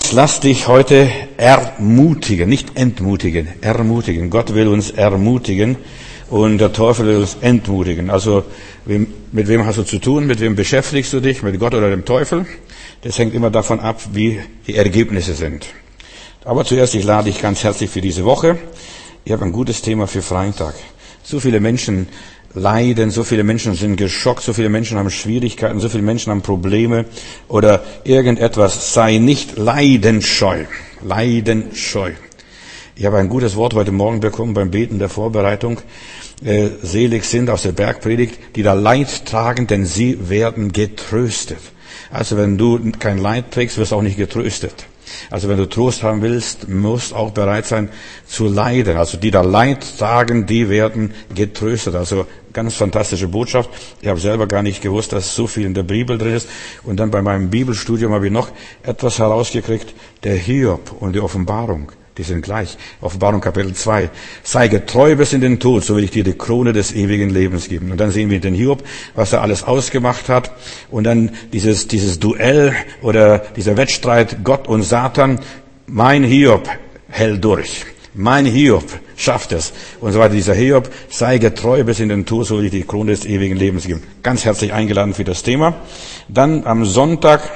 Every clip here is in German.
Lass dich heute ermutigen, nicht entmutigen, ermutigen. Gott will uns ermutigen und der Teufel will uns entmutigen. Also mit wem hast du zu tun, mit wem beschäftigst du dich, mit Gott oder dem Teufel? Das hängt immer davon ab, wie die Ergebnisse sind. Aber zuerst, ich lade dich ganz herzlich für diese Woche. Ich habe ein gutes Thema für Freitag. So viele Menschen leiden, so viele Menschen sind geschockt, so viele Menschen haben Schwierigkeiten, so viele Menschen haben Probleme oder irgendetwas. Sei nicht leidenscheu. Leidenscheu. Ich habe ein gutes Wort heute Morgen bekommen beim Beten der Vorbereitung. Selig sind aus der Bergpredigt, die da Leid tragen, denn sie werden getröstet. Also wenn du kein Leid trägst, wirst du auch nicht getröstet. Also wenn du Trost haben willst, musst auch bereit sein zu leiden. Also die da Leid tragen, die werden getröstet. Also ganz fantastische Botschaft. Ich habe selber gar nicht gewusst, dass so viel in der Bibel drin ist. Und dann bei meinem Bibelstudium habe ich noch etwas herausgekriegt. Der Hiob und die Offenbarung, die sind gleich. Offenbarung Kapitel 2. Sei getreu bis in den Tod, so will ich dir die Krone des ewigen Lebens geben. Und dann sehen wir den Hiob, was er alles ausgemacht hat. Und dann dieses Duell oder dieser Wettstreit Gott und Satan. Mein Hiob hält durch. Mein Hiob schafft es. Und so weiter. Dieser Hiob, sei getreu bis in den Tod, so will ich die Krone des ewigen Lebens geben. Ganz herzlich eingeladen für das Thema. Dann am Samstag.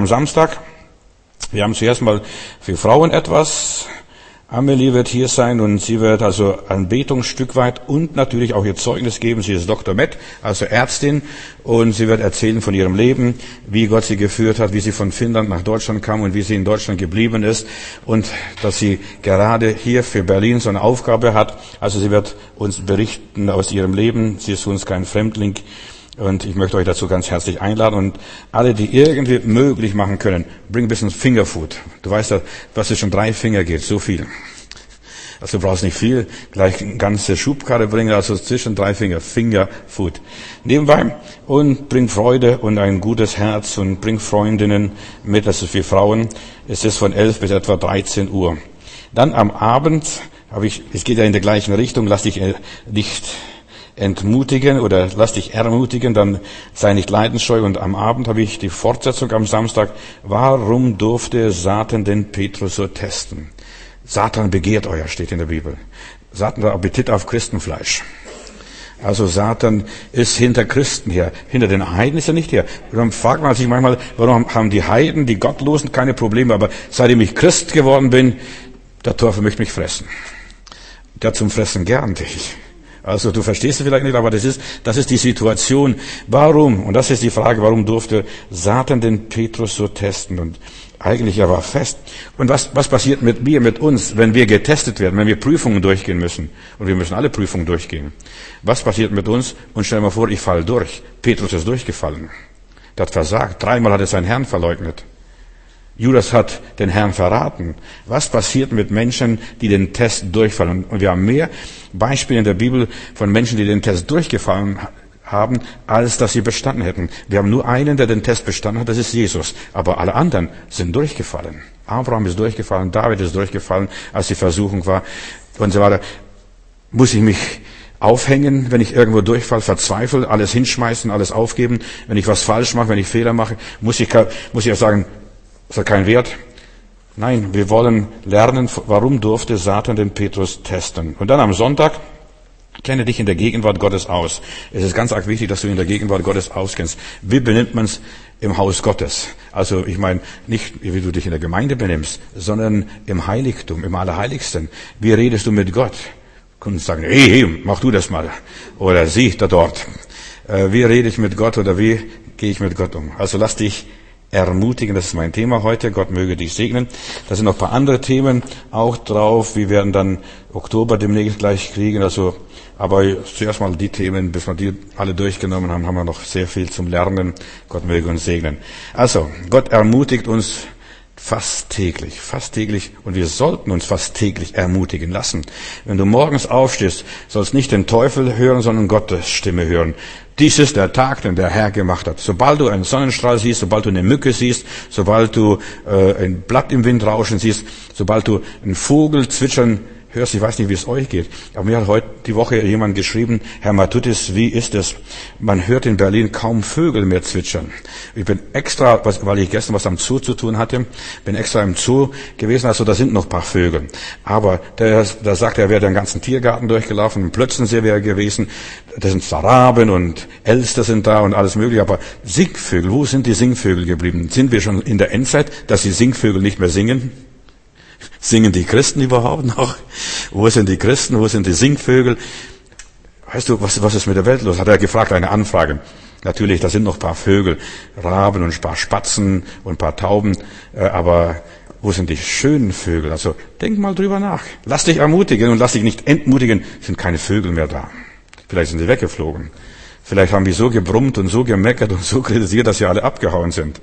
Wir haben zuerst mal für Frauen etwas. Amelie wird hier sein und sie wird also Anbetung ein Stück weit und natürlich auch ihr Zeugnis geben. Sie ist Dr. Med, also Ärztin, und sie wird erzählen von ihrem Leben, wie Gott sie geführt hat, wie sie von Finnland nach Deutschland kam und wie sie in Deutschland geblieben ist und dass sie gerade hier für Berlin so eine Aufgabe hat. Also sie wird uns berichten aus ihrem Leben. Sie ist für uns kein Fremdling. Und ich möchte euch dazu ganz herzlich einladen und alle, die irgendwie möglich machen können, bring ein bisschen Fingerfood. Du weißt ja, was es schon 3 Finger geht, so viel. Also du brauchst nicht viel, gleich eine ganze Schubkarre bringen, also zwischen 3 Finger, Fingerfood. Nebenbei und bring Freude und ein gutes Herz und bring Freundinnen mit, das ist für Frauen. Es ist von 11 bis etwa 13 Uhr. Dann am Abend es geht ja in der gleichen Richtung, lass dich nicht entmutigen oder lass dich ermutigen, dann sei nicht leidensscheu. Und am Abend habe ich die Fortsetzung am Samstag. Warum durfte Satan den Petrus so testen? Satan begehrt euer, steht in der Bibel. Satan hat Appetit auf Christenfleisch. Also Satan ist hinter Christen her. Hinter den Heiden ist er nicht her. Dann fragt man sich manchmal, warum haben die Heiden, die Gottlosen, keine Probleme, aber seitdem ich Christ geworden bin, der Teufel möchte mich fressen. Der zum Fressen gern dich. Also du verstehst es vielleicht nicht, aber das ist die Situation. Warum? Und das ist die Frage, warum durfte Satan den Petrus so testen? Und eigentlich er war fest. Und was passiert mit mir, mit uns, wenn wir getestet werden, wenn wir Prüfungen durchgehen müssen? Und wir müssen alle Prüfungen durchgehen. Was passiert mit uns? Und stell dir mal vor, ich falle durch. Petrus ist durchgefallen. Der hat versagt. 3-mal hat er seinen Herrn verleugnet. Judas hat den Herrn verraten. Was passiert mit Menschen, die den Test durchfallen? Und wir haben mehr Beispiele in der Bibel von Menschen, die den Test durchgefallen haben, als dass sie bestanden hätten. Wir haben nur einen, der den Test bestanden hat, das ist Jesus. Aber alle anderen sind durchgefallen. Abraham ist durchgefallen, David ist durchgefallen, als die Versuchung war und so weiter. Muss ich mich aufhängen, wenn ich irgendwo durchfall, verzweifle, alles hinschmeißen, alles aufgeben? Wenn ich was falsch mache, wenn ich Fehler mache, muss ich ja sagen, das hat keinen Wert. Nein, wir wollen lernen, warum durfte Satan den Petrus testen. Und dann am Sonntag, kenne dich in der Gegenwart Gottes aus. Es ist ganz arg wichtig, dass du in der Gegenwart Gottes auskennst. Wie benimmt man es im Haus Gottes? Also ich meine, nicht wie du dich in der Gemeinde benimmst, sondern im Heiligtum, im Allerheiligsten. Wie redest du mit Gott? Kunden sagen, hey, mach du das mal. Oder sie da dort. Wie rede ich mit Gott oder wie gehe ich mit Gott um? Also lass dich ermutigen, das ist mein Thema heute. Gott möge dich segnen. Da sind noch ein paar andere Themen auch drauf. Wir werden dann Oktober demnächst gleich kriegen. Aber zuerst mal die Themen, bis wir die alle durchgenommen haben, haben wir noch sehr viel zum Lernen. Gott möge uns segnen. Also, Gott ermutigt uns fast täglich. Und wir sollten uns fast täglich ermutigen lassen. Wenn du morgens aufstehst, sollst nicht den Teufel hören, sondern Gottes Stimme hören. Dies ist der Tag, den der Herr gemacht hat. Sobald du einen Sonnenstrahl siehst, sobald du eine Mücke siehst, sobald du ein Blatt im Wind rauschen siehst, sobald du einen Vogel zwitschern hörst, ich weiß nicht, wie es euch geht, aber mir hat heute die Woche jemand geschrieben, Herr Matthäus, wie ist es? Man hört in Berlin kaum Vögel mehr zwitschern. Ich bin extra, weil ich gestern was am Zoo zu tun hatte, bin extra im Zoo gewesen, also da sind noch ein paar Vögel. Aber da sagt er, wäre den ganzen Tiergarten durchgelaufen, ein Plötzensee wäre gewesen, da sind zwar Raben und Elster sind da und alles mögliche, aber Singvögel, wo sind die Singvögel geblieben? Sind wir schon in der Endzeit, dass die Singvögel nicht mehr singen? Singen die Christen überhaupt noch? Wo sind die Christen? Wo sind die Singvögel? Weißt du, was ist mit der Welt los? Hat er gefragt, eine Anfrage. Natürlich, da sind noch ein paar Vögel, Raben und ein paar Spatzen und ein paar Tauben, aber wo sind die schönen Vögel? Also denk mal drüber nach. Lass dich ermutigen und lass dich nicht entmutigen. Es sind keine Vögel mehr da. Vielleicht sind sie weggeflogen. Vielleicht haben wir so gebrummt und so gemeckert und so kritisiert, dass sie alle abgehauen sind.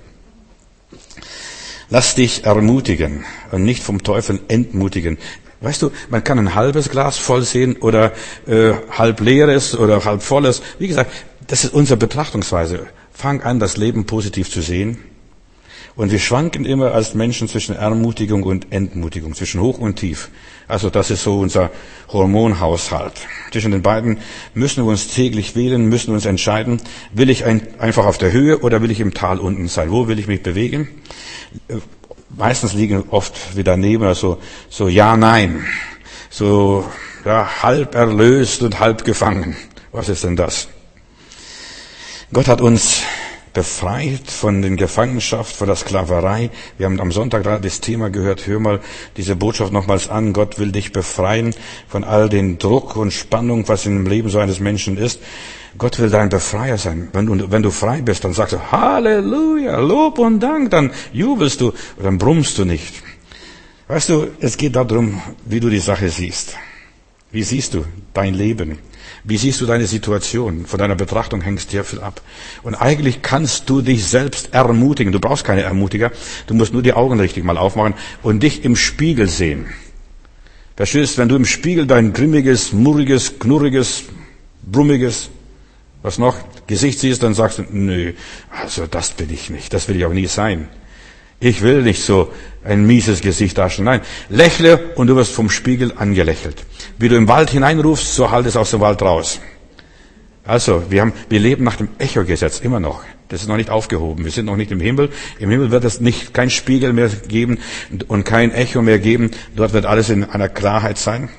Lass dich ermutigen und nicht vom Teufel entmutigen. Weißt du, man kann ein halbes Glas voll sehen oder halb leeres oder halb volles. Wie gesagt, das ist unsere Betrachtungsweise. Fang an, das Leben positiv zu sehen. Und wir schwanken immer als Menschen zwischen Ermutigung und Entmutigung, zwischen hoch und tief. Also das ist so unser Hormonhaushalt. Zwischen den beiden müssen wir uns täglich wählen, müssen uns entscheiden, will ich einfach auf der Höhe oder will ich im Tal unten sein? Wo will ich mich bewegen? Meistens liegen oft wieder daneben, also so ja, nein. So ja, halb erlöst und halb gefangen. Was ist denn das? Gott hat uns befreit von der Gefangenschaft, von der Sklaverei. Wir haben am Sonntag gerade das Thema gehört. Hör mal diese Botschaft nochmals an. Gott will dich befreien von all den Druck und Spannung, was im Leben so eines Menschen ist. Gott will dein Befreier sein. Wenn du frei bist, dann sagst du Halleluja, Lob und Dank, dann jubelst du und dann brummst du nicht. Weißt du, es geht darum, wie du die Sache siehst. Wie siehst du dein Leben? Wie siehst du deine Situation? Von deiner Betrachtung hängst sehr viel ab. Und eigentlich kannst du dich selbst ermutigen. Du brauchst keine Ermutiger. Du musst nur die Augen richtig mal aufmachen und dich im Spiegel sehen. Verstehst du, wenn du im Spiegel dein grimmiges, murriges, knurriges, brummiges, was noch, Gesicht siehst, dann sagst du, nö, also das bin ich nicht. Das will ich auch nie sein. Ich will nicht so ein mieses Gesicht darstellen. Nein, lächle und du wirst vom Spiegel angelächelt. Wie du im Wald hineinrufst, so halt es aus dem Wald raus. Also, wir leben nach dem Echo-Gesetz immer noch. Das ist noch nicht aufgehoben. Wir sind noch nicht im Himmel. Im Himmel wird es kein Spiegel mehr geben und kein Echo mehr geben. Dort wird alles in einer Klarheit sein.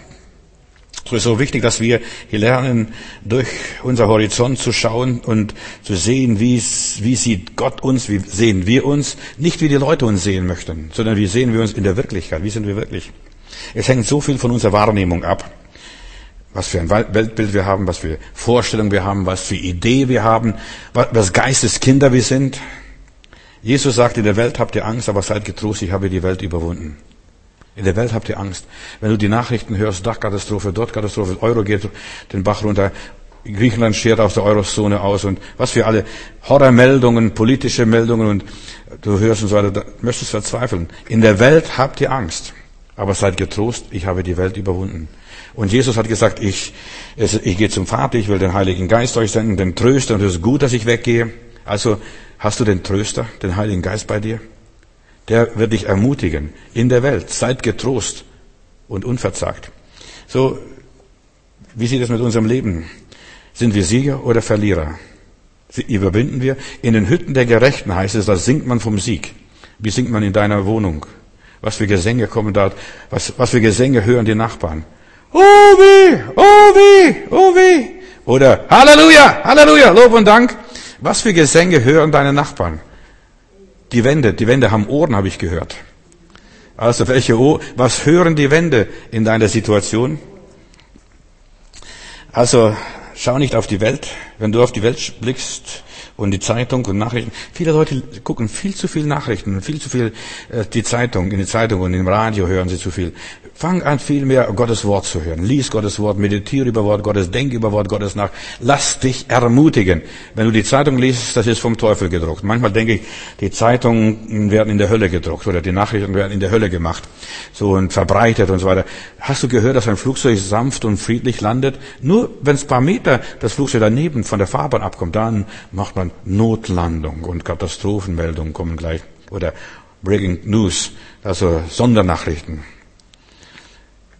So ist so wichtig, dass wir hier lernen, durch unser Horizont zu schauen und zu sehen, wie sieht Gott uns, wie sehen wir uns. Nicht wie die Leute uns sehen möchten, sondern wie sehen wir uns in der Wirklichkeit, wie sind wir wirklich. Es hängt so viel von unserer Wahrnehmung ab, was für ein Weltbild wir haben, was für Vorstellungen wir haben, was für Idee wir haben, was Geisteskinder wir sind. Jesus sagt, in der Welt habt ihr Angst, aber seid getrost, ich habe die Welt überwunden. In der Welt habt ihr Angst. Wenn du die Nachrichten hörst, da Katastrophe, dort Katastrophe, Euro geht den Bach runter, Griechenland schert aus der Eurozone aus und was für alle Horrormeldungen, politische Meldungen und du hörst und so weiter, da möchtest du verzweifeln. In der Welt habt ihr Angst, aber seid getrost, ich habe die Welt überwunden. Und Jesus hat gesagt, ich gehe zum Vater, ich will den Heiligen Geist euch senden, den Tröster, und es ist gut, dass ich weggehe. Also hast du den Tröster, den Heiligen Geist bei dir? Der wird dich ermutigen in der Welt. Seid getrost und unverzagt. So, wie sieht es mit unserem Leben? Sind wir Sieger oder Verlierer? Überwinden wir? In den Hütten der Gerechten heißt es, da singt man vom Sieg. Wie singt man in deiner Wohnung? Was für Gesänge kommen dort? Was für Gesänge hören die Nachbarn? Oh weh, oh weh, oh weh. Oder Halleluja, Halleluja, Lob und Dank. Was für Gesänge hören deine Nachbarn? Die Wände haben Ohren, habe ich gehört. Also was hören die Wände in deiner Situation? Also schau nicht auf die Welt. Wenn du auf die Welt blickst und die Zeitung und Nachrichten, viele Leute gucken viel zu viel Nachrichten, viel zu viel in die Zeitung und im Radio hören sie zu viel. Fang an, viel mehr Gottes Wort zu hören. Lies Gottes Wort, meditiere über Wort Gottes, denk über Wort Gottes nach. Lass dich ermutigen. Wenn du die Zeitung liest, das ist vom Teufel gedruckt. Manchmal denke ich, die Zeitungen werden in der Hölle gedruckt oder die Nachrichten werden in der Hölle gemacht. So und verbreitet und so weiter. Hast du gehört, dass ein Flugzeug sanft und friedlich landet? Nur wenn es ein paar Meter das Flugzeug daneben von der Fahrbahn abkommt, dann macht man Notlandung und Katastrophenmeldungen kommen gleich. Oder Breaking News, also Sondernachrichten.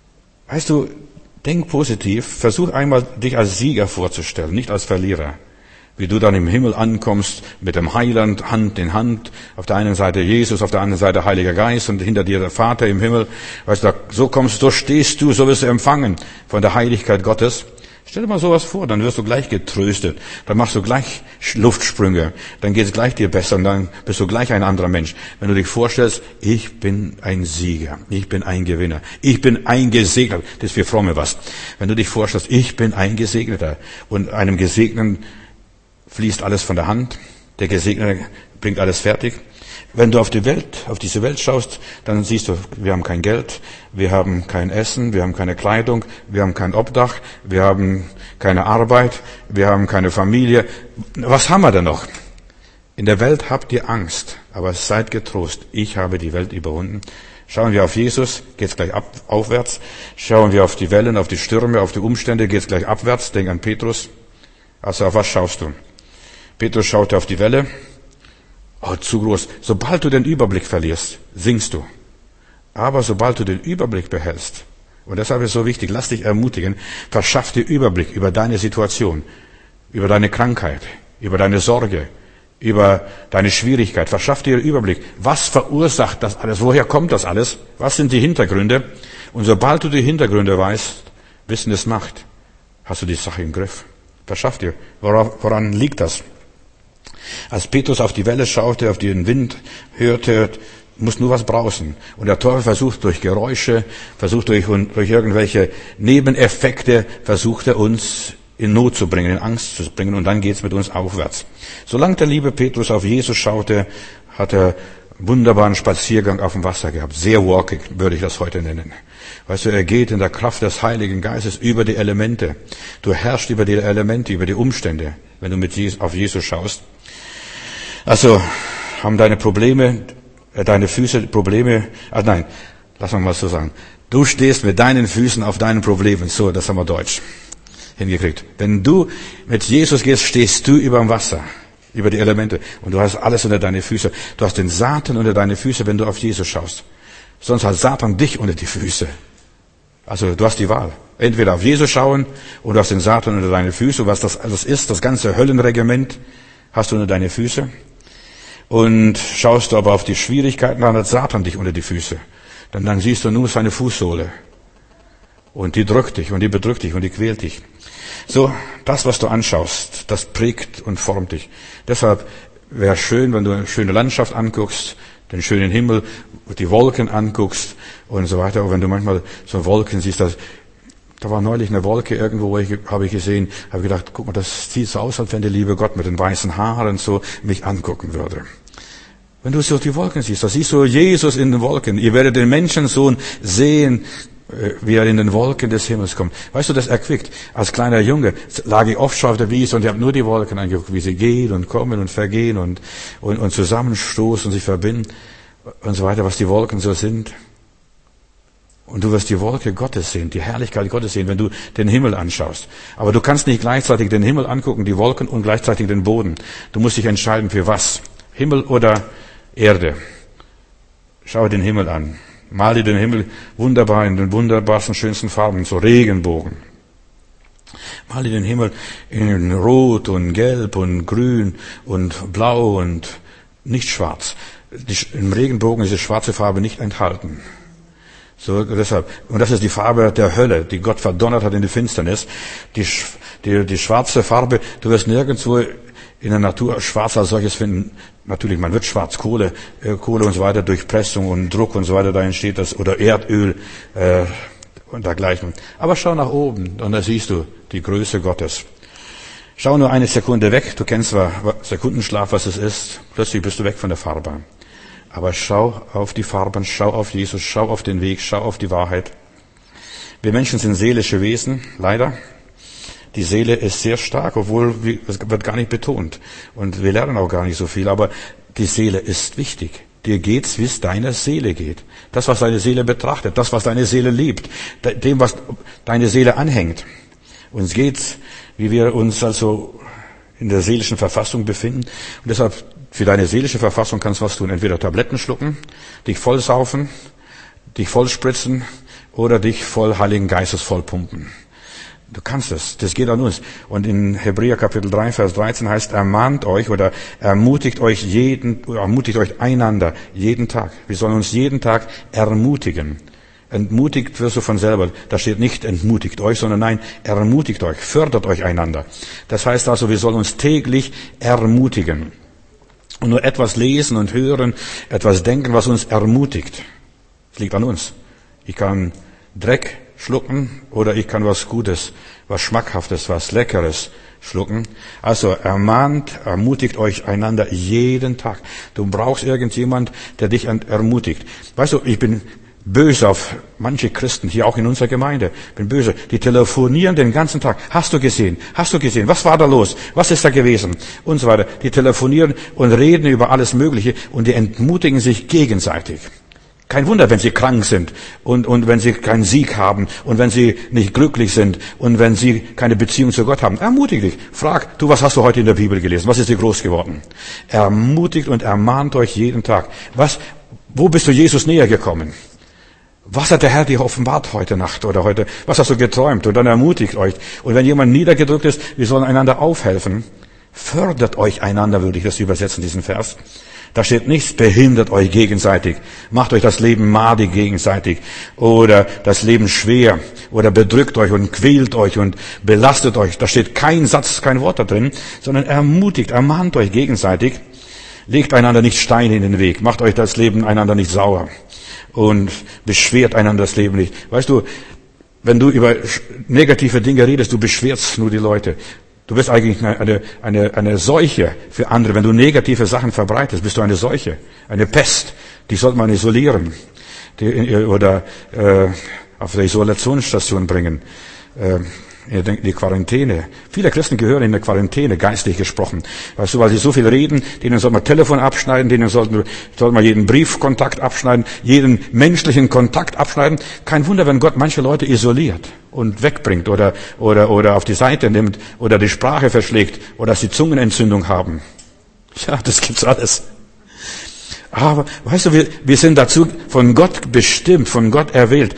Weißt du, denk positiv, versuch einmal, dich als Sieger vorzustellen, nicht als Verlierer. Wie du dann im Himmel ankommst, mit dem Heiland, Hand in Hand, auf der einen Seite Jesus, auf der anderen Seite Heiliger Geist und hinter dir der Vater im Himmel. Weißt du, so kommst du, so stehst du, so wirst du empfangen von der Heiligkeit Gottes. Stell dir mal sowas vor, dann wirst du gleich getröstet, dann machst du gleich Luftsprünge, dann geht es gleich dir besser und dann bist du gleich ein anderer Mensch. Wenn du dich vorstellst, ich bin ein Sieger, ich bin ein Gewinner, ich bin ein Gesegneter, das ist für Fromme was. Wenn du dich vorstellst, ich bin ein Gesegneter und einem Gesegneten fließt alles von der Hand, der Gesegnete bringt alles fertig. Wenn du auf die Welt, auf diese Welt schaust, dann siehst du, wir haben kein Geld, wir haben kein Essen, wir haben keine Kleidung, wir haben kein Obdach, wir haben keine Arbeit, wir haben keine Familie. Was haben wir denn noch? In der Welt habt ihr Angst, aber seid getrost, ich habe die Welt überwunden. Schauen wir auf Jesus, geht's gleich aufwärts. Schauen wir auf die Wellen, auf die Stürme, auf die Umstände, geht's gleich abwärts. Denk an Petrus. Also auf was schaust du? Petrus schaute auf die Welle. Oh, zu groß. Sobald du den Überblick verlierst, sinkst du. Aber sobald du den Überblick behältst, und deshalb ist es so wichtig, lass dich ermutigen, verschaff dir Überblick über deine Situation, über deine Krankheit, über deine Sorge, über deine Schwierigkeit. Verschaff dir Überblick. Was verursacht das alles? Woher kommt das alles? Was sind die Hintergründe? Und sobald du die Hintergründe weißt, Wissen ist Macht, hast du die Sache im Griff. Verschaff dir. Woran liegt das? Als Petrus auf die Welle schaute, auf den Wind hörte, muss nur was brausen. Und der Teufel versucht durch Geräusche, versucht durch irgendwelche Nebeneffekte, versucht er uns in Not zu bringen, in Angst zu bringen. Und dann geht's mit uns aufwärts. Solange der liebe Petrus auf Jesus schaute, hat er einen wunderbaren Spaziergang auf dem Wasser gehabt. Sehr walking, würde ich das heute nennen. Weißt du, er geht in der Kraft des Heiligen Geistes über die Elemente. Du herrschst über die Elemente, über die Umstände, wenn du auf Jesus schaust. Also haben deine Füße Probleme, nein, lass mal so sagen. Du stehst mit deinen Füßen auf deinen Problemen. So, das haben wir Deutsch hingekriegt. Wenn du mit Jesus gehst, stehst du über dem Wasser, über die Elemente. Und du hast alles unter deine Füße. Du hast den Satan unter deine Füße, wenn du auf Jesus schaust. Sonst hat Satan dich unter die Füße. Also du hast die Wahl. Entweder auf Jesus schauen oder du hast den Satan unter deine Füße. Was das alles ist, das ganze Höllenregiment hast du unter deine Füße. Und schaust du aber auf die Schwierigkeiten, dann hat Satan dich unter die Füße. Dann siehst du nur seine Fußsohle. Und die drückt dich und die bedrückt dich und die quält dich. So, das, was du anschaust, das prägt und formt dich. Deshalb wäre schön, wenn du eine schöne Landschaft anguckst, den schönen Himmel, die Wolken anguckst und so weiter. Und wenn du manchmal so Wolken siehst, da war neulich eine Wolke irgendwo, habe ich gesehen, habe gedacht, guck mal, das sieht so aus, als wenn der liebe Gott mit den weißen Haaren so mich angucken würde. Wenn du so die Wolken siehst, da siehst du Jesus in den Wolken. Ihr werdet den Menschensohn sehen, wie er in den Wolken des Himmels kommt. Weißt du, das erquickt. Als kleiner Junge lag ich oft schon auf der Wiese und ich habe nur die Wolken angeguckt, wie sie gehen und kommen und vergehen und zusammenstoßen und sich verbinden und so weiter, was die Wolken so sind. Und du wirst die Wolke Gottes sehen, die Herrlichkeit Gottes sehen, wenn du den Himmel anschaust. Aber du kannst nicht gleichzeitig den Himmel angucken, die Wolken und gleichzeitig den Boden. Du musst dich entscheiden für was. Himmel oder Erde. Schau den Himmel an. Mal dir den Himmel wunderbar in den wunderbarsten, schönsten Farben, so Regenbogen. Mal dir den Himmel in Rot und Gelb und Grün und Blau und nicht schwarz. Im Regenbogen ist die schwarze Farbe nicht enthalten. So, deshalb. Und das ist die Farbe der Hölle, die Gott verdonnert hat in die Finsternis. Die schwarze Farbe, du wirst nirgendwo in der Natur schwarz als solches finden. Natürlich, man wird schwarz, Kohle und so weiter, durch Pressung und Druck und so weiter, da entsteht das, oder Erdöl, und dergleichen. Aber schau nach oben, und da siehst du die Größe Gottes. Schau nur eine Sekunde weg, du kennst zwar Sekundenschlaf, was es ist, plötzlich bist du weg von der Farbe. Aber schau auf die Farben, schau auf Jesus, schau auf den Weg, schau auf die Wahrheit. Wir Menschen sind seelische Wesen, leider. Die Seele ist sehr stark, obwohl es wird gar nicht betont. Und wir lernen auch gar nicht so viel, aber die Seele ist wichtig. Dir geht's, wie es deiner Seele geht. Das, was deine Seele betrachtet, das, was deine Seele liebt, dem, was deine Seele anhängt. Uns geht's, wie wir uns also in der seelischen Verfassung befinden. Und deshalb, für deine seelische Verfassung kannst du was tun. Entweder Tabletten schlucken, dich vollsaufen, dich vollspritzen oder dich voll Heiligen Geistes vollpumpen. Du kannst es, das geht an uns. Und in Hebräer Kapitel 3, Vers 13 heißt, ermahnt euch oder ermutigt euch einander jeden Tag. Wir sollen uns jeden Tag ermutigen. Entmutigt wirst du von selber. Da steht nicht entmutigt euch, sondern nein, ermutigt euch, fördert euch einander. Das heißt also, wir sollen uns täglich ermutigen. Und nur etwas lesen und hören, etwas denken, was uns ermutigt. Es liegt an uns. Ich kann Dreck schlucken oder ich kann was Gutes, was Schmackhaftes, was Leckeres schlucken. Also ermutigt euch einander jeden Tag. Du brauchst irgendjemand, der dich ermutigt. Weißt du, ich bin böse auf manche Christen, hier auch in unserer Gemeinde. Bin böse. Die telefonieren den ganzen Tag. Hast du gesehen? Hast du gesehen? Was war da los? Was ist da gewesen? Und so weiter. Die telefonieren und reden über alles Mögliche und die entmutigen sich gegenseitig. Kein Wunder, wenn sie krank sind und wenn sie keinen Sieg haben und wenn sie nicht glücklich sind und wenn sie keine Beziehung zu Gott haben. Ermutigt dich. Frag, was hast du heute in der Bibel gelesen? Was ist dir groß geworden? Ermutigt und ermahnt euch jeden Tag. Wo bist du Jesus näher gekommen? Was hat der Herr dir offenbart heute Nacht oder heute? Was hast du geträumt? Und dann ermutigt euch. Und wenn jemand niedergedrückt ist, wir sollen einander aufhelfen. Fördert euch einander, würde ich das übersetzen, diesen Vers. Da steht nichts, behindert euch gegenseitig, macht euch das Leben madig gegenseitig oder das Leben schwer oder bedrückt euch und quält euch und belastet euch. Da steht kein Satz, kein Wort da drin, sondern ermutigt, ermahnt euch gegenseitig, legt einander nicht Steine in den Weg, macht euch das Leben einander nicht sauer und beschwert einander das Leben nicht. Weißt du, wenn du über negative Dinge redest, du beschwerst nur die Leute. Du bist eigentlich eine Seuche für andere. Wenn du negative Sachen verbreitest, bist du eine Seuche, eine Pest. Die sollte man isolieren oder auf der Isolationsstation bringen, in die Quarantäne. Viele Christen gehören in der Quarantäne, geistlich gesprochen. Weißt du, weil sie so viel reden, denen soll man Telefon abschneiden, denen soll man jeden Briefkontakt abschneiden, jeden menschlichen Kontakt abschneiden. Kein Wunder, wenn Gott manche Leute isoliert und wegbringt oder auf die Seite nimmt oder die Sprache verschlägt oder dass sie Zungenentzündung haben. Ja, das gibt's alles. Aber, weißt du, wir sind dazu von Gott bestimmt, von Gott erwählt.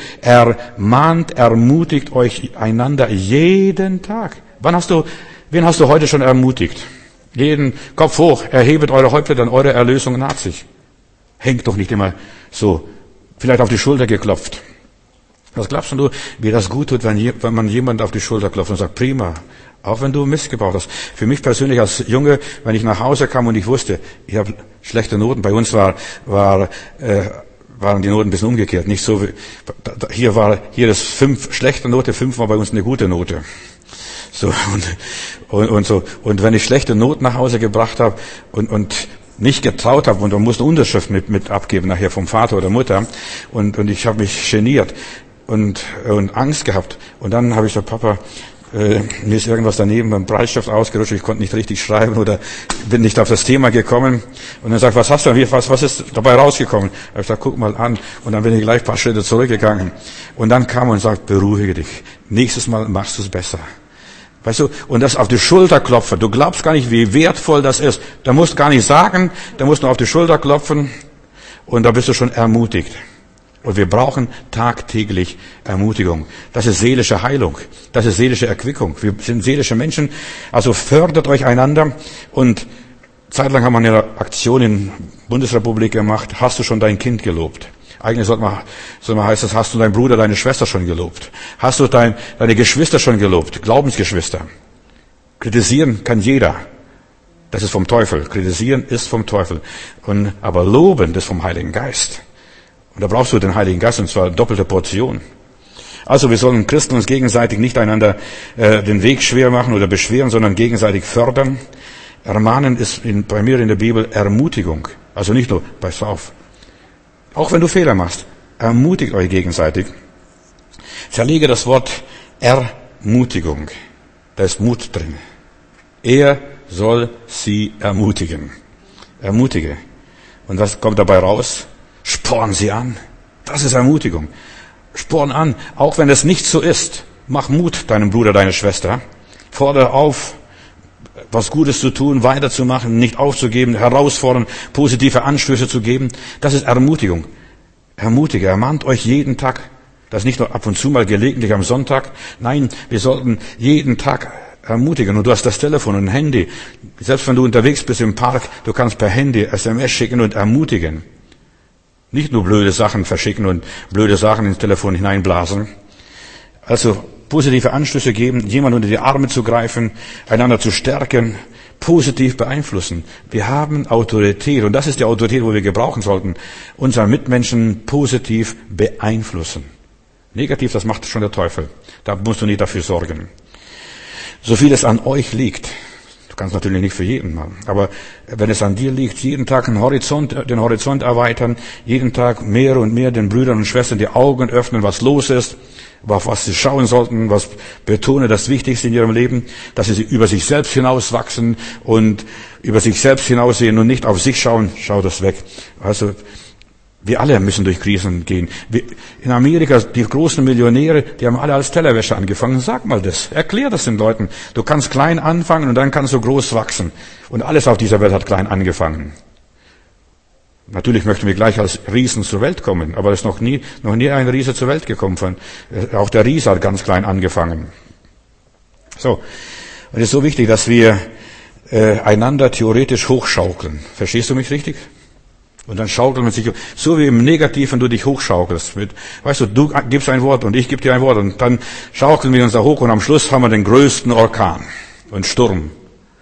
Ermutigt euch einander jeden Tag. Wen hast du heute schon ermutigt? Jeden Kopf hoch, erhebet eure Häupter, denn eure Erlösung naht sich. Hängt doch nicht immer so, vielleicht auf die Schulter geklopft. Was glaubst du, wie das gut tut, wenn man jemand auf die Schulter klopft und sagt, prima, auch wenn du Mist gebaut hast. Für mich persönlich als Junge, wenn ich nach Hause kam und ich wusste, ich habe schlechte Noten, bei uns waren die Noten ein bisschen umgekehrt, nicht so wie, hier ist 5 schlechte Note, 5 war bei uns eine gute Note. So, und so. Und wenn ich schlechte Noten nach Hause gebracht habe und nicht getraut habe und man musste Unterschrift mit abgeben nachher vom Vater oder Mutter und ich habe mich geniert und Angst gehabt und dann habe ich gesagt, Papa, mir ist irgendwas daneben beim Bleistift ausgerutscht, ich konnte nicht richtig schreiben oder bin nicht auf das Thema gekommen. Und dann sagt, was hast du denn, was ist dabei rausgekommen? Ich habe gesagt, guck mal an. Und dann bin ich gleich ein paar Schritte zurückgegangen. Und dann kam er und sagt, beruhige dich. Nächstes Mal machst du es besser. Weißt du, und das auf die Schulter klopfen. Du glaubst gar nicht, wie wertvoll das ist. Da musst du gar nicht sagen, da musst du auf die Schulter klopfen und da bist du schon ermutigt. Und wir brauchen tagtäglich Ermutigung. Das ist seelische Heilung. Das ist seelische Erquickung. Wir sind seelische Menschen. Also fördert euch einander. Und zeitlang haben wir eine Aktion in Bundesrepublik gemacht. Hast du schon dein Kind gelobt? Eigentlich soll man heißt das, hast du deinen Bruder, deine Schwester schon gelobt? Hast du deine Geschwister schon gelobt? Glaubensgeschwister. Kritisieren kann jeder. Das ist vom Teufel. Kritisieren ist vom Teufel. Aber loben ist vom Heiligen Geist. Und da brauchst du den Heiligen Geist, und zwar doppelte Portion. Also wir sollen Christen uns gegenseitig nicht einander den Weg schwer machen oder beschweren, sondern gegenseitig fördern. Ermahnen ist bei mir in der Bibel Ermutigung. Also nicht nur, pass auf. Auch wenn du Fehler machst, ermutigt euch gegenseitig. Zerlege das Wort Ermutigung. Da ist Mut drin. Er soll sie ermutigen. Ermutige. Und was kommt dabei raus? Sporn sie an. Das ist Ermutigung. Sporn an, auch wenn es nicht so ist. Mach Mut deinem Bruder, deiner Schwester. Fordere auf, was Gutes zu tun, weiterzumachen, nicht aufzugeben, herausfordern, positive Anstöße zu geben. Das ist Ermutigung. Ermutige, ermahnt euch jeden Tag. Das nicht nur ab und zu mal gelegentlich am Sonntag. Nein, wir sollten jeden Tag ermutigen. Und du hast das Telefon und ein Handy. Selbst wenn du unterwegs bist im Park, du kannst per Handy SMS schicken und ermutigen. Nicht nur blöde Sachen verschicken und blöde Sachen ins Telefon hineinblasen. Also positive Anstöße geben, jemand unter die Arme zu greifen, einander zu stärken, positiv beeinflussen. Wir haben Autorität und das ist die Autorität, wo wir gebrauchen sollten, unsere Mitmenschen positiv beeinflussen. Negativ, das macht schon der Teufel. Da musst du nicht dafür sorgen. So viel es an euch liegt, du kannst natürlich nicht für jeden machen, aber wenn es an dir liegt, jeden Tag den Horizont erweitern, jeden Tag mehr und mehr den Brüdern und Schwestern die Augen öffnen, was los ist, auf was sie schauen sollten, was betone das Wichtigste in ihrem Leben, dass sie über sich selbst hinauswachsen und über sich selbst hinaussehen und nicht auf sich schauen, schau das weg. Also wir alle müssen durch Krisen gehen. In Amerika, die großen Millionäre, die haben alle als Tellerwäscher angefangen. Sag mal das. Erklär das den Leuten. Du kannst klein anfangen und dann kannst du groß wachsen. Und alles auf dieser Welt hat klein angefangen. Natürlich möchten wir gleich als Riesen zur Welt kommen, aber es ist noch nie ein Riese zur Welt gekommen. Auch der Riese hat ganz klein angefangen. So. Und es ist so wichtig, dass wir einander theoretisch hochschaukeln. Verstehst du mich richtig? Und dann schaukelt man sich, so wie im Negativen du dich hochschaukelst. Weißt du gibst ein Wort und ich gebe dir ein Wort und dann schaukeln wir uns da hoch und am Schluss haben wir den größten Orkan und Sturm.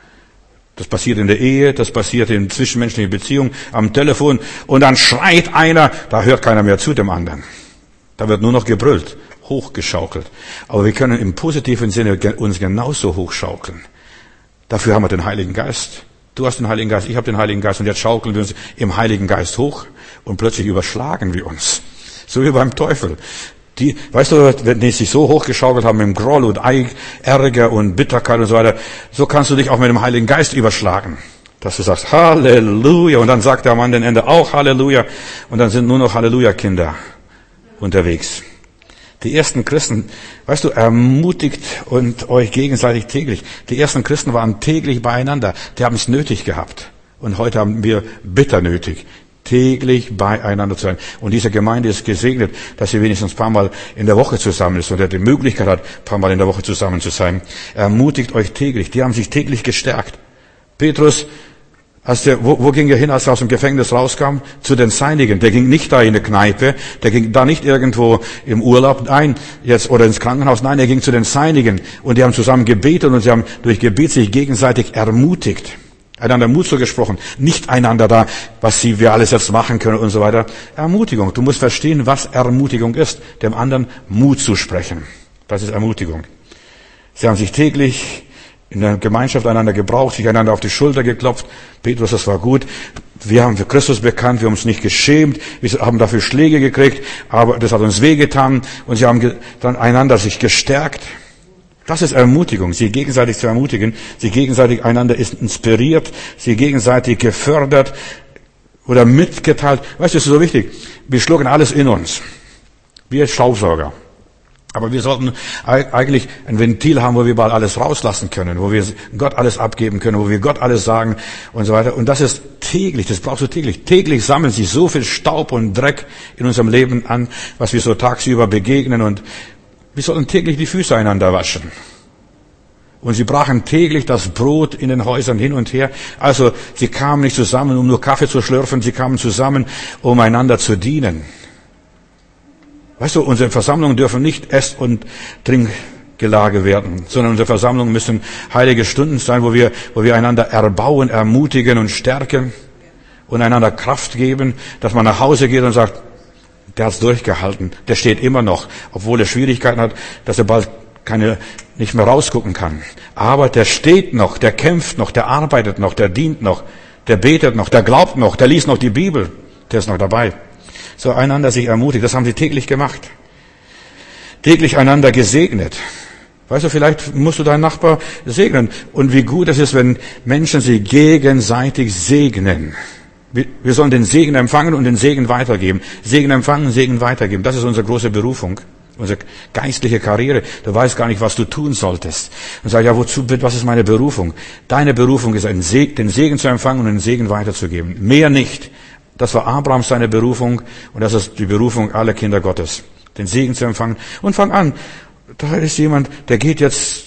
Das passiert in der Ehe, das passiert in zwischenmenschlichen Beziehungen, am Telefon und dann schreit einer, da hört keiner mehr zu dem anderen. Da wird nur noch gebrüllt, hochgeschaukelt. Aber wir können im positiven Sinne uns genauso hochschaukeln. Dafür haben wir den Heiligen Geist. Du hast den Heiligen Geist, ich habe den Heiligen Geist und jetzt schaukeln wir uns im Heiligen Geist hoch und plötzlich überschlagen wir uns. So wie beim Teufel. Weißt du, wenn die sich so hochgeschaukelt haben mit Groll und Ärger und Bitterkeit und so weiter, so kannst du dich auch mit dem Heiligen Geist überschlagen. Dass du sagst, Halleluja, und dann sagt er am anderen Ende auch Halleluja, und dann sind nur noch Halleluja-Kinder unterwegs. Die ersten Christen, weißt du, ermutigt und euch gegenseitig täglich. Die ersten Christen waren täglich beieinander. Die haben es nötig gehabt. Und heute haben wir bitter nötig, täglich beieinander zu sein. Und diese Gemeinde ist gesegnet, dass sie wenigstens ein paar Mal in der Woche zusammen ist oder die Möglichkeit hat, ein paar Mal in der Woche zusammen zu sein. Ermutigt euch täglich. Die haben sich täglich gestärkt. Petrus, wo ging er hin, als er aus dem Gefängnis rauskam? Zu den Seinigen. Der ging nicht da in eine Kneipe, der ging da nicht irgendwo im Urlaub oder ins Krankenhaus. Nein, er ging zu den Seinigen. Und die haben zusammen gebetet und sie haben durch Gebet sich gegenseitig ermutigt. Einander Mut zugesprochen. Nicht einander da, wir alles jetzt machen können und so weiter. Ermutigung. Du musst verstehen, was Ermutigung ist. Dem anderen Mut zu sprechen. Das ist Ermutigung. Sie haben sich täglich in der Gemeinschaft einander gebraucht, sich einander auf die Schulter geklopft. Petrus, das war gut. Wir haben für Christus bekannt, wir haben uns nicht geschämt, wir haben dafür Schläge gekriegt, aber das hat uns wehgetan und sie haben dann einander sich gestärkt. Das ist Ermutigung, sie gegenseitig zu ermutigen, sie gegenseitig einander inspiriert, sie gegenseitig gefördert oder mitgeteilt. Weißt du, das ist so wichtig. Wir schlucken alles in uns. Wir Staubsauger. Aber wir sollten eigentlich ein Ventil haben, wo wir mal alles rauslassen können, wo wir Gott alles abgeben können, wo wir Gott alles sagen und so weiter. Und das ist täglich, das brauchst du täglich. Täglich sammeln sich so viel Staub und Dreck in unserem Leben an, was wir so tagsüber begegnen. Und wir sollten täglich die Füße einander waschen. Und sie brachen täglich das Brot in den Häusern hin und her. Also sie kamen nicht zusammen, um nur Kaffee zu schlürfen, sie kamen zusammen, um einander zu dienen. Weißt du, unsere Versammlungen dürfen nicht Ess- und Trinkgelage werden, sondern unsere Versammlungen müssen heilige Stunden sein, wo wir einander erbauen, ermutigen und stärken und einander Kraft geben, dass man nach Hause geht und sagt, der hat's durchgehalten, der steht immer noch, obwohl er Schwierigkeiten hat, dass er bald nicht mehr rausgucken kann. Aber der steht noch, der kämpft noch, der arbeitet noch, der dient noch, der betet noch, der glaubt noch, der liest noch die Bibel, der ist noch dabei. So einander sich ermutigt, das haben sie täglich gemacht. Täglich einander gesegnet. Weißt du, vielleicht musst du deinen Nachbar segnen. Und wie gut es ist, wenn Menschen sich gegenseitig segnen. Wir sollen den Segen empfangen und den Segen weitergeben. Segen empfangen, Segen weitergeben. Das ist unsere große Berufung. Unsere geistliche Karriere. Du weißt gar nicht, was du tun solltest. Und sag, ja, was ist meine Berufung? Deine Berufung ist, den Segen zu empfangen und den Segen weiterzugeben. Mehr nicht. Das war Abraham seine Berufung und das ist die Berufung aller Kinder Gottes. den Segen zu empfangen. Und fang an. Da ist jemand, der geht jetzt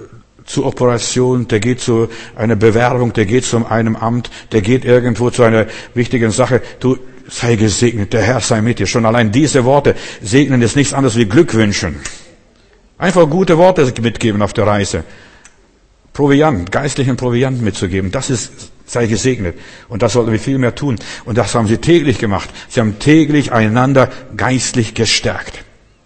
zur Operation, der geht zu einer Bewerbung, der geht zu einem Amt, der geht irgendwo zu einer wichtigen Sache. Du, sei gesegnet, der Herr sei mit dir. Schon allein diese Worte segnen ist nichts anderes wie Glückwünschen. Einfach gute Worte mitgeben auf der Reise. Proviant, geistlichen Proviant mitzugeben, das ist, sei gesegnet. Und das sollten wir viel mehr tun. Und das haben sie täglich gemacht. Sie haben täglich einander geistlich gestärkt.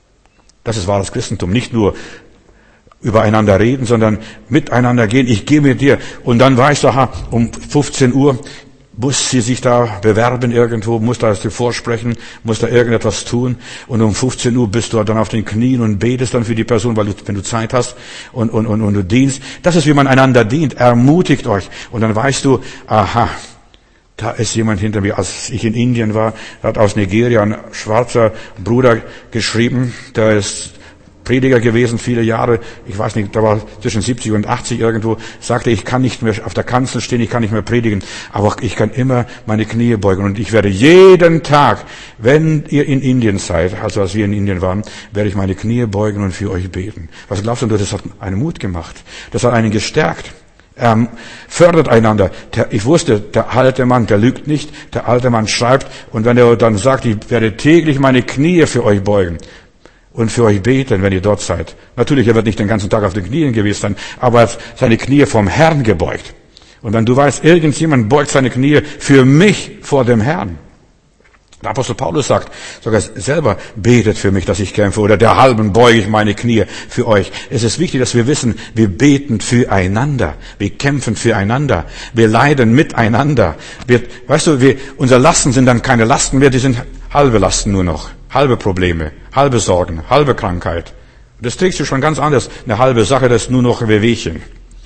Das ist wahres Christentum. Nicht nur übereinander reden, sondern miteinander gehen. Ich gehe mit dir. Und dann weißt du, aha, um 15 Uhr muss sie sich da bewerben irgendwo, muss da vorsprechen, muss da irgendetwas tun. Und um 15 Uhr bist du dann auf den Knien und betest dann für die Person, weil du, wenn du Zeit hast und du dienst. Das ist, wie man einander dient. Ermutigt euch. Und dann weißt du, aha, da ist jemand hinter mir. Als ich in Indien war, hat aus Nigeria ein schwarzer Bruder geschrieben, der ist Prediger gewesen, viele Jahre, ich weiß nicht, da war zwischen 70 und 80 irgendwo, sagte, ich kann nicht mehr auf der Kanzel stehen, ich kann nicht mehr predigen, aber ich kann immer meine Knie beugen und ich werde jeden Tag, wenn ihr in Indien seid, also als wir in Indien waren, werde ich meine Knie beugen und für euch beten. Was glaubst du, das hat einen Mut gemacht, das hat einen gestärkt. Fördert einander. Ich wusste, der alte Mann, der lügt nicht, der alte Mann schreibt und wenn er dann sagt, ich werde täglich meine Knie für euch beugen, und für euch beten, wenn ihr dort seid. Natürlich, er wird nicht den ganzen Tag auf den Knien gewesen sein, aber er hat seine Knie vom Herrn gebeugt. Und wenn du weißt, irgendjemand beugt seine Knie für mich vor dem Herrn. Der Apostel Paulus sagt sogar selber, betet für mich, dass ich kämpfe, oder derhalben beuge ich meine Knie für euch. Es ist wichtig, dass wir wissen, wir beten füreinander, wir kämpfen füreinander, wir leiden miteinander. Weißt du, unsere Lasten sind dann keine Lasten mehr, die sind halbe Lasten nur noch. Halbe Probleme, halbe Sorgen, halbe Krankheit. Das trägst du schon ganz anders. Eine halbe Sache, das ist nur noch ein Wehwehchen.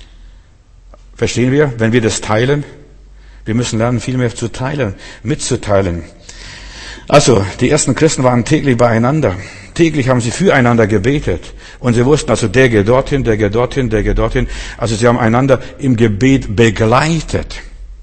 Verstehen wir? Wenn wir das teilen, wir müssen lernen, viel mehr zu teilen, mitzuteilen. Also, die ersten Christen waren täglich beieinander. Täglich haben sie füreinander gebetet. Und sie wussten, also der geht dorthin, der geht dorthin, der geht dorthin. Also sie haben einander im Gebet begleitet.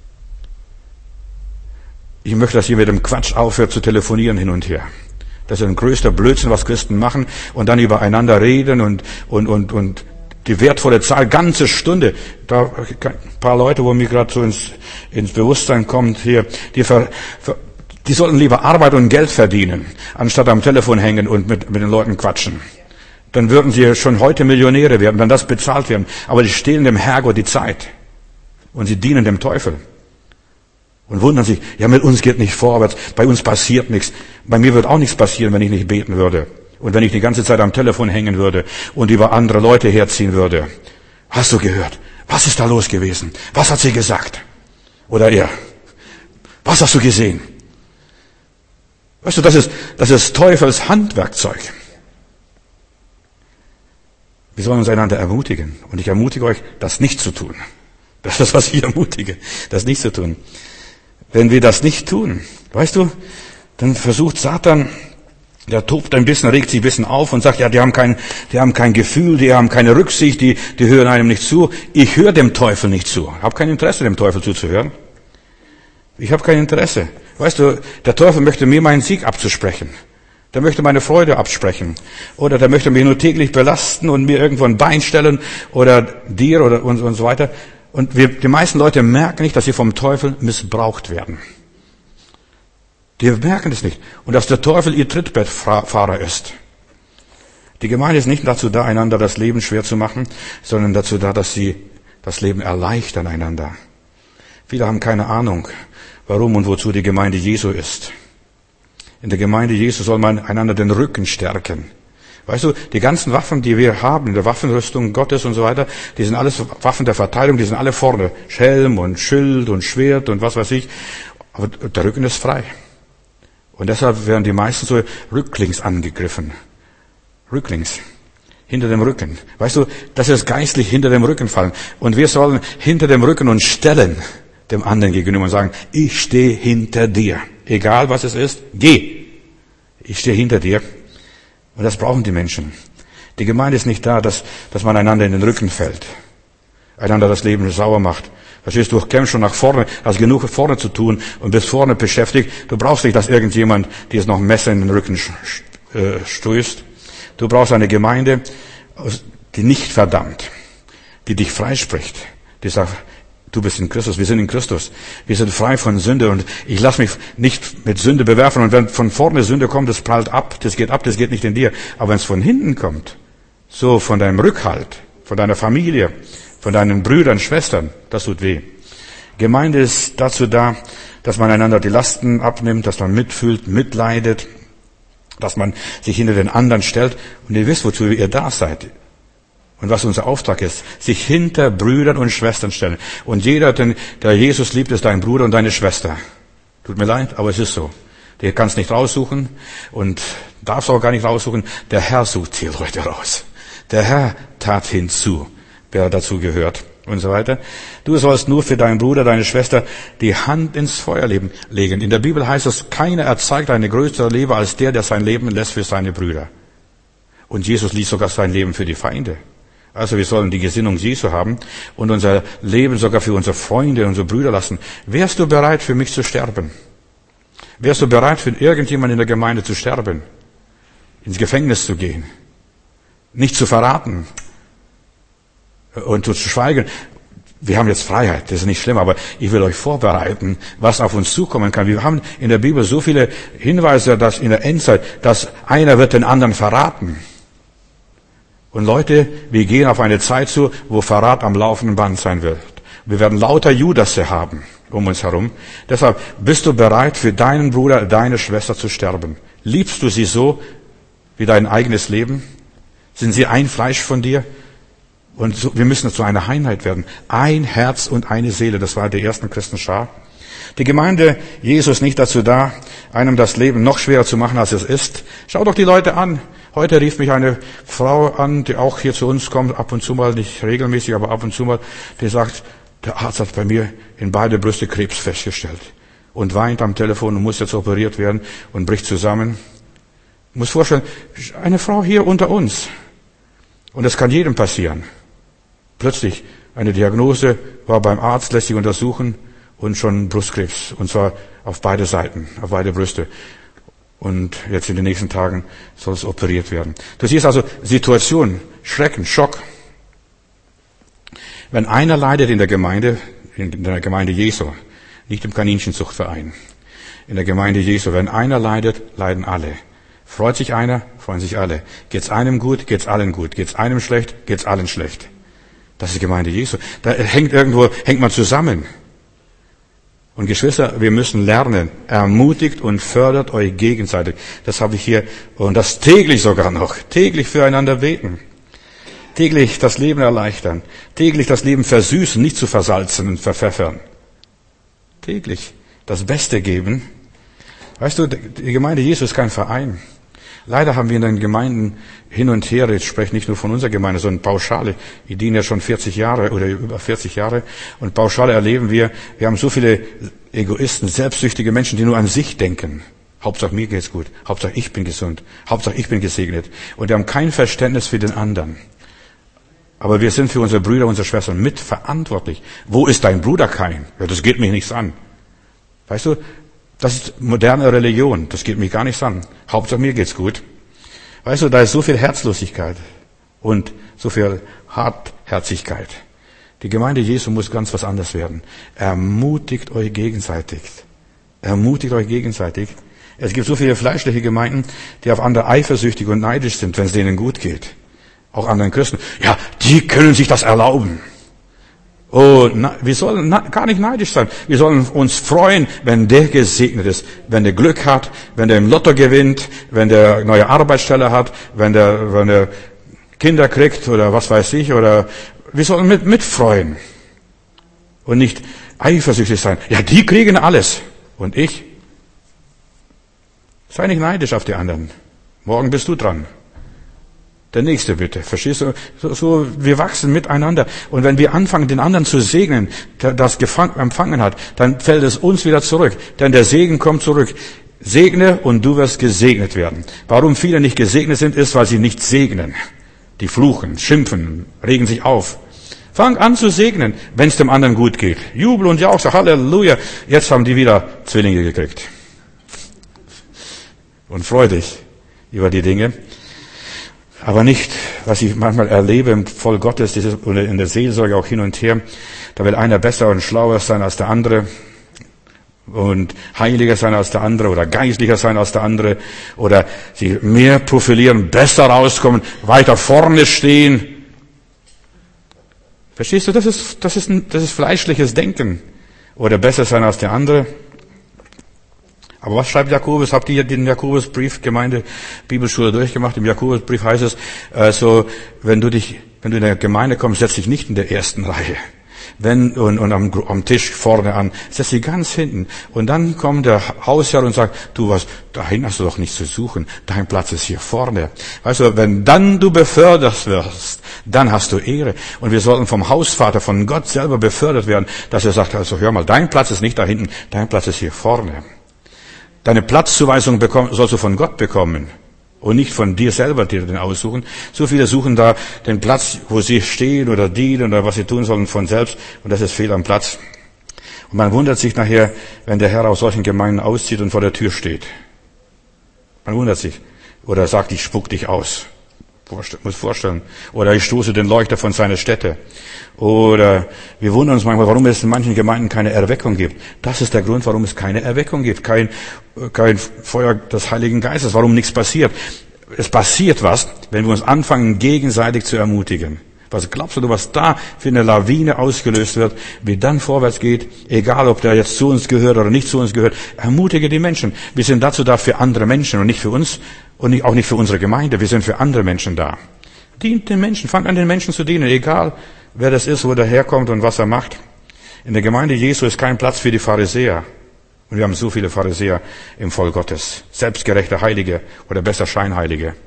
Ich möchte, dass ihr mit dem Quatsch aufhört zu telefonieren hin und her. Das ist ein größter Blödsinn, was Christen machen und dann übereinander reden und die wertvolle Zahl, ganze Stunde. Da ein paar Leute, wo mir gerade so ins Bewusstsein kommt hier, die sollten lieber Arbeit und Geld verdienen, anstatt am Telefon hängen und mit den Leuten quatschen. Dann würden sie schon heute Millionäre werden, wenn das bezahlt werden. Aber die stehlen dem Herrgott die Zeit und sie dienen dem Teufel. Und wundern sich, ja, mit uns geht nicht vorwärts, bei uns passiert nichts. Bei mir wird auch nichts passieren, wenn ich nicht beten würde. Und wenn ich die ganze Zeit am Telefon hängen würde und über andere Leute herziehen würde. Hast du gehört? Was ist da los gewesen? Was hat sie gesagt? Oder er? Was hast du gesehen? Weißt du, das ist Teufels Handwerkzeug. Wir sollen uns einander ermutigen. Und ich ermutige euch, das nicht zu tun. Das ist, was ich ermutige, das nicht zu tun. Wenn wir das nicht tun, weißt du, dann versucht Satan, der tobt ein bisschen, regt sich ein bisschen auf und sagt, ja, die haben kein Gefühl, die haben keine Rücksicht, die hören einem nicht zu. Ich höre dem Teufel nicht zu. Ich habe kein Interesse, dem Teufel zuzuhören. Ich habe kein Interesse. Weißt du, der Teufel möchte mir meinen Sieg abzusprechen. Der möchte meine Freude absprechen. Oder der möchte mich nur täglich belasten und mir irgendwo ein Bein stellen oder dir oder und so weiter. Und die meisten Leute merken nicht, dass sie vom Teufel missbraucht werden. Die merken es nicht. Und dass der Teufel ihr Trittbettfahrer ist. Die Gemeinde ist nicht dazu da, einander das Leben schwer zu machen, sondern dazu da, dass sie das Leben erleichtern einander. Viele haben keine Ahnung, warum und wozu die Gemeinde Jesu ist. In der Gemeinde Jesu soll man einander den Rücken stärken. Weißt du, die ganzen Waffen, die wir haben, in der Waffenrüstung Gottes und so weiter, die sind alles Waffen der Verteidigung, die sind alle vorne. Schelm und Schild und Schwert und was weiß ich. Aber der Rücken ist frei. Und deshalb werden die meisten so rücklings angegriffen. Rücklings. Hinter dem Rücken. Weißt du, das ist geistlich hinter dem Rücken fallen. Und wir sollen hinter dem Rücken uns stellen, dem anderen gegenüber und sagen, ich stehe hinter dir. Egal was es ist, geh. Ich stehe hinter dir. Und das brauchen die Menschen. Die Gemeinde ist nicht da, dass man einander in den Rücken fällt. Einander das Leben sauer macht. Verstehst du, kämpfst schon nach vorne, hast genug vorne zu tun und bist vorne beschäftigt. Du brauchst nicht, dass irgendjemand dir noch ein Messer in den Rücken stößt. Du brauchst eine Gemeinde, die nicht verdammt, die dich freispricht, die sagt, du bist in Christus, wir sind in Christus, wir sind frei von Sünde und ich lasse mich nicht mit Sünde bewerfen und wenn von vorne Sünde kommt, das prallt ab, das geht nicht in dir. Aber wenn es von hinten kommt, so von deinem Rückhalt, von deiner Familie, von deinen Brüdern, Schwestern, das tut weh. Gemeinde ist dazu da, dass man einander die Lasten abnimmt, dass man mitfühlt, mitleidet, dass man sich hinter den anderen stellt und ihr wisst, wozu ihr da seid. Und was unser Auftrag ist, sich hinter Brüdern und Schwestern stellen. Und jeder, der Jesus liebt, ist dein Bruder und deine Schwester. Tut mir leid, aber es ist so. Der kann es nicht raussuchen und darf es auch gar nicht raussuchen. Der Herr sucht die Leute raus. Der Herr tat hinzu, wer dazu gehört und so weiter. Du sollst nur für deinen Bruder, deine Schwester die Hand ins Feuer legen. In der Bibel heißt es, keiner erzeigt eine größere Liebe als der sein Leben lässt für seine Brüder. Und Jesus ließ sogar sein Leben für die Feinde. Also wir sollen die Gesinnung Jesu haben und unser Leben sogar für unsere Freunde, unsere Brüder lassen. Wärst du bereit, für mich zu sterben? Wärst du bereit, für irgendjemanden in der Gemeinde zu sterben? Ins Gefängnis zu gehen? Nicht zu verraten? Und zu schweigen? Wir haben jetzt Freiheit, das ist nicht schlimm, aber ich will euch vorbereiten, was auf uns zukommen kann. Wir haben in der Bibel so viele Hinweise, dass in der Endzeit, dass einer wird den anderen verraten. Und Leute, wir gehen auf eine Zeit zu, wo Verrat am laufenden Band sein wird. Wir werden lauter Judasse haben um uns herum. Deshalb bist du bereit, für deinen Bruder, deine Schwester zu sterben. Liebst du sie so wie dein eigenes Leben? Sind sie ein Fleisch von dir? Und so, wir müssen zu einer Einheit werden. Ein Herz und eine Seele. Das war die ersten Christenschar. Die Gemeinde Jesu ist nicht dazu da, einem das Leben noch schwerer zu machen, als es ist. Schau doch die Leute an. Heute rief mich eine Frau an, die auch hier zu uns kommt, ab und zu mal, nicht regelmäßig, aber ab und zu mal, die sagt, der Arzt hat bei mir in beide Brüste Krebs festgestellt und weint am Telefon und muss jetzt operiert werden und bricht zusammen. Ich muss vorstellen, eine Frau hier unter uns. Und das kann jedem passieren. Plötzlich eine Diagnose, war beim Arzt, lässt sich untersuchen und schon Brustkrebs. Und zwar auf beide Seiten, auf beide Brüste. Und jetzt in den nächsten Tagen soll es operiert werden. Du siehst also Situation, Schrecken, Schock. Wenn einer leidet in der Gemeinde Jesu, nicht im Kaninchenzuchtverein, in der Gemeinde Jesu, wenn einer leidet, leiden alle. Freut sich einer, freuen sich alle. Geht's einem gut, geht's allen gut. Geht's einem schlecht, geht's allen schlecht. Das ist die Gemeinde Jesu. Da hängt man zusammen. Und Geschwister, wir müssen lernen, ermutigt und fördert euch gegenseitig. Das habe ich hier, und das täglich sogar noch, täglich füreinander beten. Täglich das Leben erleichtern. Täglich das Leben versüßen, nicht zu versalzen und verpfeffern. Täglich das Beste geben. Weißt du, die Gemeinde Jesu ist kein Verein. Leider haben wir in den Gemeinden hin und her, ich spreche nicht nur von unserer Gemeinde, sondern pauschale, die dienen ja schon 40 Jahre oder über 40 Jahre, und pauschale erleben wir haben so viele Egoisten, selbstsüchtige Menschen, die nur an sich denken. Hauptsache mir geht's gut, Hauptsache ich bin gesund, Hauptsache ich bin gesegnet. Und die haben kein Verständnis für den anderen. Aber wir sind für unsere Brüder, unsere Schwestern mitverantwortlich. Wo ist dein Bruder kein? Ja, das geht mich nichts an. Weißt du, das ist moderne Religion. Das geht mich gar nichts an. Hauptsache mir geht's gut. Weißt du, da ist so viel Herzlosigkeit und so viel Hartherzigkeit. Die Gemeinde Jesu muss ganz was anderes werden. Ermutigt euch gegenseitig. Ermutigt euch gegenseitig. Es gibt so viele fleischliche Gemeinden, die auf andere eifersüchtig und neidisch sind, wenn es denen gut geht. Auch anderen Christen. Ja, die können sich das erlauben. Oh, wir sollen gar nicht neidisch sein. Wir sollen uns freuen, wenn der gesegnet ist, wenn der Glück hat, wenn der im Lotto gewinnt, wenn der neue Arbeitsstelle hat, wenn der Kinder kriegt oder was weiß ich, oder wir sollen mitfreuen und nicht eifersüchtig sein. Ja, die kriegen alles und ich. Sei nicht neidisch auf die anderen. Morgen bist du dran. Der Nächste bitte, verstehst du? So, wir wachsen miteinander. Und wenn wir anfangen, den anderen zu segnen, der das empfangen hat, dann fällt es uns wieder zurück. Denn der Segen kommt zurück. Segne und du wirst gesegnet werden. Warum viele nicht gesegnet sind, ist, weil sie nicht segnen. Die fluchen, schimpfen, regen sich auf. Fang an zu segnen, wenn es dem anderen gut geht. Jubel und jauchze, Halleluja. Jetzt haben die wieder Zwillinge gekriegt. Und freu dich. über die Dinge. Aber nicht, was ich manchmal erlebe im Volk Gottes, oder in der Seelsorge auch hin und her. Da will einer besser und schlauer sein als der andere und heiliger sein als der andere oder geistlicher sein als der andere oder sich mehr profilieren, besser rauskommen, weiter vorne stehen. Verstehst du, das ist fleischliches Denken. Oder besser sein als der andere. Aber was schreibt Jakobus? Habt ihr den Jakobusbrief, Gemeinde, Bibelschule durchgemacht? Im Jakobusbrief heißt es, wenn du in der Gemeinde kommst, setz dich nicht in der ersten Reihe. Und am Tisch vorne an, setz dich ganz hinten. Und dann kommt der Hausherr und sagt, dahin hast du doch nichts zu suchen. Dein Platz ist hier vorne. Weißt du, wenn dann du befördert wirst, dann hast du Ehre. Und wir sollten vom Hausvater, von Gott selber befördert werden, dass er sagt, also hör mal, dein Platz ist nicht da hinten, dein Platz ist hier vorne. Deine Platzzuweisung sollst du von Gott bekommen. Und nicht von dir selber dir den aussuchen. So viele suchen da den Platz, wo sie stehen oder dienen oder was sie tun sollen von selbst. Und das ist fehl am Platz. Und man wundert sich nachher, wenn der Herr aus solchen Gemeinden auszieht und vor der Tür steht. Man wundert sich. Oder sagt, ich spuck dich aus. Muss vorstellen. Oder ich stoße den Leuchter von seiner Stätte. Oder wir wundern uns manchmal, warum es in manchen Gemeinden keine Erweckung gibt. Das ist der Grund, warum es keine Erweckung gibt. Kein Feuer des Heiligen Geistes. Warum nichts passiert. Es passiert was, wenn wir uns anfangen, gegenseitig zu ermutigen. Was glaubst du, was da für eine Lawine ausgelöst wird, wie dann vorwärts geht, egal ob der jetzt zu uns gehört oder nicht zu uns gehört. Ermutige die Menschen. Wir sind dazu da für andere Menschen und nicht für uns und auch nicht für unsere Gemeinde. Wir sind für andere Menschen da. Dient den Menschen, fang an den Menschen zu dienen, egal wer das ist, wo der herkommt und was er macht. In der Gemeinde Jesu ist kein Platz für die Pharisäer. Und wir haben so viele Pharisäer im Volk Gottes. Selbstgerechte Heilige oder besser Scheinheilige.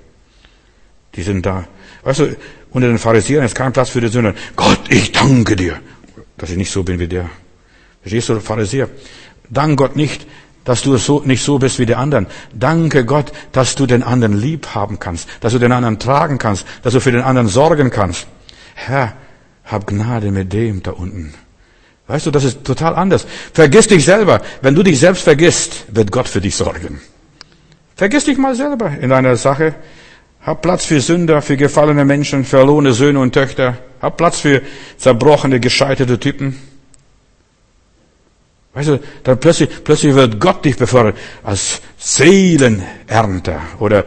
Die sind da. Weißt du, unter den Pharisäern ist kein Platz für die Sünder. Gott, ich danke dir, dass ich nicht so bin wie der. Verstehst du, Pharisäer? Dank Gott nicht, dass du nicht so bist wie die anderen. Danke Gott, dass du den anderen lieb haben kannst, dass du den anderen tragen kannst, dass du für den anderen sorgen kannst. Herr, hab Gnade mit dem da unten. Weißt du, das ist total anders. Vergiss dich selber. Wenn du dich selbst vergisst, wird Gott für dich sorgen. Vergiss dich mal selber in deiner Sache. Hab Platz für Sünder, für gefallene Menschen, verlorene Söhne und Töchter. Hab Platz für zerbrochene, gescheiterte Typen. Weißt du, dann plötzlich wird Gott dich befördern als Seelenernter oder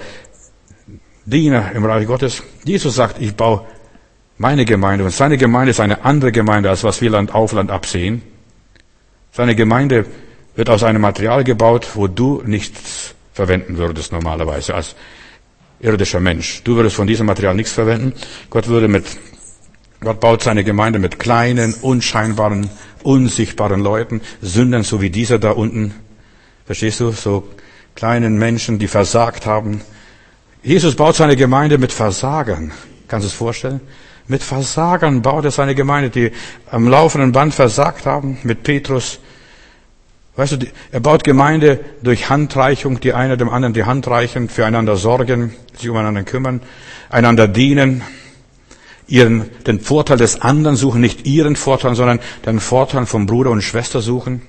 Diener im Reich Gottes. Jesus sagt, ich baue meine Gemeinde. Und seine Gemeinde ist eine andere Gemeinde, als was wir Land auf Land absehen. Seine Gemeinde wird aus einem Material gebaut, wo du nichts verwenden würdest normalerweise als irdischer Mensch. Du würdest von diesem Material nichts verwenden. Gott baut seine Gemeinde mit kleinen, unscheinbaren, unsichtbaren Leuten, Sündern, so wie dieser da unten. Verstehst du? So kleinen Menschen, die versagt haben. Jesus baut seine Gemeinde mit Versagern. Kannst du es vorstellen? Mit Versagern baut er seine Gemeinde, die am laufenden Band versagt haben, mit Petrus. Weißt du, er baut Gemeinde durch Handreichung, die einer dem anderen die Hand reichen, füreinander sorgen, sich umeinander kümmern, einander dienen, den Vorteil des anderen suchen, nicht ihren Vorteil, sondern den Vorteil vom Bruder und Schwester suchen.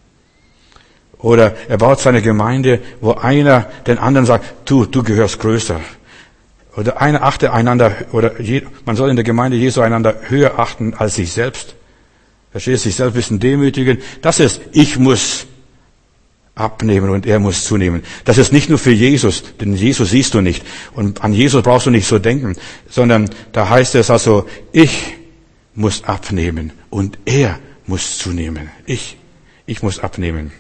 Oder er baut seine Gemeinde, wo einer den anderen sagt, du gehörst größer. Oder einer achte einander, man soll in der Gemeinde Jesu einander höher achten als sich selbst. Verstehst du, sich selbst ein bisschen demütigen. Das ist, ich muss abnehmen und er muss zunehmen. Das ist nicht nur für Jesus, denn Jesus siehst du nicht. Und an Jesus brauchst du nicht so denken, sondern da heißt es also, ich muss abnehmen und er muss zunehmen. Ich muss abnehmen.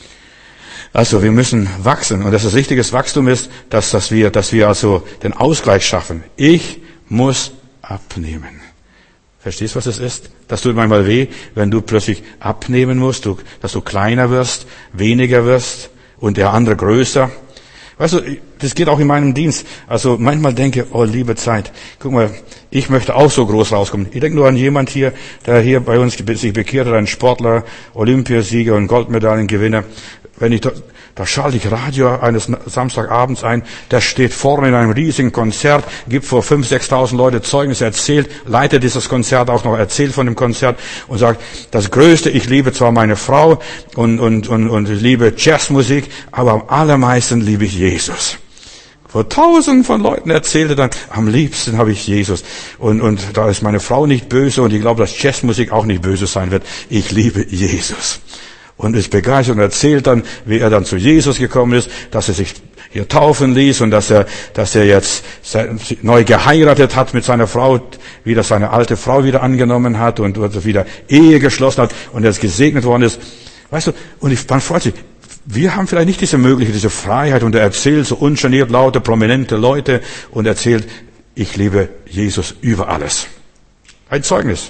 Also wir müssen wachsen und das richtiges Wachstum ist, dass wir also den Ausgleich schaffen. Ich muss abnehmen. Verstehst du, was es ist? Das tut manchmal weh, wenn du plötzlich abnehmen musst, dass du kleiner wirst, weniger wirst und der andere größer. Weißt du, das geht auch in meinem Dienst. Also manchmal denke, oh liebe Zeit, guck mal, ich möchte auch so groß rauskommen. Ich denke nur an jemand hier, der hier bei uns sich bekehrt hat, ein Sportler, Olympiasieger und Goldmedaillengewinner. Da schalte ich Radio eines Samstagabends ein, der steht vorne in einem riesigen Konzert, gibt vor 5.000, 6.000 Leute Zeugnis, erzählt, leitet dieses Konzert auch noch, erzählt von dem Konzert und sagt, das Größte, ich liebe zwar meine Frau und ich liebe Jazzmusik, aber am allermeisten liebe ich Jesus. Vor Tausenden von Leuten erzählte dann, am liebsten habe ich Jesus. Und da ist meine Frau nicht böse und ich glaube, dass Jazzmusik auch nicht böse sein wird. Ich liebe Jesus. Und ist begeistert und erzählt dann, wie er dann zu Jesus gekommen ist, dass er sich hier taufen ließ und dass er jetzt neu geheiratet hat mit seiner Frau, wieder seine alte Frau wieder angenommen hat und wieder Ehe geschlossen hat und jetzt gesegnet worden ist. Weißt du, und man freut sich. Wir haben vielleicht nicht diese Möglichkeit, diese Freiheit und er erzählt so ungeniert laute, prominente Leute und erzählt, ich liebe Jesus über alles. Ein Zeugnis.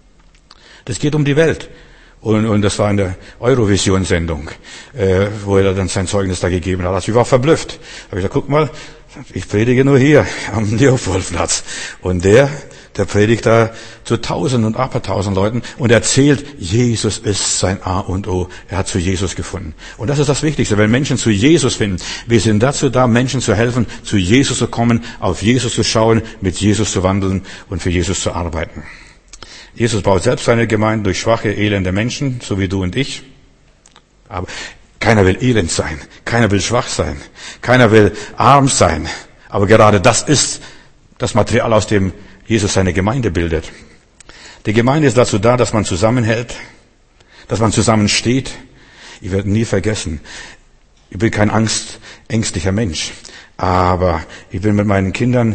Das geht um die Welt. Und das war in der Eurovision-Sendung, wo er dann sein Zeugnis da gegeben hat. Also ich war verblüfft. Habe ich gesagt, guck mal, ich predige nur hier am Leopoldplatz. Und der predigt da zu Tausenden und Abertausend Leuten und erzählt, Jesus ist sein A und O. Er hat zu Jesus gefunden. Und das ist das Wichtigste, wenn Menschen zu Jesus finden. Wir sind dazu da, Menschen zu helfen, zu Jesus zu kommen, auf Jesus zu schauen, mit Jesus zu wandeln und für Jesus zu arbeiten. Jesus baut selbst seine Gemeinde durch schwache, elende Menschen, so wie du und ich. Aber keiner will elend sein. Keiner will schwach sein. Keiner will arm sein. Aber gerade das ist das Material, aus dem Jesus seine Gemeinde bildet. Die Gemeinde ist dazu da, dass man zusammenhält, dass man zusammensteht. Ich werde nie vergessen, ich bin kein ängstlicher Mensch. Aber ich bin mit meinen Kindern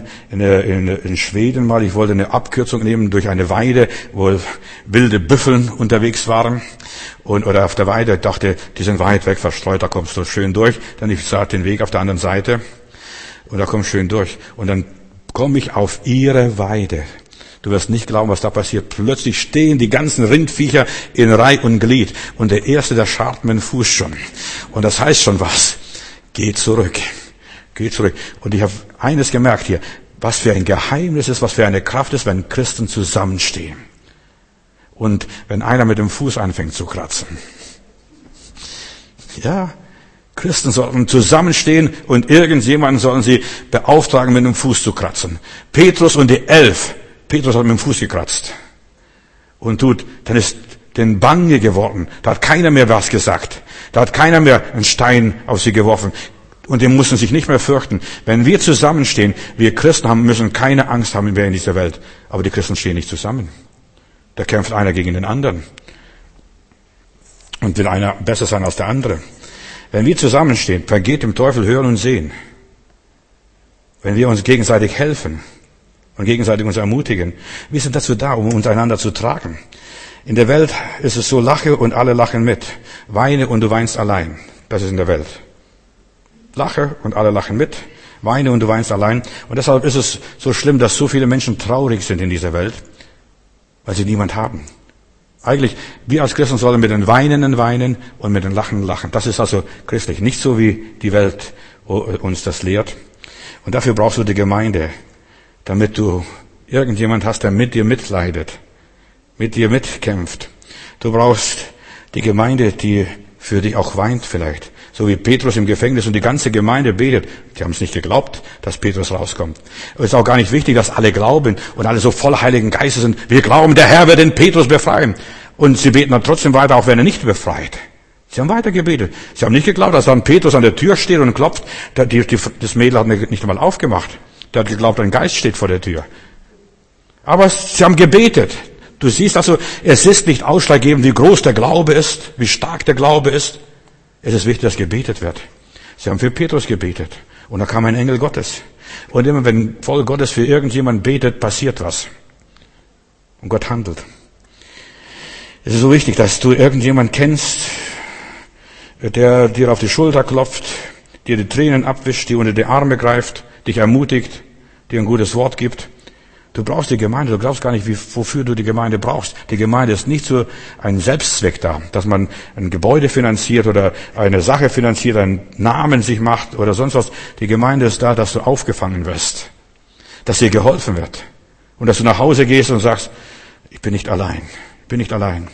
in Schweden mal, ich wollte eine Abkürzung nehmen durch eine Weide, wo wilde Büffeln unterwegs waren. Oder auf der Weide, ich dachte, die sind weit weg verstreut, da kommst du schön durch. Dann ich sah den Weg auf der anderen Seite und da kommst du schön durch. Und dann komme ich auf ihre Weide. Du wirst nicht glauben, was da passiert. Plötzlich stehen die ganzen Rindviecher in Reih und Glied. Und der Erste, der scharrt mit dem Fuß schon. Und das heißt schon was. Geh zurück. Geh zurück. Und ich habe eines gemerkt hier, was für ein Geheimnis ist, was für eine Kraft ist, wenn Christen zusammenstehen. Und wenn einer mit dem Fuß anfängt zu kratzen. Ja, Christen sollten zusammenstehen und irgendjemanden sollen sie beauftragen, mit dem Fuß zu kratzen. Petrus und die 11. Petrus hat mit dem Fuß gekratzt. Und dann ist den Bange geworden. Da hat keiner mehr was gesagt. Da hat keiner mehr einen Stein auf sie geworfen. Und die mussten sich nicht mehr fürchten. Wenn wir zusammenstehen, wir Christen müssen keine Angst haben mehr in dieser Welt. Aber die Christen stehen nicht zusammen. Da kämpft einer gegen den anderen. Und will einer besser sein als der andere. Wenn wir zusammenstehen, vergeht dem Teufel Hören und Sehen. Wenn wir uns gegenseitig helfen und gegenseitig uns ermutigen. Wir sind dazu da, um uns einander zu tragen. In der Welt ist es so, lache und alle lachen mit. Weine und du weinst allein. Das ist in der Welt. Lache und alle lachen mit, weine und du weinst allein. Und deshalb ist es so schlimm, dass so viele Menschen traurig sind in dieser Welt, weil sie niemand haben. Eigentlich, wir als Christen sollen mit den Weinenden weinen und mit den Lachenden lachen. Das ist also christlich, nicht so wie die Welt uns das lehrt. Und dafür brauchst du die Gemeinde, damit du irgendjemand hast, der mit dir mitleidet, mit dir mitkämpft. Du brauchst die Gemeinde, die für dich auch weint vielleicht. So wie Petrus im Gefängnis und die ganze Gemeinde betet. Die haben es nicht geglaubt, dass Petrus rauskommt. Es ist auch gar nicht wichtig, dass alle glauben und alle so voll Heiligen Geistes sind. Wir glauben, der Herr wird den Petrus befreien. Und sie beten dann trotzdem weiter, auch wenn er nicht befreit. Sie haben weiter gebetet. Sie haben nicht geglaubt, dass dann Petrus an der Tür steht und klopft. Das Mädel hat nicht einmal aufgemacht. Der hat geglaubt, ein Geist steht vor der Tür. Aber sie haben gebetet. Du siehst also, es ist nicht ausschlaggebend, wie groß der Glaube ist, wie stark der Glaube ist. Es ist wichtig, dass gebetet wird. Sie haben für Petrus gebetet. Und da kam ein Engel Gottes. Und immer wenn Volk Gottes für irgendjemand betet, passiert was. Und Gott handelt. Es ist so wichtig, dass du irgendjemand kennst, der dir auf die Schulter klopft, dir die Tränen abwischt, dir unter die Arme greift, dich ermutigt, dir ein gutes Wort gibt. Du brauchst die Gemeinde, du glaubst gar nicht, wofür du die Gemeinde brauchst. Die Gemeinde ist nicht so ein Selbstzweck da, dass man ein Gebäude finanziert oder eine Sache finanziert, einen Namen sich macht oder sonst was. Die Gemeinde ist da, dass du aufgefangen wirst, dass dir geholfen wird und dass du nach Hause gehst und sagst, ich bin nicht allein, ich bin nicht allein.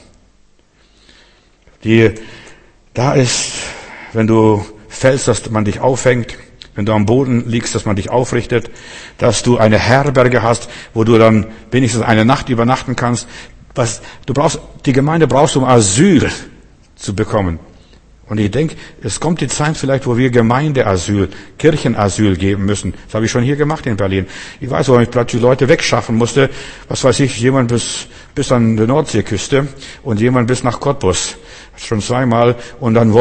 Da ist, wenn du fällst, dass man dich auffängt, wenn du am Boden liegst, dass man dich aufrichtet, dass du eine Herberge hast, wo du dann wenigstens eine Nacht übernachten kannst. Die Gemeinde brauchst du, um Asyl zu bekommen. Und ich denke, es kommt die Zeit vielleicht, wo wir Gemeindeasyl, Kirchenasyl geben müssen. Das habe ich schon hier gemacht in Berlin. Ich weiß, wo ich plötzlich Leute wegschaffen musste. Was weiß ich, jemand bis an die Nordseeküste und jemand bis nach Cottbus. Schon zweimal. Und dann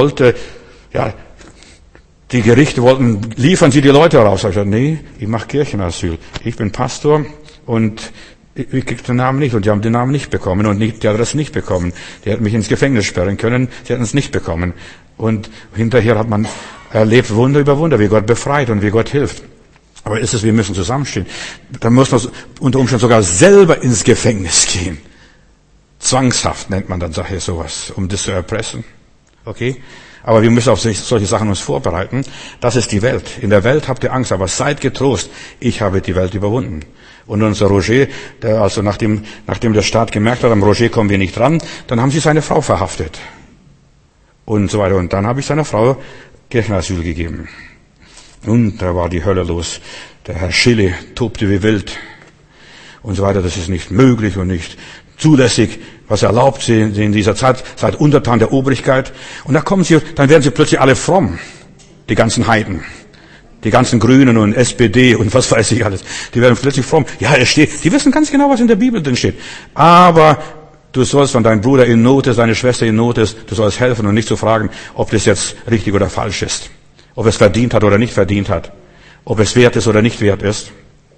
die Gerichte wollten, liefern Sie die Leute raus. Ich habe gesagt, nee, ich mache Kirchenasyl. Ich bin Pastor und ich krieg den Namen nicht und die haben den Namen nicht bekommen und die Adresse nicht bekommen. Die hätten mich ins Gefängnis sperren können, sie hätten es nicht bekommen. Und hinterher hat man erlebt Wunder über Wunder, wie Gott befreit und wie Gott hilft. Aber wir müssen zusammenstehen. Dann muss man unter Umständen sogar selber ins Gefängnis gehen. Zwangshaft nennt man dann sowas, um das zu erpressen. Okay? Aber wir müssen auf solche Sachen uns vorbereiten. Das ist die Welt. In der Welt habt ihr Angst, aber seid getrost. Ich habe die Welt überwunden. Und unser Roger, nachdem der Staat gemerkt hat, am Roger kommen wir nicht ran, dann haben sie seine Frau verhaftet. Und so weiter. Und dann habe ich seiner Frau Kirchenasyl gegeben. Und da war die Hölle los. Der Herr Schille tobte wie wild. Und so weiter. Das ist nicht möglich und nicht zulässig. Was erlaubt sie in dieser Zeit? Seid untertan der Obrigkeit. Und dann werden sie plötzlich alle fromm. Die ganzen Heiden. Die ganzen Grünen und SPD und was weiß ich alles. Die werden plötzlich fromm. Ja, die wissen ganz genau, was in der Bibel drin steht. Aber du sollst, wenn dein Bruder in Not ist, deine Schwester in Not ist, du sollst helfen und nicht zu fragen, ob das jetzt richtig oder falsch ist. Ob es verdient hat oder nicht verdient hat. Ob es wert ist oder nicht wert ist.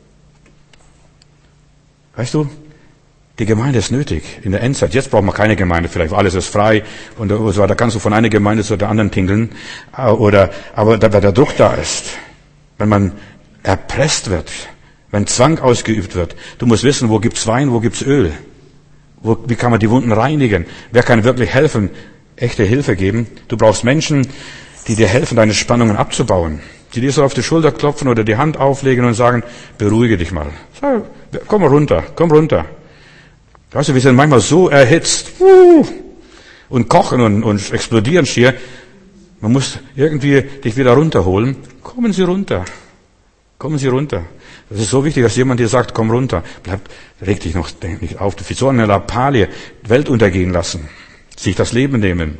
Weißt du, die Gemeinde ist nötig in der Endzeit. Jetzt braucht man keine Gemeinde, vielleicht alles ist frei und so weiter. Da kannst du von einer Gemeinde zu der anderen tingeln. Aber weil der Druck da ist. Wenn man erpresst wird, wenn Zwang ausgeübt wird. Du musst wissen, wo gibt's Wein, wo gibt's Öl? Wie kann man die Wunden reinigen? Wer kann wirklich helfen, echte Hilfe geben? Du brauchst Menschen, die dir helfen, deine Spannungen abzubauen. Die dir so auf die Schulter klopfen oder die Hand auflegen und sagen, beruhige dich mal. Komm runter. Weißt du, wir sind manchmal so erhitzt und kochen und explodieren schier. Man muss irgendwie dich wieder runterholen. Kommen Sie runter. Das ist so wichtig, dass jemand dir sagt, komm runter. Reg dich noch, denk nicht auf. Wie so eine Lappalie, Welt untergehen lassen. Sich das Leben nehmen.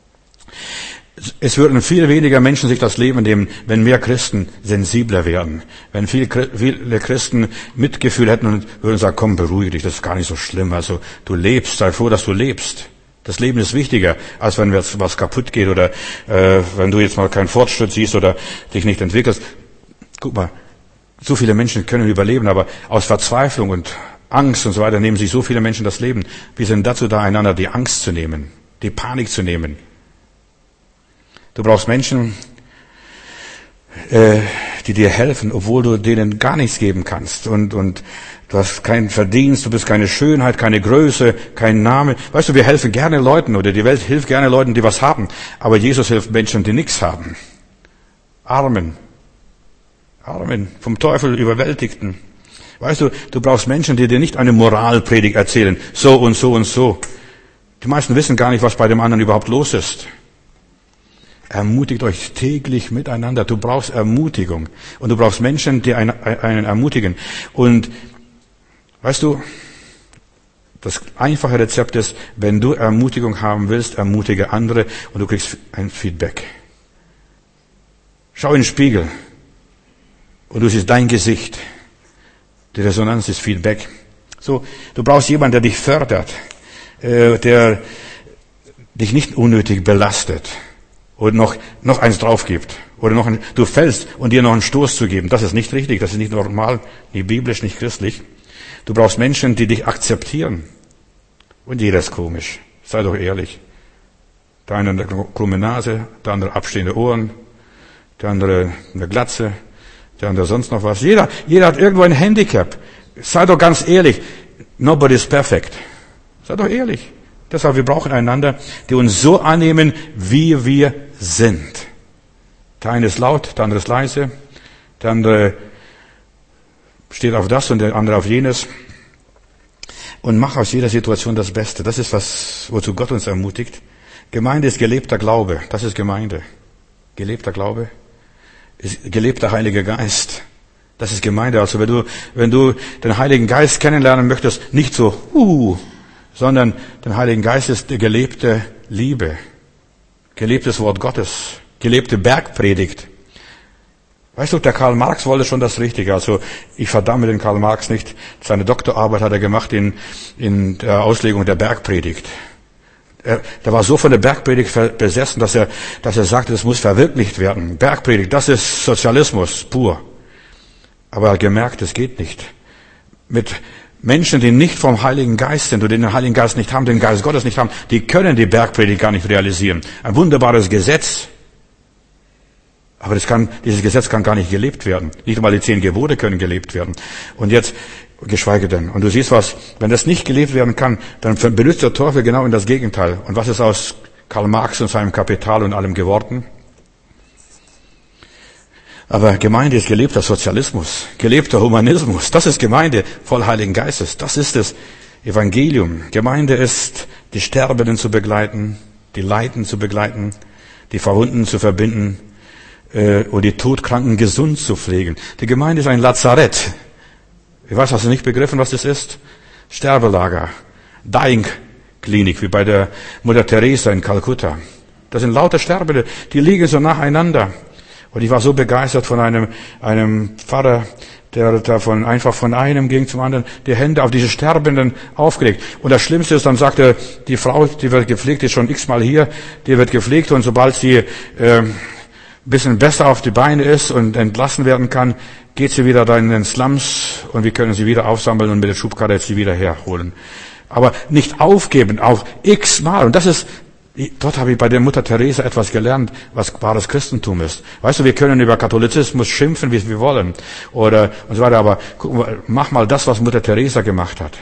Es würden viel weniger Menschen sich das Leben nehmen, wenn mehr Christen sensibler wären. Wenn viele Christen Mitgefühl hätten und würden sagen, komm, beruhige dich, das ist gar nicht so schlimm. Also, du lebst, sei froh, dass du lebst. Das Leben ist wichtiger, als wenn was kaputt geht oder wenn du jetzt mal keinen Fortschritt siehst oder dich nicht entwickelst. Guck mal, so viele Menschen können überleben, aber aus Verzweiflung und Angst und so weiter nehmen sich so viele Menschen das Leben. Wir sind dazu da, einander die Angst zu nehmen, die Panik zu nehmen. Du brauchst Menschen, die dir helfen, obwohl du denen gar nichts geben kannst. Und du hast keinen Verdienst, du bist keine Schönheit, keine Größe, kein Name. Weißt du, wir helfen gerne Leuten oder die Welt hilft gerne Leuten, die was haben. Aber Jesus hilft Menschen, die nichts haben. Armen, vom Teufel überwältigten. Weißt du, du brauchst Menschen, die dir nicht eine Moralpredigt erzählen. So und so und so. Die meisten wissen gar nicht, was bei dem anderen überhaupt los ist. Ermutigt euch täglich miteinander. Du brauchst Ermutigung. Und du brauchst Menschen, die einen ermutigen. Und weißt du, das einfache Rezept ist, wenn du Ermutigung haben willst, ermutige andere und du kriegst ein Feedback. Schau in den Spiegel und du siehst dein Gesicht. Die Resonanz ist Feedback. So, du brauchst jemanden, der dich fördert, der dich nicht unnötig belastet. Oder noch eins drauf gibt. Oder du fällst und dir noch einen Stoß zu geben. Das ist nicht richtig, das ist nicht normal, nicht biblisch, nicht christlich. Du brauchst Menschen, die dich akzeptieren. Und jeder ist komisch. Sei doch ehrlich. Der eine eine krumme Nase, der andere abstehende Ohren, der andere eine Glatze, der andere sonst noch was. Jeder hat irgendwo ein Handicap. Sei doch ganz ehrlich. Nobody is perfect. Sei doch ehrlich. Deshalb, wir brauchen einander, die uns so annehmen, wie wir sind. Der eine ist laut, der andere ist leise, der andere steht auf das und der andere auf jenes. Und mach aus jeder Situation das Beste. Das ist wozu Gott uns ermutigt. Gemeinde ist gelebter Glaube. Das ist Gemeinde. Gelebter Glaube ist gelebter Heiliger Geist. Das ist Gemeinde. Also wenn du den Heiligen Geist kennenlernen möchtest, nicht so, sondern den Heiligen Geist ist die gelebte Liebe. Gelebtes Wort Gottes, gelebte Bergpredigt. Weißt du, der Karl Marx wollte schon das Richtige. Also ich verdamme den Karl Marx nicht. Seine Doktorarbeit hat er gemacht in der Auslegung der Bergpredigt. Der war so von der Bergpredigt besessen, dass er sagte, es muss verwirklicht werden. Bergpredigt, das ist Sozialismus pur. Aber er hat gemerkt, es geht nicht. Mit Menschen, die nicht vom Heiligen Geist sind oder den Heiligen Geist nicht haben, den Geist Gottes nicht haben, die können die Bergpredigt gar nicht realisieren. Ein wunderbares Gesetz. Aber dieses Gesetz kann gar nicht gelebt werden. Nicht einmal die 10 Gebote können gelebt werden. Und jetzt, geschweige denn. Und du siehst was, wenn das nicht gelebt werden kann, dann benutzt der Teufel genau in das Gegenteil. Und was ist aus Karl Marx und seinem Kapital und allem geworden? Aber Gemeinde ist gelebter Sozialismus, gelebter Humanismus. Das ist Gemeinde voll Heiligen Geistes. Das ist das Evangelium. Gemeinde ist, die Sterbenden zu begleiten, die Leidenden zu begleiten, die Verwundeten zu verbinden, und die Todkranken gesund zu pflegen. Die Gemeinde ist ein Lazarett. Ich weiß, hast du nicht begriffen, was das ist? Sterbelager. Dying Klinik, wie bei der Mutter Teresa in Kalkutta. Das sind lauter Sterbende, die liegen so nacheinander. Und ich war so begeistert von einem Pfarrer, der einfach von einem ging zum anderen, die Hände auf diese Sterbenden aufgelegt. Und das Schlimmste ist, dann sagte die Frau, die wird gepflegt, die ist schon x-mal hier, die wird gepflegt und sobald sie bisschen besser auf die Beine ist und entlassen werden kann, geht sie wieder da in den Slums und wir können sie wieder aufsammeln und mit der Schubkarre sie wieder herholen. Aber nicht aufgeben, auch x-mal. Und dort habe ich bei der Mutter Teresa etwas gelernt, was wahres Christentum ist. Weißt du, wir können über Katholizismus schimpfen, wie wir wollen, oder und so weiter, aber mach mal das, was Mutter Teresa gemacht hat.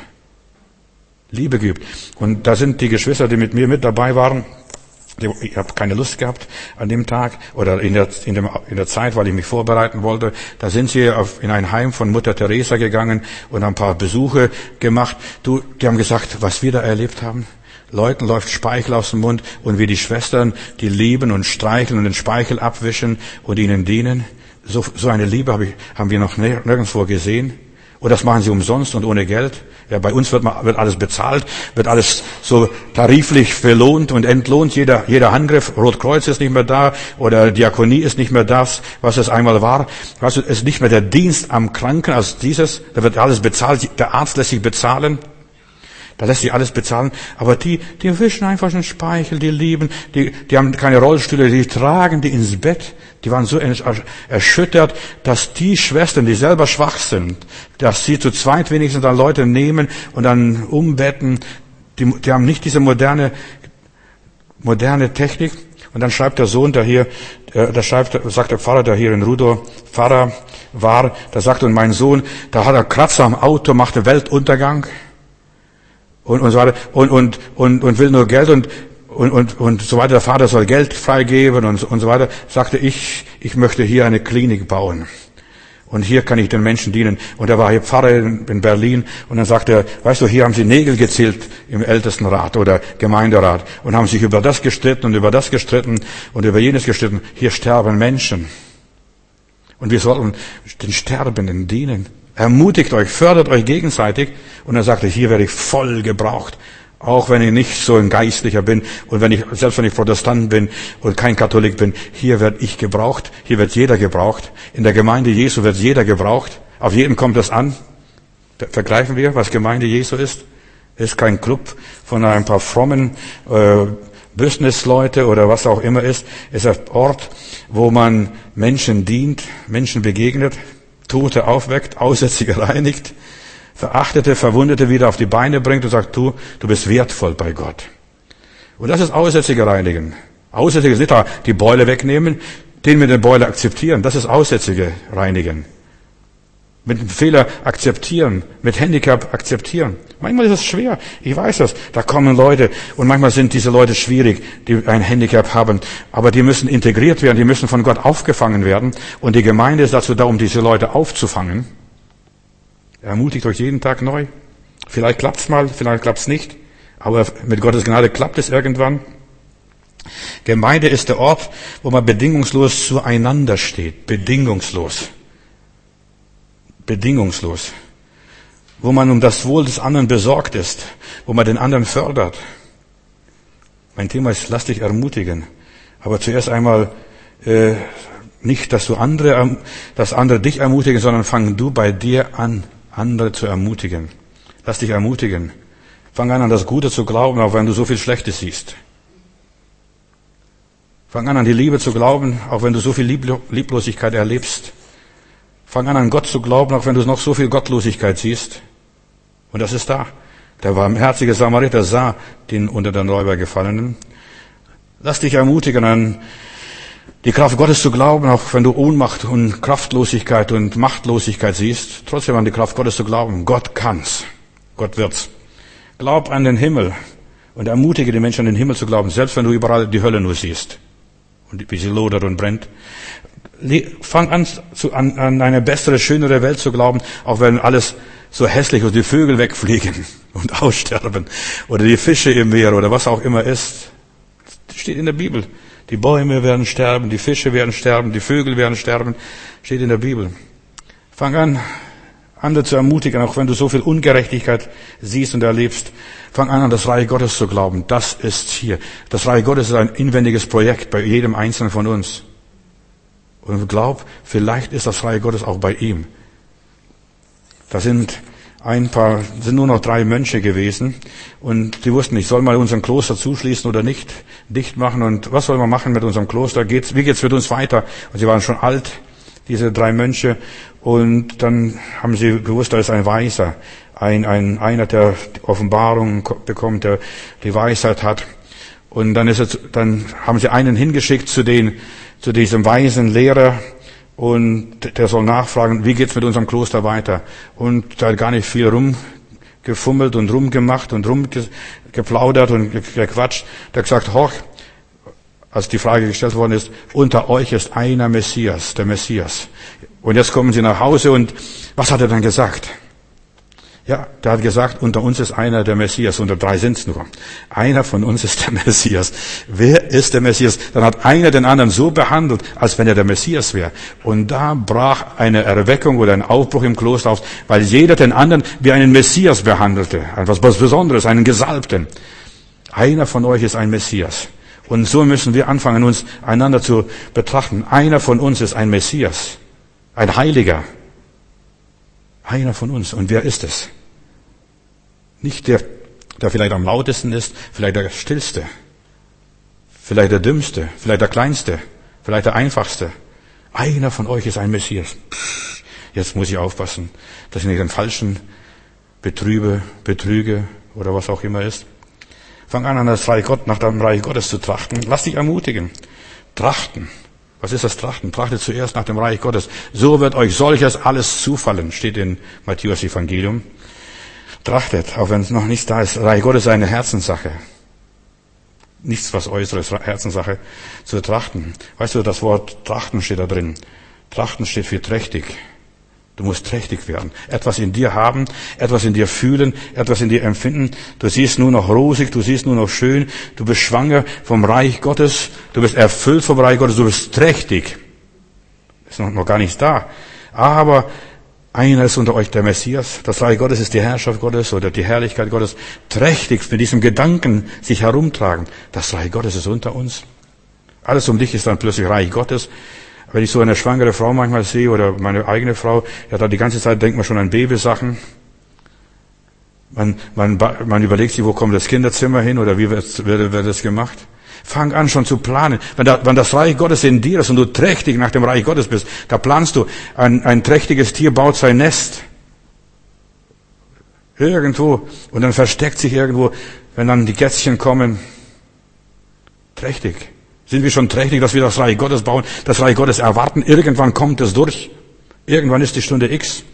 Liebe gibt. Und da sind die Geschwister, die mit mir mit dabei waren. Ich habe keine Lust gehabt an dem Tag oder in der Zeit, weil ich mich vorbereiten wollte. Da sind sie in ein Heim von Mutter Teresa gegangen und haben ein paar Besuche gemacht. Die haben gesagt, was wir da erlebt haben. Leuten läuft Speichel aus dem Mund und wie die Schwestern, die lieben und streicheln und den Speichel abwischen und ihnen dienen. So eine Liebe haben wir noch nirgendwo gesehen. Und das machen sie umsonst und ohne Geld. Ja, bei uns wird alles bezahlt, wird alles so tariflich belohnt und entlohnt. Jeder Handgriff, Rotkreuz ist nicht mehr da oder Diakonie ist nicht mehr das, was es einmal war. Also es ist nicht mehr der Dienst am Kranken als dieses. Da wird alles bezahlt. Der Arzt lässt sich bezahlen. Da lässt sich alles bezahlen. Aber die wischen einfach den Speichel, die lieben, die haben keine Rollstühle, die tragen die ins Bett. Die waren so erschüttert, dass die Schwestern, die selber schwach sind, dass sie zu zweit wenigstens dann Leute nehmen und dann umbetten. Die haben nicht diese moderne Technik. Und dann schreibt der Sohn, sagt der Pfarrer, der hier in Rudow Pfarrer war, der sagt, und mein Sohn, da hat er Kratzer am Auto, macht den Weltuntergang. Und so weiter, und will nur Geld und so weiter. Der Vater soll Geld freigeben und so weiter. Sagte ich möchte hier eine Klinik bauen. Und hier kann ich den Menschen dienen. Und er war hier Pfarrer in Berlin. Und dann sagte er, weißt du, hier haben sie Nägel gezählt im Ältestenrat oder Gemeinderat. Und haben sich über das gestritten und über das gestritten und über jenes gestritten. Hier sterben Menschen. Und wir sollten den Sterbenden dienen. Ermutigt euch, fördert euch gegenseitig. Und er sagte, hier werde ich voll gebraucht. Auch wenn ich nicht so ein Geistlicher bin und selbst wenn ich Protestant bin und kein Katholik bin, hier werde ich gebraucht. Hier wird jeder gebraucht. In der Gemeinde Jesu wird jeder gebraucht. Auf jeden kommt es an. Vergleichen wir, was Gemeinde Jesu ist? Ist kein Club von ein paar frommen Businessleute oder was auch immer ist. Es ist ein Ort, wo man Menschen dient, Menschen begegnet, Tote aufweckt, Aussätzige reinigt, Verachtete, Verwundete wieder auf die Beine bringt und sagt, du bist wertvoll bei Gott. Und das ist Aussätzige reinigen. Aussätzige ist nicht da, die Beule wegnehmen, den mit der Beule akzeptieren. Das ist Aussätzige reinigen. Mit einem Fehler akzeptieren, mit Handicap akzeptieren. Manchmal ist es schwer, ich weiß das. Da kommen Leute und manchmal sind diese Leute schwierig, die ein Handicap haben. Aber die müssen integriert werden, die müssen von Gott aufgefangen werden. Und die Gemeinde ist dazu da, um diese Leute aufzufangen. Ermutigt euch jeden Tag neu. Vielleicht klappt's mal, vielleicht klappt's nicht. Aber mit Gottes Gnade klappt es irgendwann. Gemeinde ist der Ort, wo man bedingungslos zueinander steht. Bedingungslos. Bedingungslos. Wo man um das Wohl des anderen besorgt ist. Wo man den anderen fördert. Mein Thema ist, lass dich ermutigen. Aber zuerst einmal nicht, dass andere dich ermutigen, sondern fang du bei dir an, andere zu ermutigen. Lass dich ermutigen. Fang an das Gute zu glauben, auch wenn du so viel Schlechtes siehst. Fang an die Liebe zu glauben, auch wenn du so viel Lieblosigkeit erlebst. Fang an Gott zu glauben, auch wenn du noch so viel Gottlosigkeit siehst. Und das ist da. Der barmherzige Samariter sah den unter den Räuber Gefallenen. Lass dich ermutigen, an die Kraft Gottes zu glauben, auch wenn du Ohnmacht und Kraftlosigkeit und Machtlosigkeit siehst. Trotzdem an die Kraft Gottes zu glauben. Gott kann's. Gott wird's. Glaub an den Himmel und ermutige die Menschen, an den Himmel zu glauben, selbst wenn du überall die Hölle nur siehst und wie sie lodert und brennt. Fang an eine bessere, schönere Welt zu glauben, auch wenn alles so hässlich ist, die Vögel wegfliegen und aussterben oder die Fische im Meer oder was auch immer ist. Das steht in der Bibel. Die Bäume werden sterben, die Fische werden sterben, die Vögel werden sterben. Steht in der Bibel. Fang an, andere zu ermutigen, auch wenn du so viel Ungerechtigkeit siehst und erlebst. Fang an das Reich Gottes zu glauben. Das ist hier. Das Reich Gottes ist ein inwendiges Projekt bei jedem Einzelnen von uns. Und glaub, vielleicht ist das Reich Gottes auch bei ihm. Da sind nur noch 3 Mönche gewesen und die wussten nicht, soll man unseren Kloster zuschließen oder nicht, dicht machen und was soll man machen mit unserem Kloster, wie geht's mit uns weiter? Und sie waren schon alt, diese 3 Mönche, und dann haben sie gewusst, da ist ein Weiser, einer, der die Offenbarung bekommt, der die Weisheit hat. Und dann haben sie einen hingeschickt zu diesem weisen Lehrer, und der soll nachfragen, wie geht's mit unserem Kloster weiter? Und da hat gar nicht viel rumgefummelt und rumgemacht und rumgeplaudert und gequatscht. Der hat gesagt, hoch, als die Frage gestellt worden ist, unter euch ist einer Messias, der Messias. Und jetzt kommen sie nach Hause und was hat er dann gesagt? Ja, der hat gesagt, unter uns ist einer der Messias, unter 3 sind's nur. Einer von uns ist der Messias. Wer ist der Messias? Dann hat einer den anderen so behandelt, als wenn er der Messias wäre. Und da brach eine Erweckung oder ein Aufbruch im Kloster auf, weil jeder den anderen wie einen Messias behandelte. Etwas Besonderes, einen Gesalbten. Einer von euch ist ein Messias. Und so müssen wir anfangen, uns einander zu betrachten. Einer von uns ist ein Messias. Ein Heiliger. Einer von uns. Und wer ist es? Nicht der vielleicht am lautesten ist, vielleicht der stillste, vielleicht der dümmste, vielleicht der kleinste, vielleicht der einfachste. Einer von euch ist ein Messias. Jetzt muss ich aufpassen, dass ich nicht den Falschen betrüge oder was auch immer ist. Fang an nach dem Reich Gottes zu trachten. Lass dich ermutigen. Trachten. Was ist das Trachten? Trachtet zuerst nach dem Reich Gottes. So wird euch solches alles zufallen, steht in Matthäus Evangelium. Trachtet, auch wenn es noch nicht da ist. Reich Gottes ist eine Herzenssache. Nichts was Äußeres, Herzenssache zu trachten. Weißt du, das Wort Trachten steht da drin. Trachten steht für trächtig. Du musst trächtig werden. Etwas in dir haben, etwas in dir fühlen, etwas in dir empfinden. Du siehst nur noch rosig, du siehst nur noch schön. Du bist schwanger vom Reich Gottes. Du bist erfüllt vom Reich Gottes. Du bist trächtig. Ist noch gar nichts da. Aber einer ist unter euch der Messias. Das Reich Gottes ist die Herrschaft Gottes oder die Herrlichkeit Gottes. Trächtig mit diesem Gedanken sich herumtragen. Das Reich Gottes ist unter uns. Alles um dich ist dann plötzlich Reich Gottes. Wenn ich so eine schwangere Frau manchmal sehe oder meine eigene Frau, ja, da die ganze Zeit denkt man schon an Babysachen. Man überlegt sich, wo kommt das Kinderzimmer hin oder wie wird das gemacht? Fang an schon zu planen. Wenn das Reich Gottes in dir ist und du trächtig nach dem Reich Gottes bist, da planst du, ein trächtiges Tier baut sein Nest. Irgendwo. Und dann versteckt sich irgendwo, wenn dann die Kätzchen kommen. Trächtig. Sind wir schon trächtig, dass wir das Reich Gottes bauen, das Reich Gottes erwarten? Irgendwann kommt es durch. Irgendwann ist die Stunde X.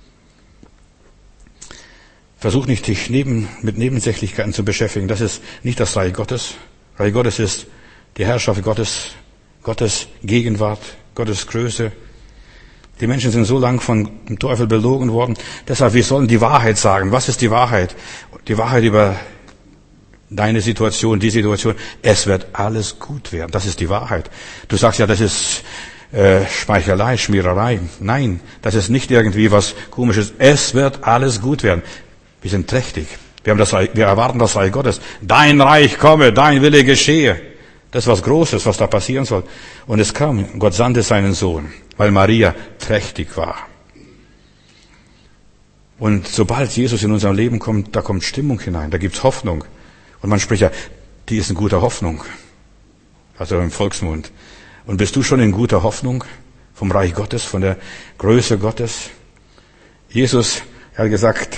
Versuch nicht, dich mit Nebensächlichkeiten zu beschäftigen. Das ist nicht das Reich Gottes. Reich Gottes ist die Herrschaft Gottes, Gottes Gegenwart, Gottes Größe. Die Menschen sind so lang von dem Teufel belogen worden. Deshalb, wir sollen die Wahrheit sagen. Was ist die Wahrheit? Die Wahrheit über deine Situation, die Situation. Es wird alles gut werden. Das ist die Wahrheit. Du sagst ja, das ist Schmeichelei, Schmiererei. Nein, das ist nicht irgendwie was Komisches. Es wird alles gut werden. Wir sind trächtig. Wir erwarten das Reich Gottes. Dein Reich komme, dein Wille geschehe. Das ist was Großes, was da passieren soll. Und es kam, Gott sandte seinen Sohn, weil Maria trächtig war. Und sobald Jesus in unser Leben kommt, da kommt Stimmung hinein, da gibt's Hoffnung. Und man spricht ja, die ist in guter Hoffnung. Also im Volksmund. Und bist du schon in guter Hoffnung vom Reich Gottes, von der Größe Gottes? Jesus hat gesagt,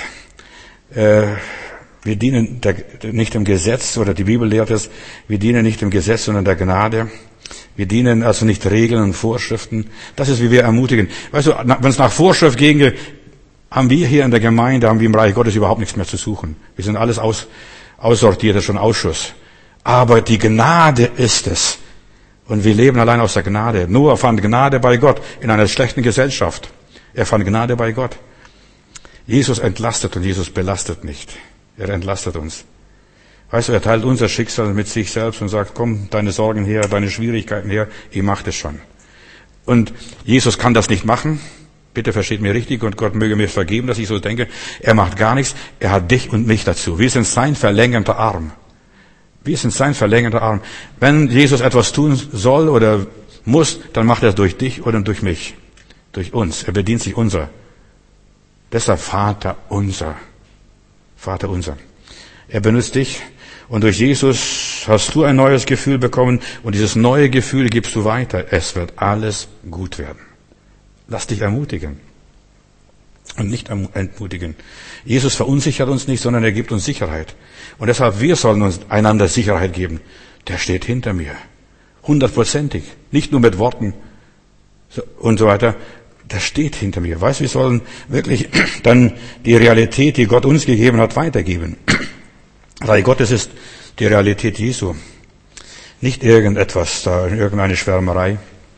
wir dienen nicht dem Gesetz, oder die Bibel lehrt es, wir dienen nicht dem Gesetz, sondern der Gnade. Wir dienen also nicht Regeln und Vorschriften. Das ist, wie wir ermutigen. Weißt du, wenn es nach Vorschrift ginge, haben wir hier in der Gemeinde, haben wir im Reich Gottes überhaupt nichts mehr zu suchen. Wir sind alles aussortiert, das ist schon Ausschuss. Aber die Gnade ist es. Und wir leben allein aus der Gnade. Noah fand Gnade bei Gott in einer schlechten Gesellschaft. Er fand Gnade bei Gott. Jesus entlastet und Jesus belastet nicht. Er entlastet uns. Weißt du, er teilt unser Schicksal mit sich selbst und sagt, komm, deine Sorgen her, deine Schwierigkeiten her, ihr macht es schon. Und Jesus kann das nicht machen. Bitte versteht mir richtig und Gott möge mir vergeben, dass ich so denke. Er macht gar nichts. Er hat dich und mich dazu. Wir sind sein verlängerter Arm. Wir sind sein verlängerter Arm. Wenn Jesus etwas tun soll oder muss, dann macht er es durch dich oder durch mich. Durch uns. Er bedient sich unser. Deshalb Vater unser. Vater unser. Er benutzt dich und durch Jesus hast du ein neues Gefühl bekommen und dieses neue Gefühl gibst du weiter. Es wird alles gut werden. Lass dich ermutigen und nicht entmutigen. Jesus verunsichert uns nicht, sondern er gibt uns Sicherheit. Und deshalb, wir sollen uns einander Sicherheit geben. Der steht hinter mir. 100%ig. Nicht nur mit Worten und so weiter. Der steht hinter mir. Weißt du, wir sollen wirklich dann die Realität, die Gott uns gegeben hat, weitergeben. Reich Gottes ist die Realität Jesu. Nicht irgendetwas da, irgendeine Schwärmerei.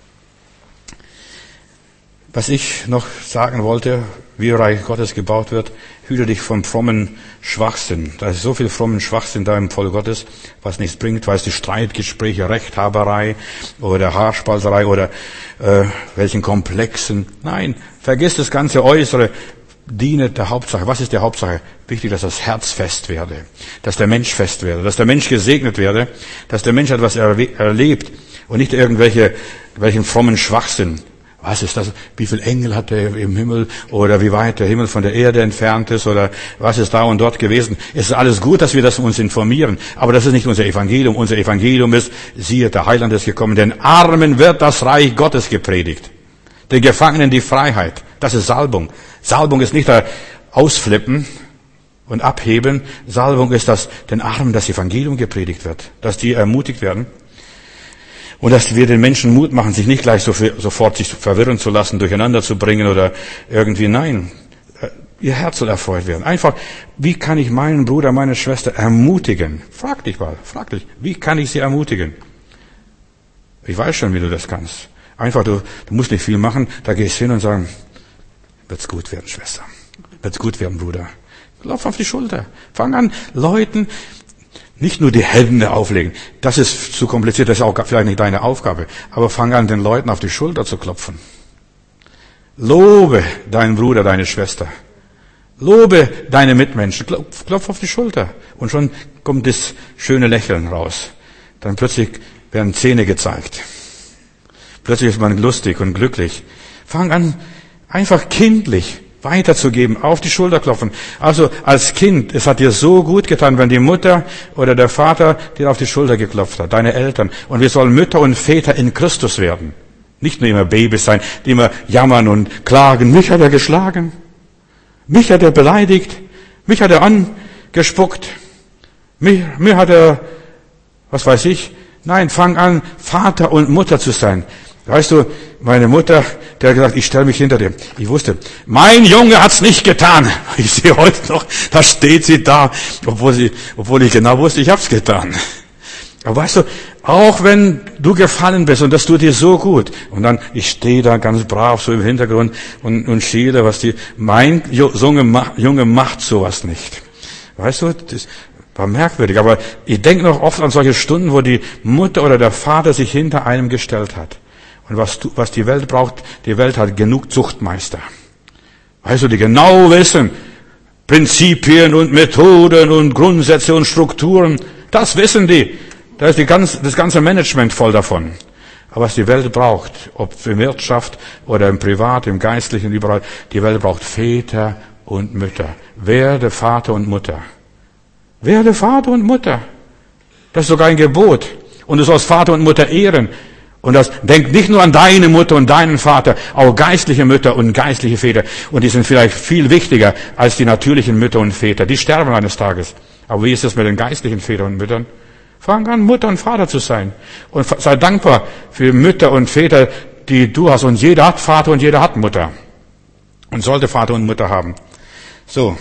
Was ich noch sagen wollte, wie Reich Gottes gebaut wird, hüte dich vom frommen Schwachsinn. Da ist so viel frommen Schwachsinn da im Volk Gottes, was nichts bringt, weißt du, Streitgespräche, Rechthaberei oder Haarspalterei oder welchen Komplexen. Nein, vergiss das ganze Äußere, diene der Hauptsache. Was ist die Hauptsache? Wichtig, dass das Herz fest werde, dass der Mensch fest werde, dass der Mensch gesegnet werde, dass der Mensch etwas erlebt und nicht welchen frommen Schwachsinn. Was ist das? Wie viel Engel hat er im Himmel? Oder wie weit der Himmel von der Erde entfernt ist? Oder was ist da und dort gewesen? Es ist alles gut, dass wir das uns informieren. Aber das ist nicht unser Evangelium. Unser Evangelium ist, siehe, der Heiland ist gekommen. Den Armen wird das Reich Gottes gepredigt. Den Gefangenen die Freiheit. Das ist Salbung. Salbung ist nicht da ausflippen und abheben. Salbung ist, dass den Armen das Evangelium gepredigt wird. Dass die ermutigt werden. Und dass wir den Menschen Mut machen, sich nicht gleich sofort sich verwirren zu lassen, durcheinander zu bringen oder irgendwie, nein. Ihr Herz soll erfreut werden. Einfach, wie kann ich meinen Bruder, meine Schwester ermutigen? Frag dich, wie kann ich sie ermutigen? Ich weiß schon, wie du das kannst. Einfach, du musst nicht viel machen, da gehst du hin und sagst, wird's gut werden, Schwester. Wird's gut werden, Bruder. Lauf auf die Schulter. Fang an, Leuten nicht nur die Hände auflegen. Das ist zu kompliziert, das ist auch vielleicht nicht deine Aufgabe. Aber fang an, den Leuten auf die Schulter zu klopfen. Lobe deinen Bruder, deine Schwester. Lobe deine Mitmenschen. Klopf auf die Schulter. Und schon kommt das schöne Lächeln raus. Dann plötzlich werden Zähne gezeigt. Plötzlich ist man lustig und glücklich. Fang an, einfach kindlich weiterzugeben, auf die Schulter klopfen. Also als Kind, es hat dir so gut getan, wenn die Mutter oder der Vater dir auf die Schulter geklopft hat, deine Eltern. Und wir sollen Mütter und Väter in Christus werden. Nicht nur immer Babys sein, die immer jammern und klagen. Mich hat er geschlagen. Mich hat er beleidigt. Mich hat er angespuckt. Mir hat er, was weiß ich. Nein, fang an, Vater und Mutter zu sein. Weißt du, meine Mutter, der hat gesagt, ich stelle mich hinter dir. Ich wusste, mein Junge hat's nicht getan. Ich sehe heute noch, da steht sie da, obwohl ich genau wusste, ich hab's getan. Aber weißt du, auch wenn du gefallen bist und das tut dir so gut, und dann, ich stehe da ganz brav so im Hintergrund und schiele, mein Junge macht sowas nicht. Weißt du, das war merkwürdig, aber ich denke noch oft an solche Stunden, wo die Mutter oder der Vater sich hinter einem gestellt hat. Und was die Welt braucht, die Welt hat genug Zuchtmeister. Weißt du, die genau wissen, Prinzipien und Methoden und Grundsätze und Strukturen, das wissen die. Da ist das ganze Management voll davon. Aber was die Welt braucht, ob in Wirtschaft oder im Privat, im Geistlichen, überall, die Welt braucht Väter und Mütter. Werde Vater und Mutter. Werde Vater und Mutter. Das ist sogar ein Gebot. Und du sollst Vater und Mutter ehren. Und denk nicht nur an deine Mutter und deinen Vater, auch geistliche Mütter und geistliche Väter. Und die sind vielleicht viel wichtiger als die natürlichen Mütter und Väter. Die sterben eines Tages. Aber wie ist es mit den geistlichen Vätern und Müttern? Fang an, Mutter und Vater zu sein. Und sei dankbar für Mütter und Väter, die du hast. Und jeder hat Vater und jeder hat Mutter. Und sollte Vater und Mutter haben. So.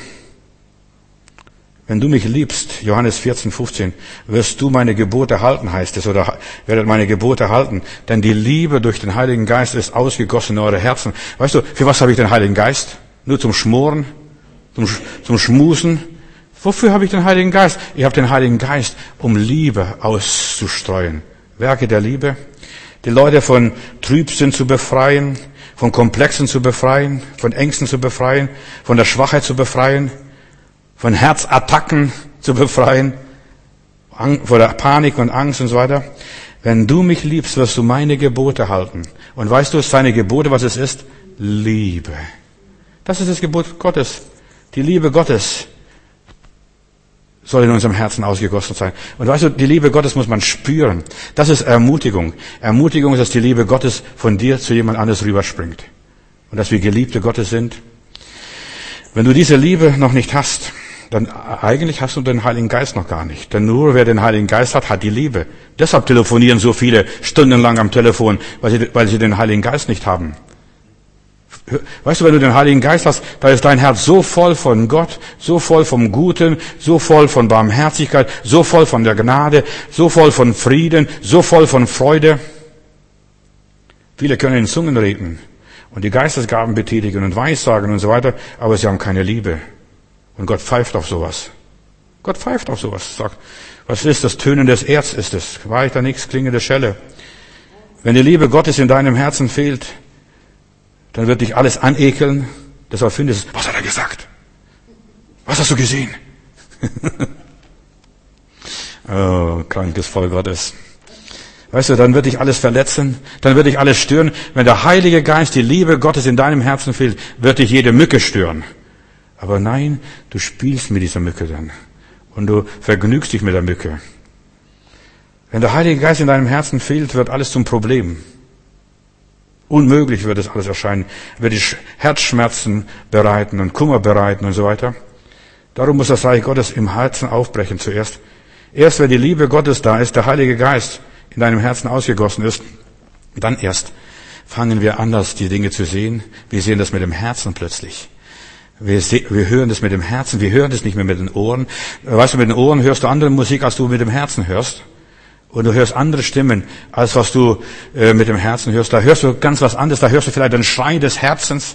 Wenn du mich liebst, Johannes 14,15, wirst du meine Gebote halten, heißt es, oder werdet meine Gebote halten. Denn die Liebe durch den Heiligen Geist ist ausgegossen in eure Herzen. Weißt du, für was habe ich den Heiligen Geist? Nur zum Schmoren? Zum Schmusen? Wofür habe ich den Heiligen Geist? Ich habe den Heiligen Geist, um Liebe auszustreuen. Werke der Liebe. Die Leute von Trübsinn zu befreien, von Komplexen zu befreien, von Ängsten zu befreien, von der Schwachheit zu befreien, von Herzattacken zu befreien, vor der Panik und Angst und so weiter. Wenn du mich liebst, wirst du meine Gebote halten. Und weißt du, seine Gebote, was es ist? Liebe. Das ist das Gebot Gottes. Die Liebe Gottes soll in unserem Herzen ausgegossen sein. Und weißt du, die Liebe Gottes muss man spüren. Das ist Ermutigung. Ermutigung ist, dass die Liebe Gottes von dir zu jemand anderes rüberspringt. Und dass wir Geliebte Gottes sind. Wenn du diese Liebe noch nicht hast, dann eigentlich hast du den Heiligen Geist noch gar nicht. Denn nur wer den Heiligen Geist hat, hat die Liebe. Deshalb telefonieren so viele stundenlang am Telefon, weil sie den Heiligen Geist nicht haben. Weißt du, wenn du den Heiligen Geist hast, da ist dein Herz so voll von Gott, so voll vom Guten, so voll von Barmherzigkeit, so voll von der Gnade, so voll von Frieden, so voll von Freude. Viele können in Zungen reden und die Geistesgaben betätigen und Weissagen und so weiter, aber sie haben keine Liebe. Und Gott pfeift auf sowas. Gott pfeift auf sowas. Sagt, was ist das? Tönen des Erz ist es. Weiter nichts, klingende Schelle. Wenn die Liebe Gottes in deinem Herzen fehlt, dann wird dich alles anekeln. Deshalb findest du, was hat er gesagt? Was hast du gesehen? Oh, krankes Volk Gottes. Weißt du, dann wird dich alles verletzen, dann wird dich alles stören. Wenn der Heilige Geist, die Liebe Gottes in deinem Herzen fehlt, wird dich jede Mücke stören. Aber nein, du spielst mit dieser Mücke dann. Und du vergnügst dich mit der Mücke. Wenn der Heilige Geist in deinem Herzen fehlt, wird alles zum Problem. Unmöglich wird es alles erscheinen, wird die Herzschmerzen bereiten und Kummer bereiten und so weiter. Darum muss das Reich Gottes im Herzen aufbrechen zuerst. Erst wenn die Liebe Gottes da ist, der Heilige Geist in deinem Herzen ausgegossen ist, dann erst fangen wir anders die Dinge zu sehen. Wir sehen das mit dem Herzen plötzlich. Wir hören das mit dem Herzen, wir hören das nicht mehr mit den Ohren. Weißt du, mit den Ohren hörst du andere Musik, als du mit dem Herzen hörst. Und du hörst andere Stimmen, als was du mit dem Herzen hörst. Da hörst du ganz was anderes. Da hörst du vielleicht den Schrei des Herzens,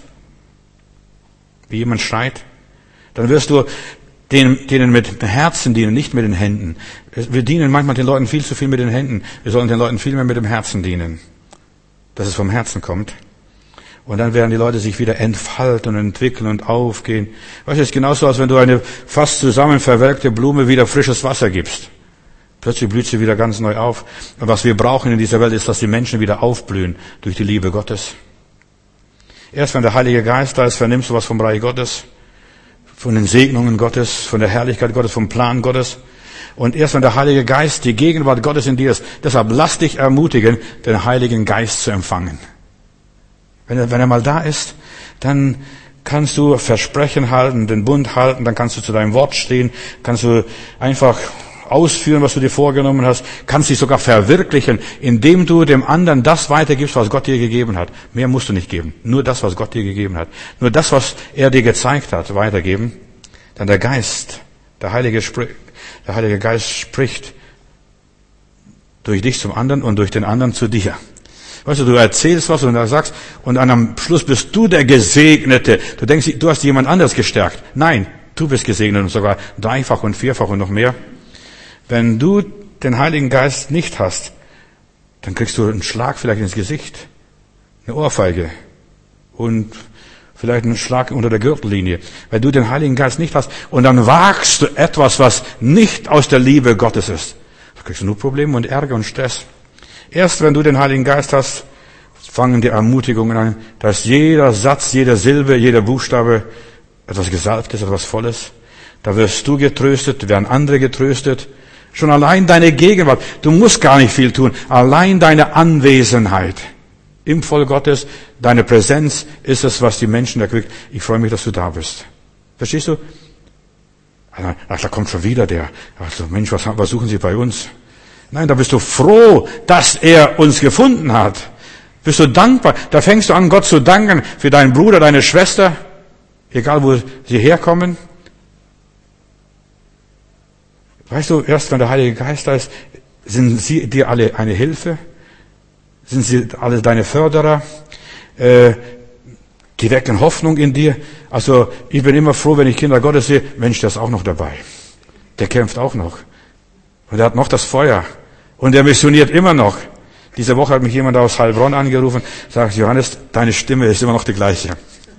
wie jemand schreit. Dann wirst du denen mit dem Herzen dienen, nicht mit den Händen. Wir dienen manchmal den Leuten viel zu viel mit den Händen. Wir sollen den Leuten viel mehr mit dem Herzen dienen, dass es vom Herzen kommt. Und dann werden die Leute sich wieder entfalten und entwickeln und aufgehen. Weißt du, es ist genauso, als wenn du eine fast zusammen verwelkte Blume wieder frisches Wasser gibst. Plötzlich blüht sie wieder ganz neu auf. Und was wir brauchen in dieser Welt ist, dass die Menschen wieder aufblühen durch die Liebe Gottes. Erst wenn der Heilige Geist da ist, vernimmst du was vom Reich Gottes, von den Segnungen Gottes, von der Herrlichkeit Gottes, vom Plan Gottes. Und erst wenn der Heilige Geist, die Gegenwart Gottes in dir ist, deshalb lass dich ermutigen, den Heiligen Geist zu empfangen. Wenn er mal da ist, dann kannst du Versprechen halten, den Bund halten, dann kannst du zu deinem Wort stehen, kannst du einfach ausführen, was du dir vorgenommen hast, kannst dich sogar verwirklichen, indem du dem anderen das weitergibst, was Gott dir gegeben hat. Mehr musst du nicht geben. Nur das, was Gott dir gegeben hat. Nur das, was er dir gezeigt hat, weitergeben. Dann der Geist, der Heilige Geist spricht durch dich zum anderen und durch den anderen zu dir. Weißt du, du erzählst was und dann sagst, und am Schluss bist du der Gesegnete. Du denkst, du hast jemand anderes gestärkt. Nein, du bist gesegnet und sogar dreifach und vierfach und noch mehr. Wenn du den Heiligen Geist nicht hast, dann kriegst du einen Schlag vielleicht ins Gesicht, eine Ohrfeige und vielleicht einen Schlag unter der Gürtellinie. Wenn du den Heiligen Geist nicht hast und dann wagst du etwas, was nicht aus der Liebe Gottes ist. kriegst du nur Probleme und Ärger und Stress. Erst wenn du den Heiligen Geist hast, fangen die Ermutigungen an, dass jeder Satz, jede Silbe, jeder Buchstabe etwas Gesalbtes, etwas Volles. Da wirst du getröstet, werden andere getröstet. Schon allein deine Gegenwart, du musst gar nicht viel tun, allein deine Anwesenheit im Volk Gottes, deine Präsenz ist es, was die Menschen erquickt. Ich freue mich, dass du da bist. Verstehst du? Ach, da kommt schon wieder der. Also, Mensch, was suchen Sie bei uns? Nein, da bist du froh, dass er uns gefunden hat. Bist du dankbar? Da fängst du an, Gott zu danken für deinen Bruder, deine Schwester, egal wo sie herkommen. Weißt du, erst wenn der Heilige Geist da ist, sind sie dir alle eine Hilfe? Sind sie alle deine Förderer? Die wecken Hoffnung in dir. Also ich bin immer froh, wenn ich Kinder Gottes sehe, Mensch, der ist auch noch dabei. Der kämpft auch noch. Und er hat noch das Feuer. Und er missioniert immer noch. Diese Woche hat mich jemand aus Heilbronn angerufen, sagt, Johannes, deine Stimme ist immer noch die gleiche.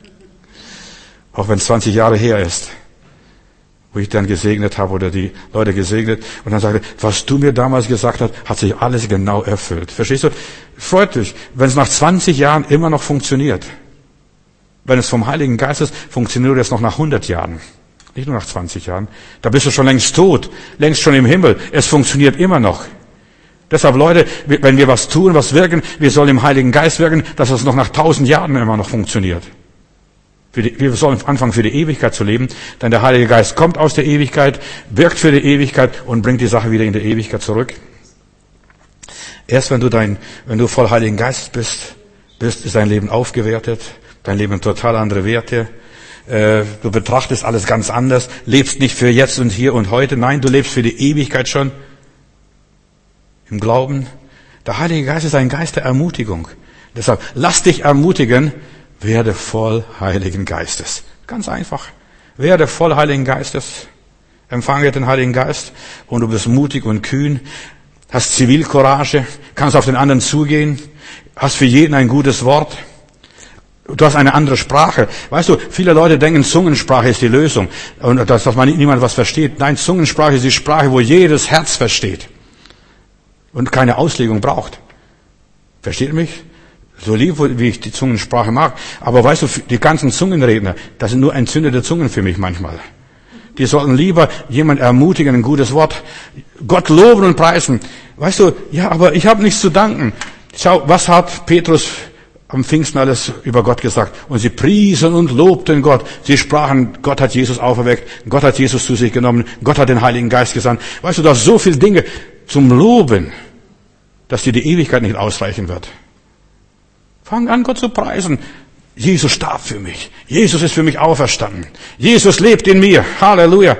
Auch wenn es 20 Jahre her ist. Wo ich dann gesegnet habe oder die Leute gesegnet. Und dann sagte, was du mir damals gesagt hast, hat sich alles genau erfüllt. Verstehst du? Freut dich, wenn es nach 20 Jahren immer noch funktioniert. Wenn es vom Heiligen Geist ist, funktioniert es noch nach 100 Jahren. Nicht nur nach 20 Jahren. Da bist du schon längst tot, längst schon im Himmel. Es funktioniert immer noch. Deshalb, Leute, wenn wir was tun, was wirken, wir sollen im Heiligen Geist wirken, dass es noch nach 1000 Jahren immer noch funktioniert. Wir sollen anfangen, für die Ewigkeit zu leben, denn der Heilige Geist kommt aus der Ewigkeit, wirkt für die Ewigkeit und bringt die Sache wieder in die Ewigkeit zurück. Erst wenn du voll Heiligen Geist bist, ist dein Leben aufgewertet, dein Leben total andere Werte. Du betrachtest alles ganz anders, lebst nicht für jetzt und hier und heute, nein, du lebst für die Ewigkeit schon im Glauben. Der Heilige Geist ist ein Geist der Ermutigung. Deshalb, lass dich ermutigen, werde voll Heiligen Geistes. Ganz einfach. Werde voll Heiligen Geistes. Empfange den Heiligen Geist und du bist mutig und kühn, hast Zivilcourage, kannst auf den anderen zugehen, hast für jeden ein gutes Wort. Du hast eine andere Sprache. Weißt du, viele Leute denken, Zungensprache ist die Lösung. Und dass niemand was versteht. Nein, Zungensprache ist die Sprache, wo jedes Herz versteht. Und keine Auslegung braucht. Versteht mich? So lieb, wie ich die Zungensprache mag. Aber weißt du, die ganzen Zungenredner, das sind nur entzündete Zungen für mich manchmal. Die sollten lieber jemand ermutigen, ein gutes Wort, Gott loben und preisen. Weißt du, ja, aber ich habe nichts zu danken. Schau, was hat Petrus am Pfingsten alles über Gott gesagt? Und sie priesen und lobten Gott. Sie sprachen, Gott hat Jesus auferweckt, Gott hat Jesus zu sich genommen, Gott hat den Heiligen Geist gesandt. Weißt du, da so viele Dinge zum Loben, dass dir die Ewigkeit nicht ausreichen wird. Fang an, Gott zu preisen. Jesus starb für mich. Jesus ist für mich auferstanden. Jesus lebt in mir. Halleluja.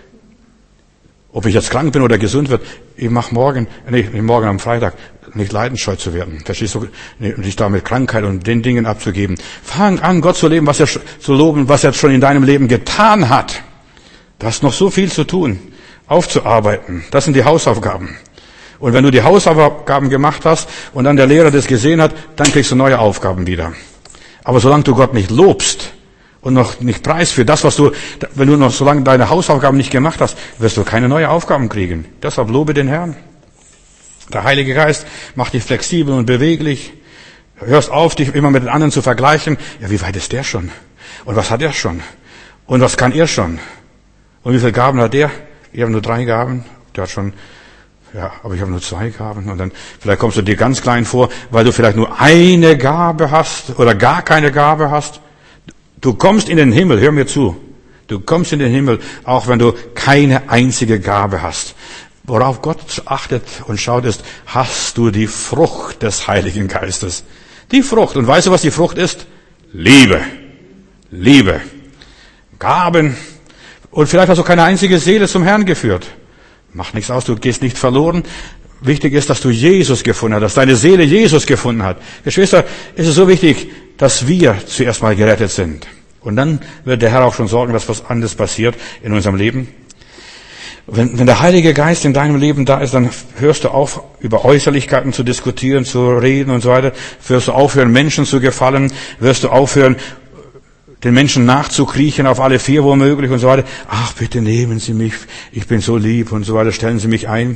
Ob ich jetzt krank bin oder gesund wird, ich mache morgen am Freitag, nicht leidensscheu zu werden. Verstehst du? Nicht da mit Krankheit und den Dingen abzugeben. Fang an, Gott zu leben, zu loben, was er schon in deinem Leben getan hat. Du hast noch so viel zu tun, aufzuarbeiten. Das sind die Hausaufgaben. Und wenn du die Hausaufgaben gemacht hast und dann der Lehrer das gesehen hat, dann kriegst du neue Aufgaben wieder. Aber solange du Gott nicht lobst und noch nicht preist für das, solange deine Hausaufgaben nicht gemacht hast, wirst du keine neuen Aufgaben kriegen. Deshalb lobe den Herrn. Der Heilige Geist macht dich flexibel und beweglich. Hörst auf, dich immer mit den anderen zu vergleichen. Ja, wie weit ist der schon? Und was hat er schon? Und was kann er schon? Und wie viele Gaben hat der? Ich habe nur 3 Gaben. Der hat schon, ja, aber ich habe nur 2 Gaben. Und dann, vielleicht kommst du dir ganz klein vor, weil du vielleicht nur eine Gabe hast oder gar keine Gabe hast. Du kommst in den Himmel, hör mir zu. Du kommst in den Himmel, auch wenn du keine einzige Gabe hast. Worauf Gott achtet und schaut ist, hast du die Frucht des Heiligen Geistes. Die Frucht. Und weißt du, was die Frucht ist? Liebe. Liebe. Gaben. Und vielleicht hast du keine einzige Seele zum Herrn geführt. Macht nichts aus, du gehst nicht verloren. Wichtig ist, dass du Jesus gefunden hast, dass deine Seele Jesus gefunden hat. Geschwister, es ist so wichtig, dass wir zuerst mal gerettet sind. Und dann wird der Herr auch schon sorgen, dass was anderes passiert in unserem Leben. Wenn der Heilige Geist in deinem Leben da ist, dann hörst du auf, über Äußerlichkeiten zu diskutieren, zu reden und so weiter. Wirst du aufhören, Menschen zu gefallen. Wirst du aufhören, den Menschen nachzukriechen auf alle 4 womöglich und so weiter. Ach, bitte nehmen Sie mich, ich bin so lieb und so weiter, stellen Sie mich ein.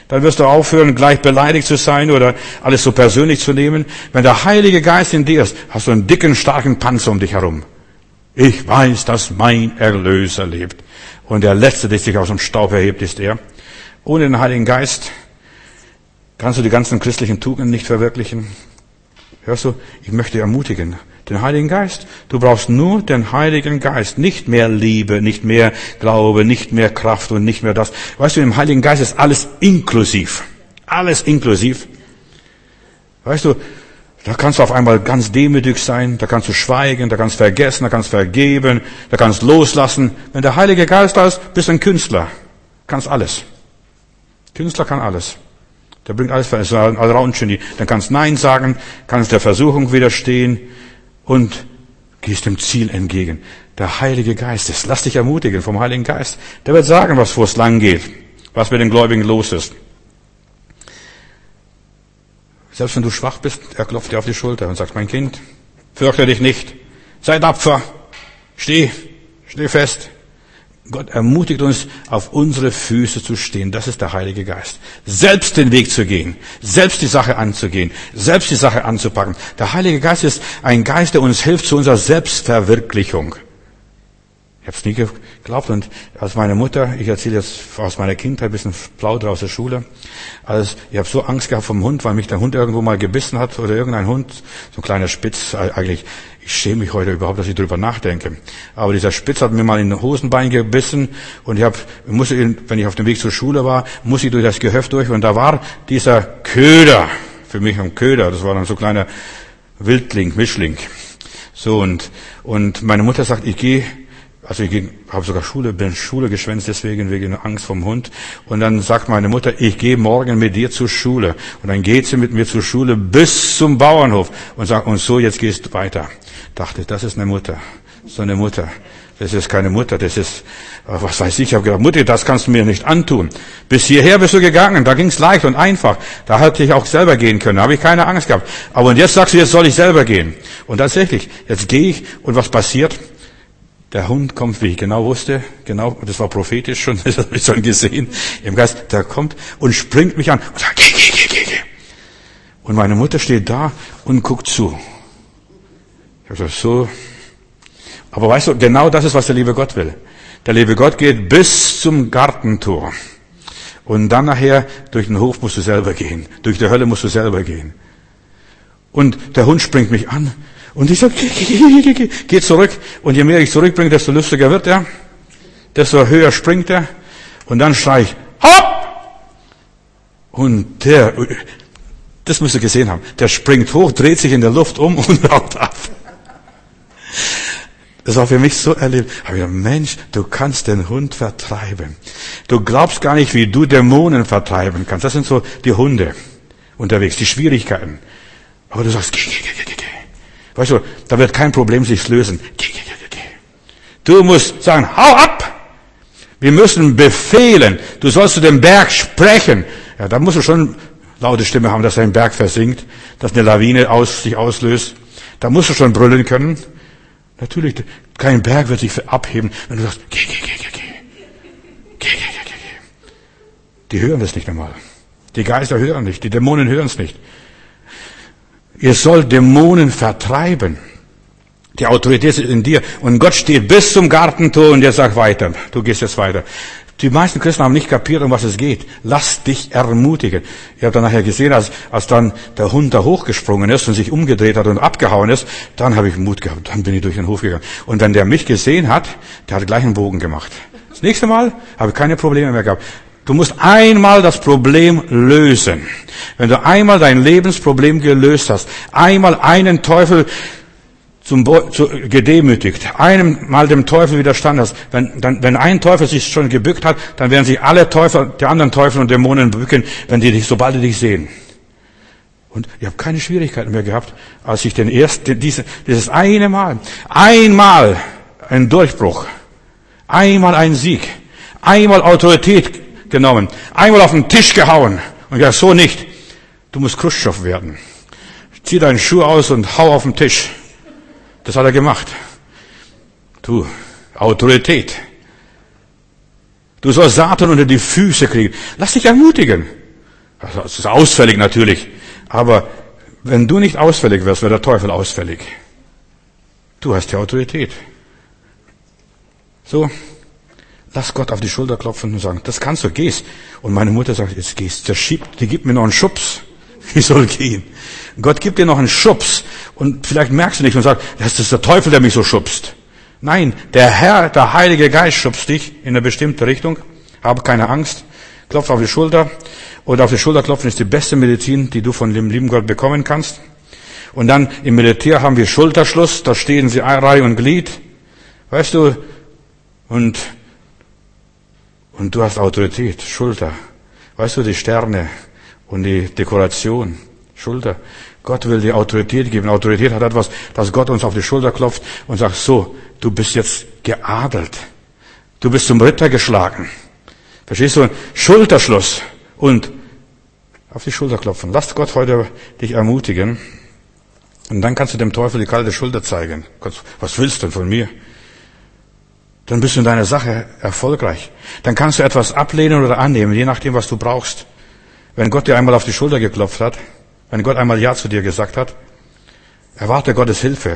Dann wirst du aufhören, gleich beleidigt zu sein oder alles so persönlich zu nehmen. Wenn der Heilige Geist in dir ist, hast du einen dicken, starken Panzer um dich herum. Ich weiß, dass mein Erlöser lebt. Und der Letzte, der sich aus dem Staub erhebt, ist er. Ohne den Heiligen Geist kannst du die ganzen christlichen Tugenden nicht verwirklichen. Hörst du? Ich möchte ermutigen. Den Heiligen Geist. Du brauchst nur den Heiligen Geist. Nicht mehr Liebe, nicht mehr Glaube, nicht mehr Kraft und nicht mehr das. Weißt du, im Heiligen Geist ist alles inklusiv. Alles inklusiv. Weißt du, da kannst du auf einmal ganz demütig sein, da kannst du schweigen, da kannst du vergessen, da kannst du vergeben, da kannst du loslassen. Wenn der Heilige Geist da ist, bist du ein Künstler. Kannst alles. Künstler kann alles. Der bringt alles für Allround-Genie. Dann kannst Nein sagen, kannst der Versuchung widerstehen und gehst dem Ziel entgegen. Der Heilige Geist ist. Lass dich ermutigen vom Heiligen Geist. Der wird sagen, was vor es lang geht, was mit den Gläubigen los ist. Selbst wenn du schwach bist, er klopft dir auf die Schulter und sagt, mein Kind, fürchte dich nicht, sei tapfer, steh fest. Gott ermutigt uns, auf unsere Füße zu stehen. Das ist der Heilige Geist. Selbst den Weg zu gehen, selbst die Sache anzugehen, selbst die Sache anzupacken. Der Heilige Geist ist ein Geist, der uns hilft zu unserer Selbstverwirklichung. Ich habe es nie geglaubt. Und als meine Mutter, ich erzähle jetzt aus meiner Kindheit ein bisschen Plauder aus der Schule, ich habe so Angst gehabt vom Hund, weil mich der Hund irgendwo mal gebissen hat oder irgendein Hund, so ein kleiner Spitz, eigentlich, ich schäme mich heute überhaupt, dass ich darüber nachdenke. Aber dieser Spitz hat mir mal in den Hosenbein gebissen und wenn ich auf dem Weg zur Schule war, muss ich durch das Gehöft durch und da war dieser Köder, für mich ein Köder, das war dann so ein kleiner Wildling, Mischling. So und meine Mutter sagt, ich habe sogar Schule geschwänzt, deswegen wegen Angst vom Hund. Und dann sagt meine Mutter, ich gehe morgen mit dir zur Schule. Und dann geht sie mit mir zur Schule bis zum Bauernhof und sagt, und so, jetzt gehst du weiter. Dachte, das ist eine Mutter. So eine Mutter. Das ist keine Mutter, das ist, was weiß ich. Ich habe gedacht, Mutter, das kannst du mir nicht antun. Bis hierher bist du gegangen, da ging's leicht und einfach. Da hätte ich auch selber gehen können, da habe ich keine Angst gehabt. Aber und jetzt sagst du, jetzt soll ich selber gehen. Und tatsächlich, jetzt gehe ich und was passiert? Der Hund kommt, wie ich genau wusste, das war prophetisch schon, das habe ich schon gesehen, im Geist, der kommt und springt mich an und sagt, geh. Und meine Mutter steht da und guckt zu. Ich habe gesagt, so. Aber weißt du, genau das ist, was der liebe Gott will. Der liebe Gott geht bis zum Gartentor. Und dann nachher, durch den Hof musst du selber gehen. Durch die Hölle musst du selber gehen. Und der Hund springt mich an. Und ich sage, geh zurück. Und je mehr ich zurückbringe, desto lustiger wird er. Desto höher springt er. Und dann schrei ich, hopp! Und das müsst ihr gesehen haben, der springt hoch, dreht sich in der Luft um und haut ab. Das war für mich so erlebt. Aber ich dachte, Mensch, du kannst den Hund vertreiben. Du glaubst gar nicht, wie du Dämonen vertreiben kannst. Das sind so die Hunde unterwegs, die Schwierigkeiten. Aber du sagst, geh. Weißt du, da wird kein Problem sich lösen. Geh. Du musst sagen, hau ab! Wir müssen befehlen. Du sollst zu dem Berg sprechen. Ja, da musst du schon laute Stimme haben, dass ein Berg versinkt, dass eine Lawine sich auslöst. Da musst du schon brüllen können. Natürlich, kein Berg wird sich abheben, wenn du sagst, geh. Die hören das nicht einmal. Die Geister hören nicht, die Dämonen hören es nicht. Ihr sollt Dämonen vertreiben. Die Autorität ist in dir. Und Gott steht bis zum Gartentor und der sagt weiter. Du gehst jetzt weiter. Die meisten Christen haben nicht kapiert, um was es geht. Lass dich ermutigen. Ich habe dann nachher gesehen, als dann der Hund da hochgesprungen ist und sich umgedreht hat und abgehauen ist, dann habe ich Mut gehabt. Dann bin ich durch den Hof gegangen. Und wenn der mich gesehen hat, der hat gleich einen Bogen gemacht. Das nächste Mal habe ich keine Probleme mehr gehabt. Du musst einmal das Problem lösen. Wenn du einmal dein Lebensproblem gelöst hast, einmal einen Teufel gedemütigt, einmal dem Teufel widerstanden hast, wenn ein Teufel sich schon gebückt hat, dann werden sich alle Teufel, die anderen Teufel und Dämonen bücken, sobald die dich sehen. Und ich habe keine Schwierigkeiten mehr gehabt, als ich dieses eine Mal, einmal ein Durchbruch, einmal ein Sieg, einmal Autorität genommen, einmal auf den Tisch gehauen. Und ja, so nicht. Du musst Khrushchev werden. Zieh deinen Schuh aus und hau auf den Tisch. Das hat er gemacht. Du, Autorität. Du sollst Satan unter die Füße kriegen. Lass dich ermutigen. Also, es ist ausfällig natürlich. Aber wenn du nicht ausfällig wirst, wird der Teufel ausfällig. Du hast die Autorität. So, lass Gott auf die Schulter klopfen und sagen, das kannst du, gehst. Und meine Mutter sagt, jetzt gehst, die gibt mir noch einen Schubs. Ich soll gehen. Gott gibt dir noch einen Schubs. Und vielleicht merkst du nicht und sagst, das ist der Teufel, der mich so schubst. Nein, der Herr, der Heilige Geist schubst dich in eine bestimmte Richtung. Hab keine Angst. Klopf auf die Schulter. Und auf die Schulter klopfen ist die beste Medizin, die du von dem lieben Gott bekommen kannst. Und dann im Militär haben wir Schulterschluss. Da stehen sie Reihe und Glied. Weißt du, und du hast Autorität, Schulter. Weißt du, die Sterne und die Dekoration, Schulter. Gott will dir Autorität geben. Autorität hat etwas, dass Gott uns auf die Schulter klopft und sagt, so, du bist jetzt geadelt. Du bist zum Ritter geschlagen. Verstehst du? Schulterschluss und auf die Schulter klopfen. Lass Gott heute dich ermutigen. Und dann kannst du dem Teufel die kalte Schulter zeigen. Gott, was willst du denn von mir? Dann bist du in deiner Sache erfolgreich. Dann kannst du etwas ablehnen oder annehmen, je nachdem, was du brauchst. Wenn Gott dir einmal auf die Schulter geklopft hat, wenn Gott einmal Ja zu dir gesagt hat, erwarte Gottes Hilfe.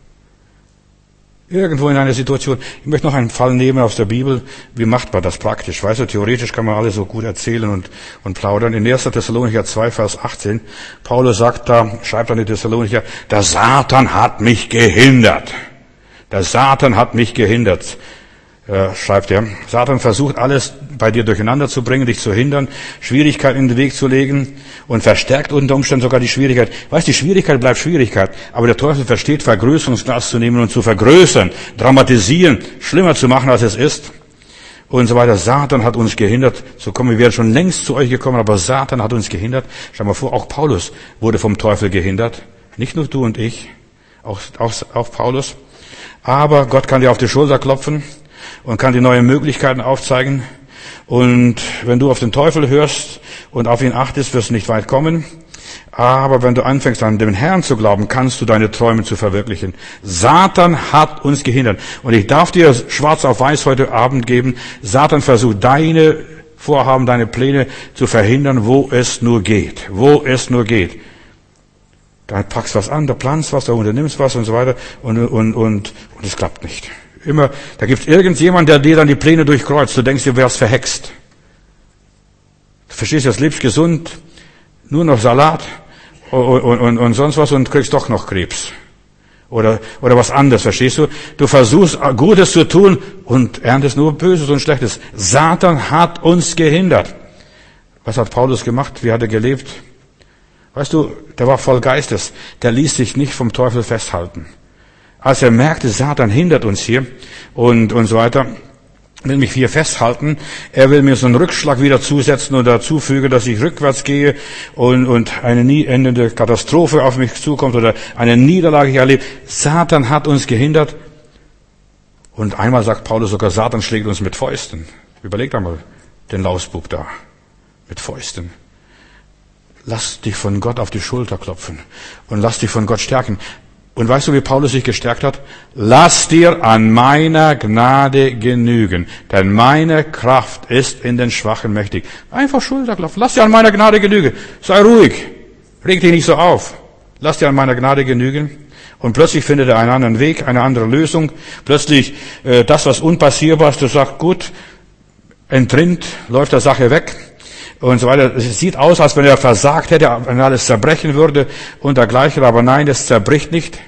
Irgendwo in einer Situation. Ich möchte noch einen Fall nehmen aus der Bibel. Wie macht man das praktisch? Weißt du, theoretisch kann man alles so gut erzählen und plaudern. In 1. Thessalonicher 2, Vers 18, Paulus schreibt an die Thessalonicher, der Satan hat mich gehindert. Der Satan hat mich gehindert. Schreibt er. Satan versucht alles bei dir durcheinander zu bringen, dich zu hindern, Schwierigkeiten in den Weg zu legen und verstärkt unter Umständen sogar die Schwierigkeit. Weißt du, die Schwierigkeit bleibt Schwierigkeit, aber der Teufel versteht, Vergrößerungsglas zu nehmen und zu vergrößern, dramatisieren, schlimmer zu machen, als es ist und so weiter. Satan hat uns gehindert zu kommen. Wir wären schon längst zu euch gekommen, aber Satan hat uns gehindert. Schau mal vor, auch Paulus wurde vom Teufel gehindert. Nicht nur du und ich, auch Paulus. Aber Gott kann dir auf die Schulter klopfen und kann dir neue Möglichkeiten aufzeigen. Und wenn du auf den Teufel hörst und auf ihn achtest, wirst du nicht weit kommen. Aber wenn du anfängst, an den Herrn zu glauben, kannst du deine Träume zu verwirklichen. Satan hat uns gehindert. Und ich darf dir schwarz auf weiß heute Abend geben, Satan versucht, deine Vorhaben, deine Pläne zu verhindern, wo es nur geht. Wo es nur geht. Da packst was an, da planst was, da unternimmst was und so weiter und es klappt nicht. Immer, da gibt es irgendjemand, der dir dann die Pläne durchkreuzt. Du denkst, du wärst verhext. Du verstehst, jetzt lebst gesund, nur noch Salat und sonst was und kriegst doch noch Krebs. Oder was anderes, verstehst du? Du versuchst, Gutes zu tun und erntest nur Böses und Schlechtes. Satan hat uns gehindert. Was hat Paulus gemacht? Wie hat er gelebt? Weißt du, der war voll Geistes. Der ließ sich nicht vom Teufel festhalten. Als er merkte, Satan hindert uns hier und so weiter, will mich hier festhalten, er will mir so einen Rückschlag wieder zusetzen oder zufügen, dass ich rückwärts gehe und eine nie endende Katastrophe auf mich zukommt oder eine Niederlage ich erlebe. Satan hat uns gehindert. Und einmal sagt Paulus sogar, Satan schlägt uns mit Fäusten. Überlegt einmal den Lausbub da. Mit Fäusten. Lass dich von Gott auf die Schulter klopfen und lass dich von Gott stärken. Und weißt du, wie Paulus sich gestärkt hat? Lass dir an meiner Gnade genügen, denn meine Kraft ist in den Schwachen mächtig. Einfach Schulterklopfen. Lass dir an meiner Gnade genügen. Sei ruhig. Reg dich nicht so auf. Lass dir an meiner Gnade genügen. Und plötzlich findet er einen anderen Weg, eine andere Lösung. Plötzlich, das, was unpassierbar ist, du sagst, gut, entrinnt, läuft der Sache weg. Und so weiter. Es sieht aus, als wenn er versagt hätte, wenn alles zerbrechen würde und dergleichen, aber nein, es zerbricht nicht.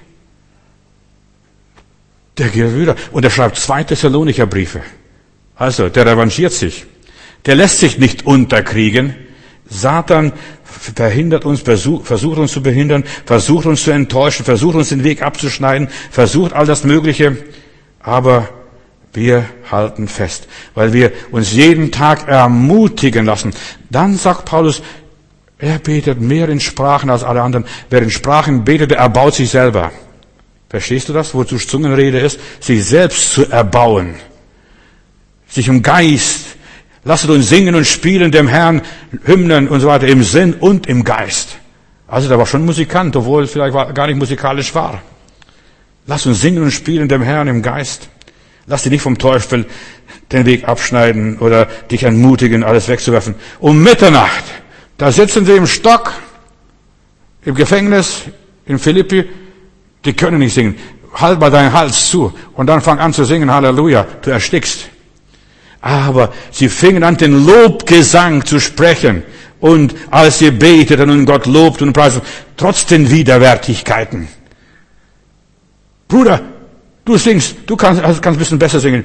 Der geht wieder und er schreibt 2 Thessalonicher Briefe. Also, der revanchiert sich. Der lässt sich nicht unterkriegen. Satan verhindert uns, versucht uns zu behindern, versucht uns zu enttäuschen, versucht uns den Weg abzuschneiden, versucht all das Mögliche, aber wir halten fest, weil wir uns jeden Tag ermutigen lassen. Dann sagt Paulus, er betet mehr in Sprachen als alle anderen. Wer in Sprachen betet, der erbaut sich selber. Verstehst du das? Wozu Zungenrede ist? Sich selbst zu erbauen. Sich im Geist. Lasset uns singen und spielen dem Herrn Hymnen und so weiter im Sinn und im Geist. Also der war schon Musikant, obwohl vielleicht gar nicht musikalisch war. Lass uns singen und spielen dem Herrn im Geist. Lass dich nicht vom Teufel den Weg abschneiden oder dich entmutigen, alles wegzuwerfen. Um Mitternacht Da sitzen sie im Stock, im Gefängnis, in Philippi, die können nicht singen. Halt mal deinen Hals zu und dann fang an zu singen, Halleluja, du erstickst. Aber sie fingen an, den Lobgesang zu sprechen. Und als sie beteten und Gott lobt und preist, trotz den Widerwärtigkeiten. Bruder, du singst, du kannst ein bisschen besser singen.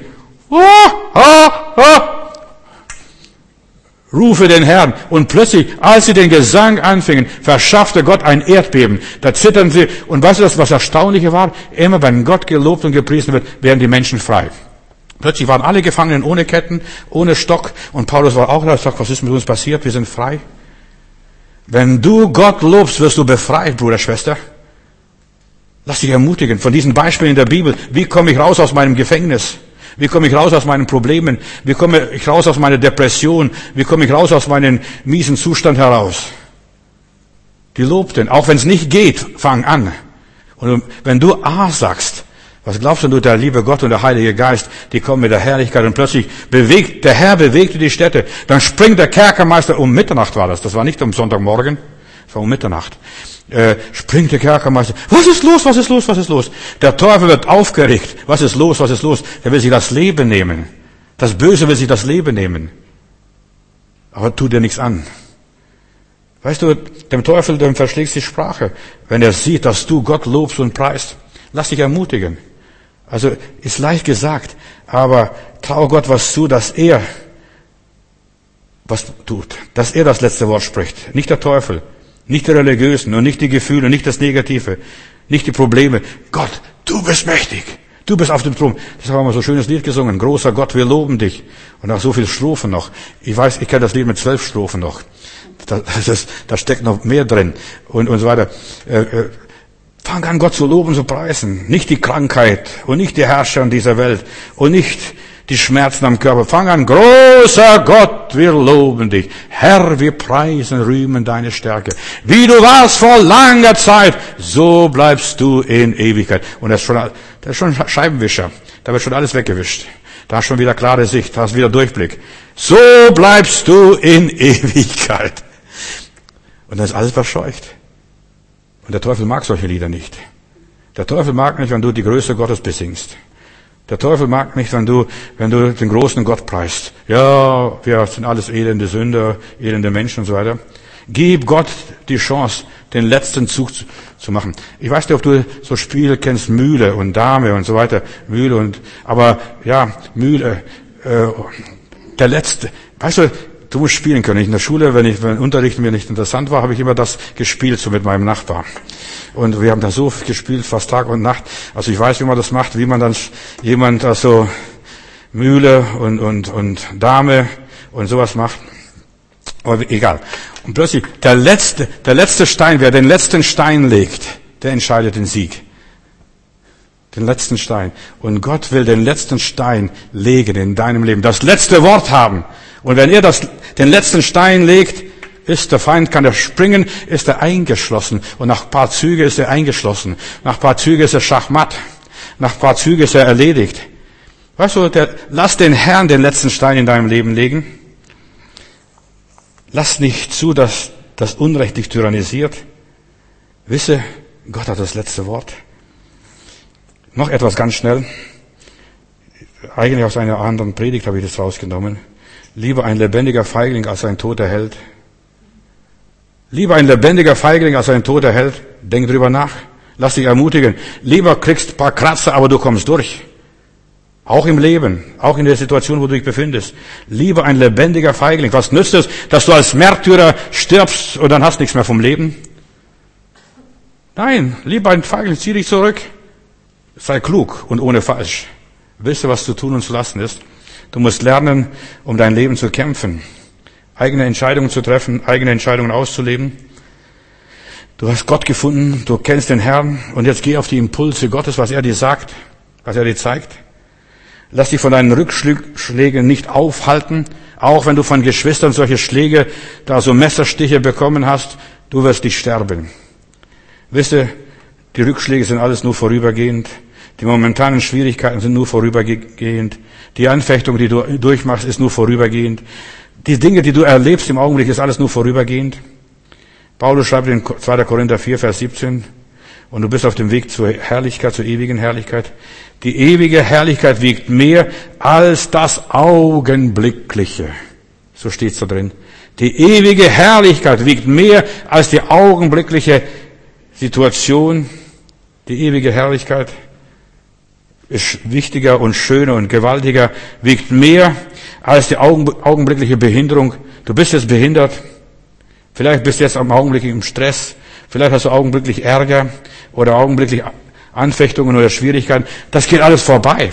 Rufe den Herrn. Und plötzlich, als sie den Gesang anfingen, verschaffte Gott ein Erdbeben. Da zittern sie. Und weißt du, was Erstaunliche war? Immer wenn Gott gelobt und gepriesen wird, werden die Menschen frei. Plötzlich waren alle Gefangenen ohne Ketten, ohne Stock. Und Paulus war auch da und sagt, was ist mit uns passiert? Wir sind frei. Wenn du Gott lobst, wirst du befreit, Bruder, Schwester. Lass dich ermutigen von diesen Beispielen in der Bibel. Wie komme ich raus aus meinem Gefängnis? Wie komme ich raus aus meinen Problemen? Wie komme ich raus aus meiner Depression? Wie komme ich raus aus meinem miesen Zustand heraus? Die lobten. Auch wenn es nicht geht, fang an. Und wenn du A sagst, was glaubst du, der liebe Gott und der Heilige Geist, die kommen mit der Herrlichkeit und plötzlich der Herr bewegte die Städte. Dann springt der Kerkermeister, um Mitternacht war das war nicht um Sonntagmorgen, das war um Mitternacht. Springt der Kerkermeister, was ist los, was ist los, was ist los? Der Teufel wird aufgeregt, was ist los, was ist los? Er will sich das Leben nehmen. Das Böse will sich das Leben nehmen. Aber tut dir nichts an. Weißt du, dem Teufel, dem verschlägt die Sprache, wenn er sieht, dass du Gott lobst und preist. Lass dich ermutigen. Also, ist leicht gesagt, aber traue Gott was zu, dass er was tut, dass er das letzte Wort spricht. Nicht der Teufel, nicht die Religiösen und nicht die Gefühle, nicht das Negative, nicht die Probleme. Gott, du bist mächtig. Du bist auf dem Thron. Das haben wir so ein schönes Lied gesungen. Großer Gott, wir loben dich. Und auch so viele Strophen noch. Ich kenne das Lied mit 12 Strophen noch. Da steckt noch mehr drin. Und so weiter. Fang an, Gott zu loben, zu preisen. Nicht die Krankheit und nicht die Herrscher dieser Welt und nicht die Schmerzen am Körper. Fang an, großer Gott, wir loben dich. Herr, wir preisen, rühmen deine Stärke. Wie du warst vor langer Zeit, so bleibst du in Ewigkeit. Und das ist schon Scheibenwischer. Da wird schon alles weggewischt. Da hast du schon wieder klare Sicht, da hast wieder Durchblick. So bleibst du in Ewigkeit. Und dann ist alles verscheucht. Und der Teufel mag solche Lieder nicht. Der Teufel mag nicht, wenn du die Größe Gottes besingst. Der Teufel mag nicht, wenn du den großen Gott preist. Ja, wir sind alles elende Sünder, elende Menschen und so weiter. Gib Gott die Chance, den letzten Zug zu machen. Ich weiß nicht, ob du so Spiele kennst, Mühle und Dame und so weiter. Mühle der letzte. Weißt du musst spielen können. In der Schule, wenn Unterricht mir nicht interessant war, habe ich immer das gespielt, so mit meinem Nachbar. Und wir haben da so gespielt, fast Tag und Nacht. Also ich weiß, wie man das macht, wie man dann Mühle und Dame und sowas macht. Aber egal. Und plötzlich, der letzte Stein, wer den letzten Stein legt, der entscheidet den Sieg. Den letzten Stein. Und Gott will den letzten Stein legen in deinem Leben. Das letzte Wort haben. Und wenn er den letzten Stein legt, ist der Feind, kann er springen, ist er eingeschlossen. Und nach ein paar Züge ist er eingeschlossen. Nach ein paar Züge ist er Schachmatt. Nach ein paar Züge ist er erledigt. Weißt du, lass den Herrn den letzten Stein in deinem Leben legen. Lass nicht zu, dass das Unrecht dich tyrannisiert. Wisse, Gott hat das letzte Wort. Noch etwas ganz schnell. Eigentlich aus einer anderen Predigt habe ich das rausgenommen. Lieber ein lebendiger Feigling als ein toter Held. Lieber ein lebendiger Feigling als ein toter Held. Denk drüber nach. Lass dich ermutigen. Lieber kriegst ein paar Kratzer, aber du kommst durch. Auch im Leben, auch in der Situation, wo du dich befindest. Lieber ein lebendiger Feigling. Was nützt es, dass du als Märtyrer stirbst und dann hast nichts mehr vom Leben? Nein, lieber ein Feigling, zieh dich zurück. Sei klug und ohne falsch. Wisse, was zu tun und zu lassen ist. Du musst lernen, um dein Leben zu kämpfen. Eigene Entscheidungen zu treffen, eigene Entscheidungen auszuleben. Du hast Gott gefunden, du kennst den Herrn und jetzt geh auf die Impulse Gottes, was er dir sagt, was er dir zeigt. Lass dich von deinen Rückschlägen nicht aufhalten, auch wenn du von Geschwistern solche Schläge, da so Messerstiche bekommen hast, du wirst nicht sterben. Wisse, die Rückschläge sind alles nur vorübergehend. Die momentanen Schwierigkeiten sind nur vorübergehend. Die Anfechtung, die du durchmachst, ist nur vorübergehend. Die Dinge, die du erlebst im Augenblick, ist alles nur vorübergehend. Paulus schreibt in 2. Korinther 4, Vers 17, und du bist auf dem Weg zur Herrlichkeit, zur ewigen Herrlichkeit. Die ewige Herrlichkeit wiegt mehr als das Augenblickliche. So steht's da drin. Die ewige Herrlichkeit wiegt mehr als die augenblickliche Situation. Die ewige Herrlichkeit ist wichtiger und schöner und gewaltiger, wiegt mehr als die augenblickliche Behinderung. Du bist jetzt behindert. Vielleicht bist du jetzt am Augenblick im Stress. Vielleicht hast du augenblicklich Ärger oder augenblicklich Anfechtungen oder Schwierigkeiten. Das geht alles vorbei.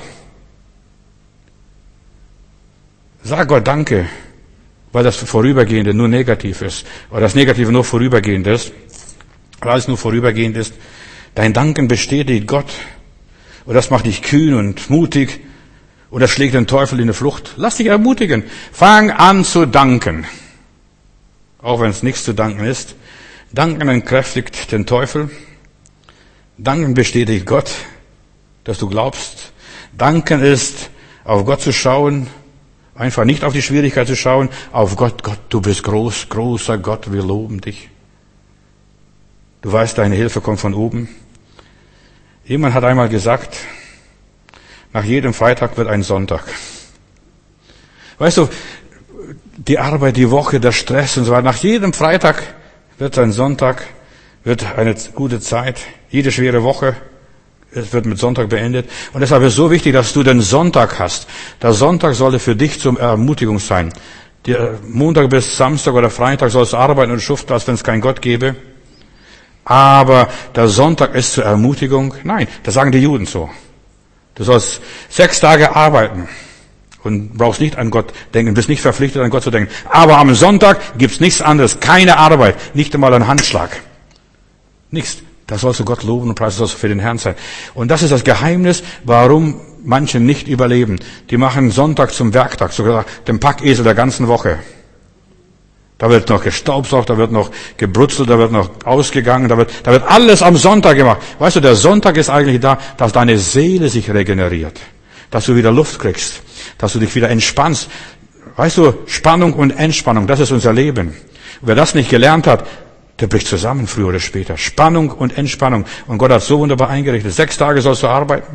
Sag Gott Danke, weil das Vorübergehende nur negativ ist. Oder das Negative nur vorübergehend ist. Weil alles nur vorübergehend ist. Dein Danken bestätigt Gott. Und das macht dich kühn und mutig. Und das schlägt den Teufel in die Flucht. Lass dich ermutigen. Fang an zu danken. Auch wenn es nichts zu danken ist. Danken entkräftigt den Teufel. Danken bestätigt Gott, dass du glaubst. Danken ist, auf Gott zu schauen. Einfach nicht auf die Schwierigkeit zu schauen. Auf Gott. Gott, du bist groß, großer Gott, wir loben dich. Du weißt, deine Hilfe kommt von oben. Jemand hat einmal gesagt, nach jedem Freitag wird ein Sonntag. Weißt du, die Arbeit, die Woche, der Stress und so weiter, nach jedem Freitag wird ein Sonntag, wird eine gute Zeit. Jede schwere Woche, es wird mit Sonntag beendet. Und deshalb ist es so wichtig, dass du den Sonntag hast. Der Sonntag sollte für dich zum Ermutigung sein. Der Montag bis Samstag oder Freitag sollst du arbeiten und schuften, als wenn es keinen Gott gäbe. Aber der Sonntag ist zur Ermutigung. Nein, das sagen die Juden so. Du sollst 6 Tage arbeiten und brauchst nicht an Gott denken, bist nicht verpflichtet, an Gott zu denken. Aber am Sonntag gibt's nichts anderes, keine Arbeit, nicht einmal ein Handschlag. Nichts. Da sollst du Gott loben und preisen, sollst du für den Herrn sein. Und das ist das Geheimnis, warum manche nicht überleben. Die machen Sonntag zum Werktag, sogar den Packesel der ganzen Woche. Da wird noch gestaubsaugt, da wird noch gebrutzelt, da wird noch ausgegangen, da wird alles am Sonntag gemacht. Weißt du, der Sonntag ist eigentlich da, dass deine Seele sich regeneriert. Dass du wieder Luft kriegst. Dass du dich wieder entspannst. Weißt du, Spannung und Entspannung, das ist unser Leben. Und wer das nicht gelernt hat, der bricht zusammen, früher oder später. Spannung und Entspannung. Und Gott hat so wunderbar eingerichtet. 6 Tage sollst du arbeiten.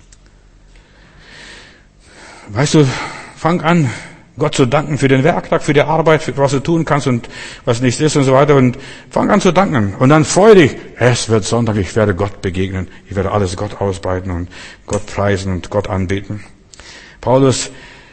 Weißt du, fang an, Gott zu danken für den Werktag, für die Arbeit, für was du tun kannst und was nichts ist und so weiter. Und fang an zu danken. Und dann freu dich. Es wird Sonntag, ich werde Gott begegnen. Ich werde alles Gott ausbreiten und Gott preisen und Gott anbeten. Paulus,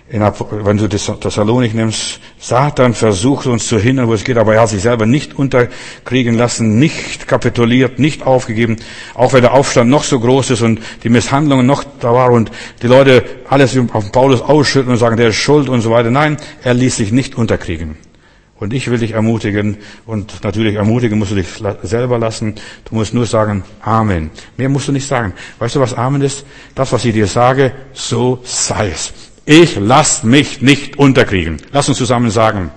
wenn du Thessalonik nimmst, Satan versucht uns zu hindern, wo es geht, aber er hat sich selber nicht unterkriegen lassen, nicht kapituliert, nicht aufgegeben, auch wenn der Aufstand noch so groß ist und die Misshandlungen noch da waren und die Leute alles auf Paulus ausschütten und sagen, der ist schuld und so weiter. Nein, er ließ sich nicht unterkriegen. Und ich will dich ermutigen und natürlich ermutigen musst du dich selber lassen. Du musst nur sagen, Amen. Mehr musst du nicht sagen. Weißt du, was Amen ist? Das, was ich dir sage, so sei es. Ich lass mich nicht unterkriegen. Lass uns zusammen sagen.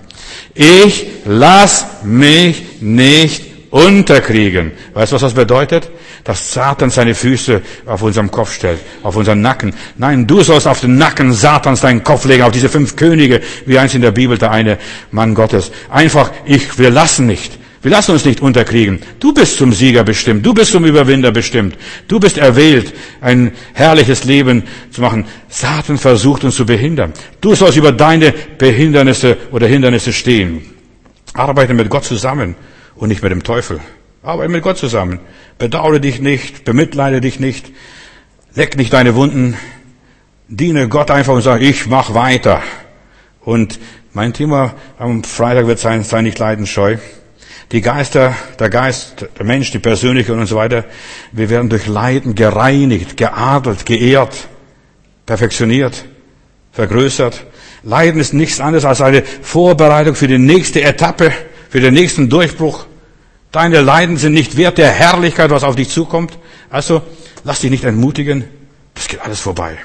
Ich lass mich nicht unterkriegen. Weißt du, was das bedeutet? Dass Satan seine Füße auf unserem Kopf stellt, auf unseren Nacken. Nein, du sollst auf den Nacken Satans deinen Kopf legen, auf diese 5 Könige, wie eins in der Bibel, der eine Mann Gottes. Einfach, wir lassen nicht. Wir lassen uns nicht unterkriegen. Du bist zum Sieger bestimmt. Du bist zum Überwinder bestimmt. Du bist erwählt, ein herrliches Leben zu machen. Satan versucht uns zu behindern. Du sollst über deine Behindernisse oder Hindernisse stehen. Arbeite mit Gott zusammen und nicht mit dem Teufel. Arbeite mit Gott zusammen. Bedauere dich nicht, bemitleide dich nicht, leck nicht deine Wunden. Diene Gott einfach und sag, ich mach weiter. Und mein Thema am Freitag wird sein, sei nicht leidensscheu. Die Geister, der Geist, der Mensch, die Persönlichkeit und so weiter, wir werden durch Leiden gereinigt, geadelt, geehrt, perfektioniert, vergrößert. Leiden ist nichts anderes als eine Vorbereitung für die nächste Etappe, für den nächsten Durchbruch. Deine Leiden sind nicht wert der Herrlichkeit, was auf dich zukommt. Also, lass dich nicht entmutigen. Das geht alles vorbei.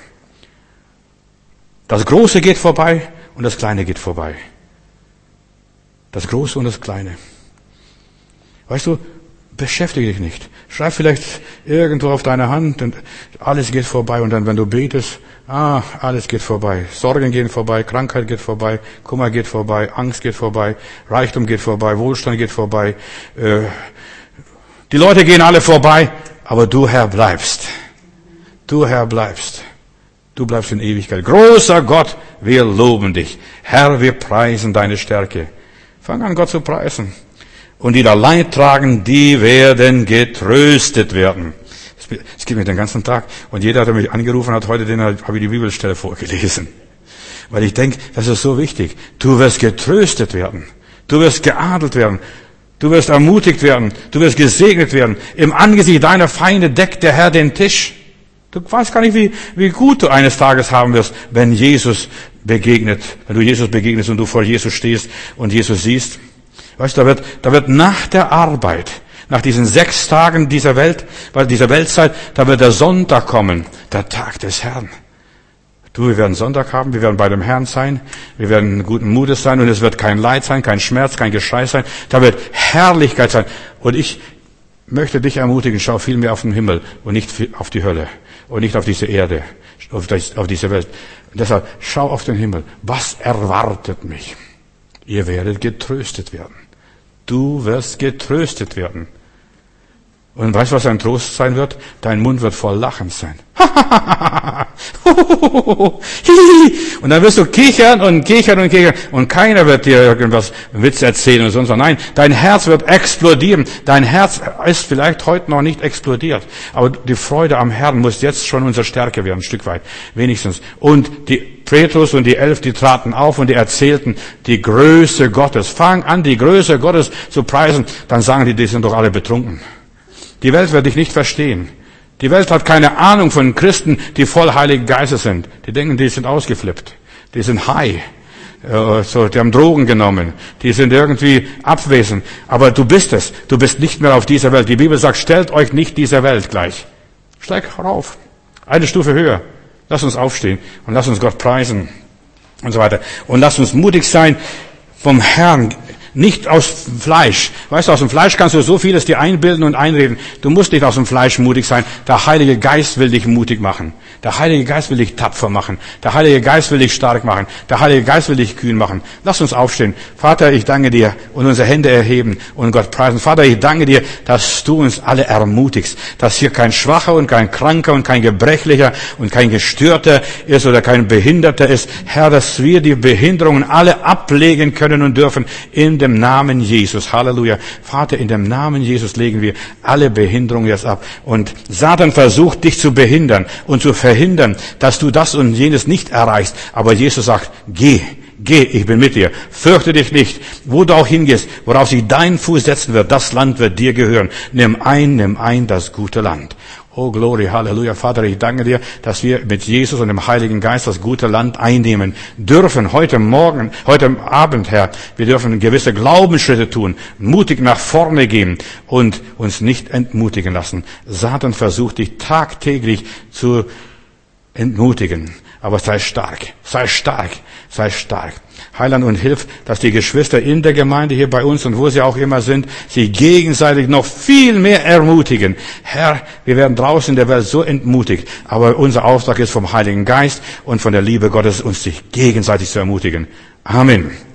Das Große geht vorbei und das Kleine geht vorbei. Das Große und das Kleine. Weißt du, beschäftige dich nicht. Schreib vielleicht irgendwo auf deine Hand und alles geht vorbei. Und dann, wenn du betest, alles geht vorbei. Sorgen gehen vorbei, Krankheit geht vorbei, Kummer geht vorbei, Angst geht vorbei, Reichtum geht vorbei, Wohlstand geht vorbei. Die Leute gehen alle vorbei, aber du, Herr, bleibst. Du, Herr, bleibst. Du bleibst in Ewigkeit. Großer Gott, wir loben dich. Herr, wir preisen deine Stärke. Fang an, Gott zu preisen. Und die da Leid tragen, die werden getröstet werden. Es geht mir den ganzen Tag. Und jeder, der mich angerufen hat, heute habe ich die Bibelstelle vorgelesen. Weil ich denke, das ist so wichtig. Du wirst getröstet werden. Du wirst geadelt werden. Du wirst ermutigt werden. Du wirst gesegnet werden. Im Angesicht deiner Feinde deckt der Herr den Tisch. Du weißt gar nicht, wie gut du eines Tages haben wirst, wenn Jesus begegnet, wenn du Jesus begegnest und du vor Jesus stehst und Jesus siehst. Weißt du, da wird nach der Arbeit, nach diesen 6 Tagen dieser Weltzeit, da wird der Sonntag kommen, der Tag des Herrn. Wir werden Sonntag haben, wir werden bei dem Herrn sein, wir werden guten Mutes sein und es wird kein Leid sein, kein Schmerz, kein Geschrei sein, da wird Herrlichkeit sein. Und ich möchte dich ermutigen, schau viel mehr auf den Himmel und nicht auf die Hölle und nicht auf diese Erde, auf diese Welt. Und deshalb schau auf den Himmel. Was erwartet mich? Ihr werdet getröstet werden. Du wirst getröstet werden. Und weißt du, was ein Trost sein wird? Dein Mund wird voll Lachen sein. Und dann wirst du kichern und kichern und kichern. Und keiner wird dir irgendwas Witz erzählen oder sonst was. Nein, dein Herz wird explodieren. Dein Herz ist vielleicht heute noch nicht explodiert. Aber die Freude am Herrn muss jetzt schon unsere Stärke werden, ein Stück weit. Wenigstens. Und die Petrus und die 11, die traten auf und die erzählten die Größe Gottes. Fang an, die Größe Gottes zu preisen. Dann sagen die sind doch alle betrunken. Die Welt wird dich nicht verstehen. Die Welt hat keine Ahnung von Christen, die voll Heiligen Geistes sind. Die denken, die sind ausgeflippt. Die sind high. Die haben Drogen genommen. Die sind irgendwie abwesend. Aber du bist es. Du bist nicht mehr auf dieser Welt. Die Bibel sagt, stellt euch nicht dieser Welt gleich. Steig rauf. Eine Stufe höher. Lass uns aufstehen und lass uns Gott preisen und so weiter. Und lass uns mutig sein vom Herrn. Nicht aus Fleisch. Weißt du, aus dem Fleisch kannst du so vieles dir einbilden und einreden. Du musst nicht aus dem Fleisch mutig sein. Der Heilige Geist will dich mutig machen. Der Heilige Geist will dich tapfer machen. Der Heilige Geist will dich stark machen. Der Heilige Geist will dich kühn machen. Lass uns aufstehen. Vater, ich danke dir und unsere Hände erheben und Gott preisen. Vater, ich danke dir, dass du uns alle ermutigst. Dass hier kein Schwacher und kein Kranker und kein Gebrechlicher und kein Gestörter ist oder kein Behinderter ist. Herr, dass wir die Behinderungen alle ablegen können und dürfen in dem Namen Jesus. Halleluja. Vater, in dem Namen Jesus legen wir alle Behinderungen jetzt ab. Und Satan versucht, dich zu behindern und zu verhindern, dass du das und jenes nicht erreichst. Aber Jesus sagt, geh, ich bin mit dir. Fürchte dich nicht. Wo du auch hingehst, worauf sich dein Fuß setzen wird, das Land wird dir gehören. Nimm ein das gute Land. Oh, Glory, Halleluja. Vater, ich danke dir, dass wir mit Jesus und dem Heiligen Geist das gute Land einnehmen dürfen. Heute Abend, Herr. Wir dürfen gewisse Glaubensschritte tun, mutig nach vorne gehen und uns nicht entmutigen lassen. Satan versucht dich tagtäglich zu entmutigen. Aber sei stark, sei stark, sei stark. Heiland und hilf, dass die Geschwister in der Gemeinde hier bei uns und wo sie auch immer sind, sich gegenseitig noch viel mehr ermutigen. Herr, wir werden draußen in der Welt so entmutigt, aber unser Auftrag ist vom Heiligen Geist und von der Liebe Gottes, uns sich gegenseitig zu ermutigen. Amen.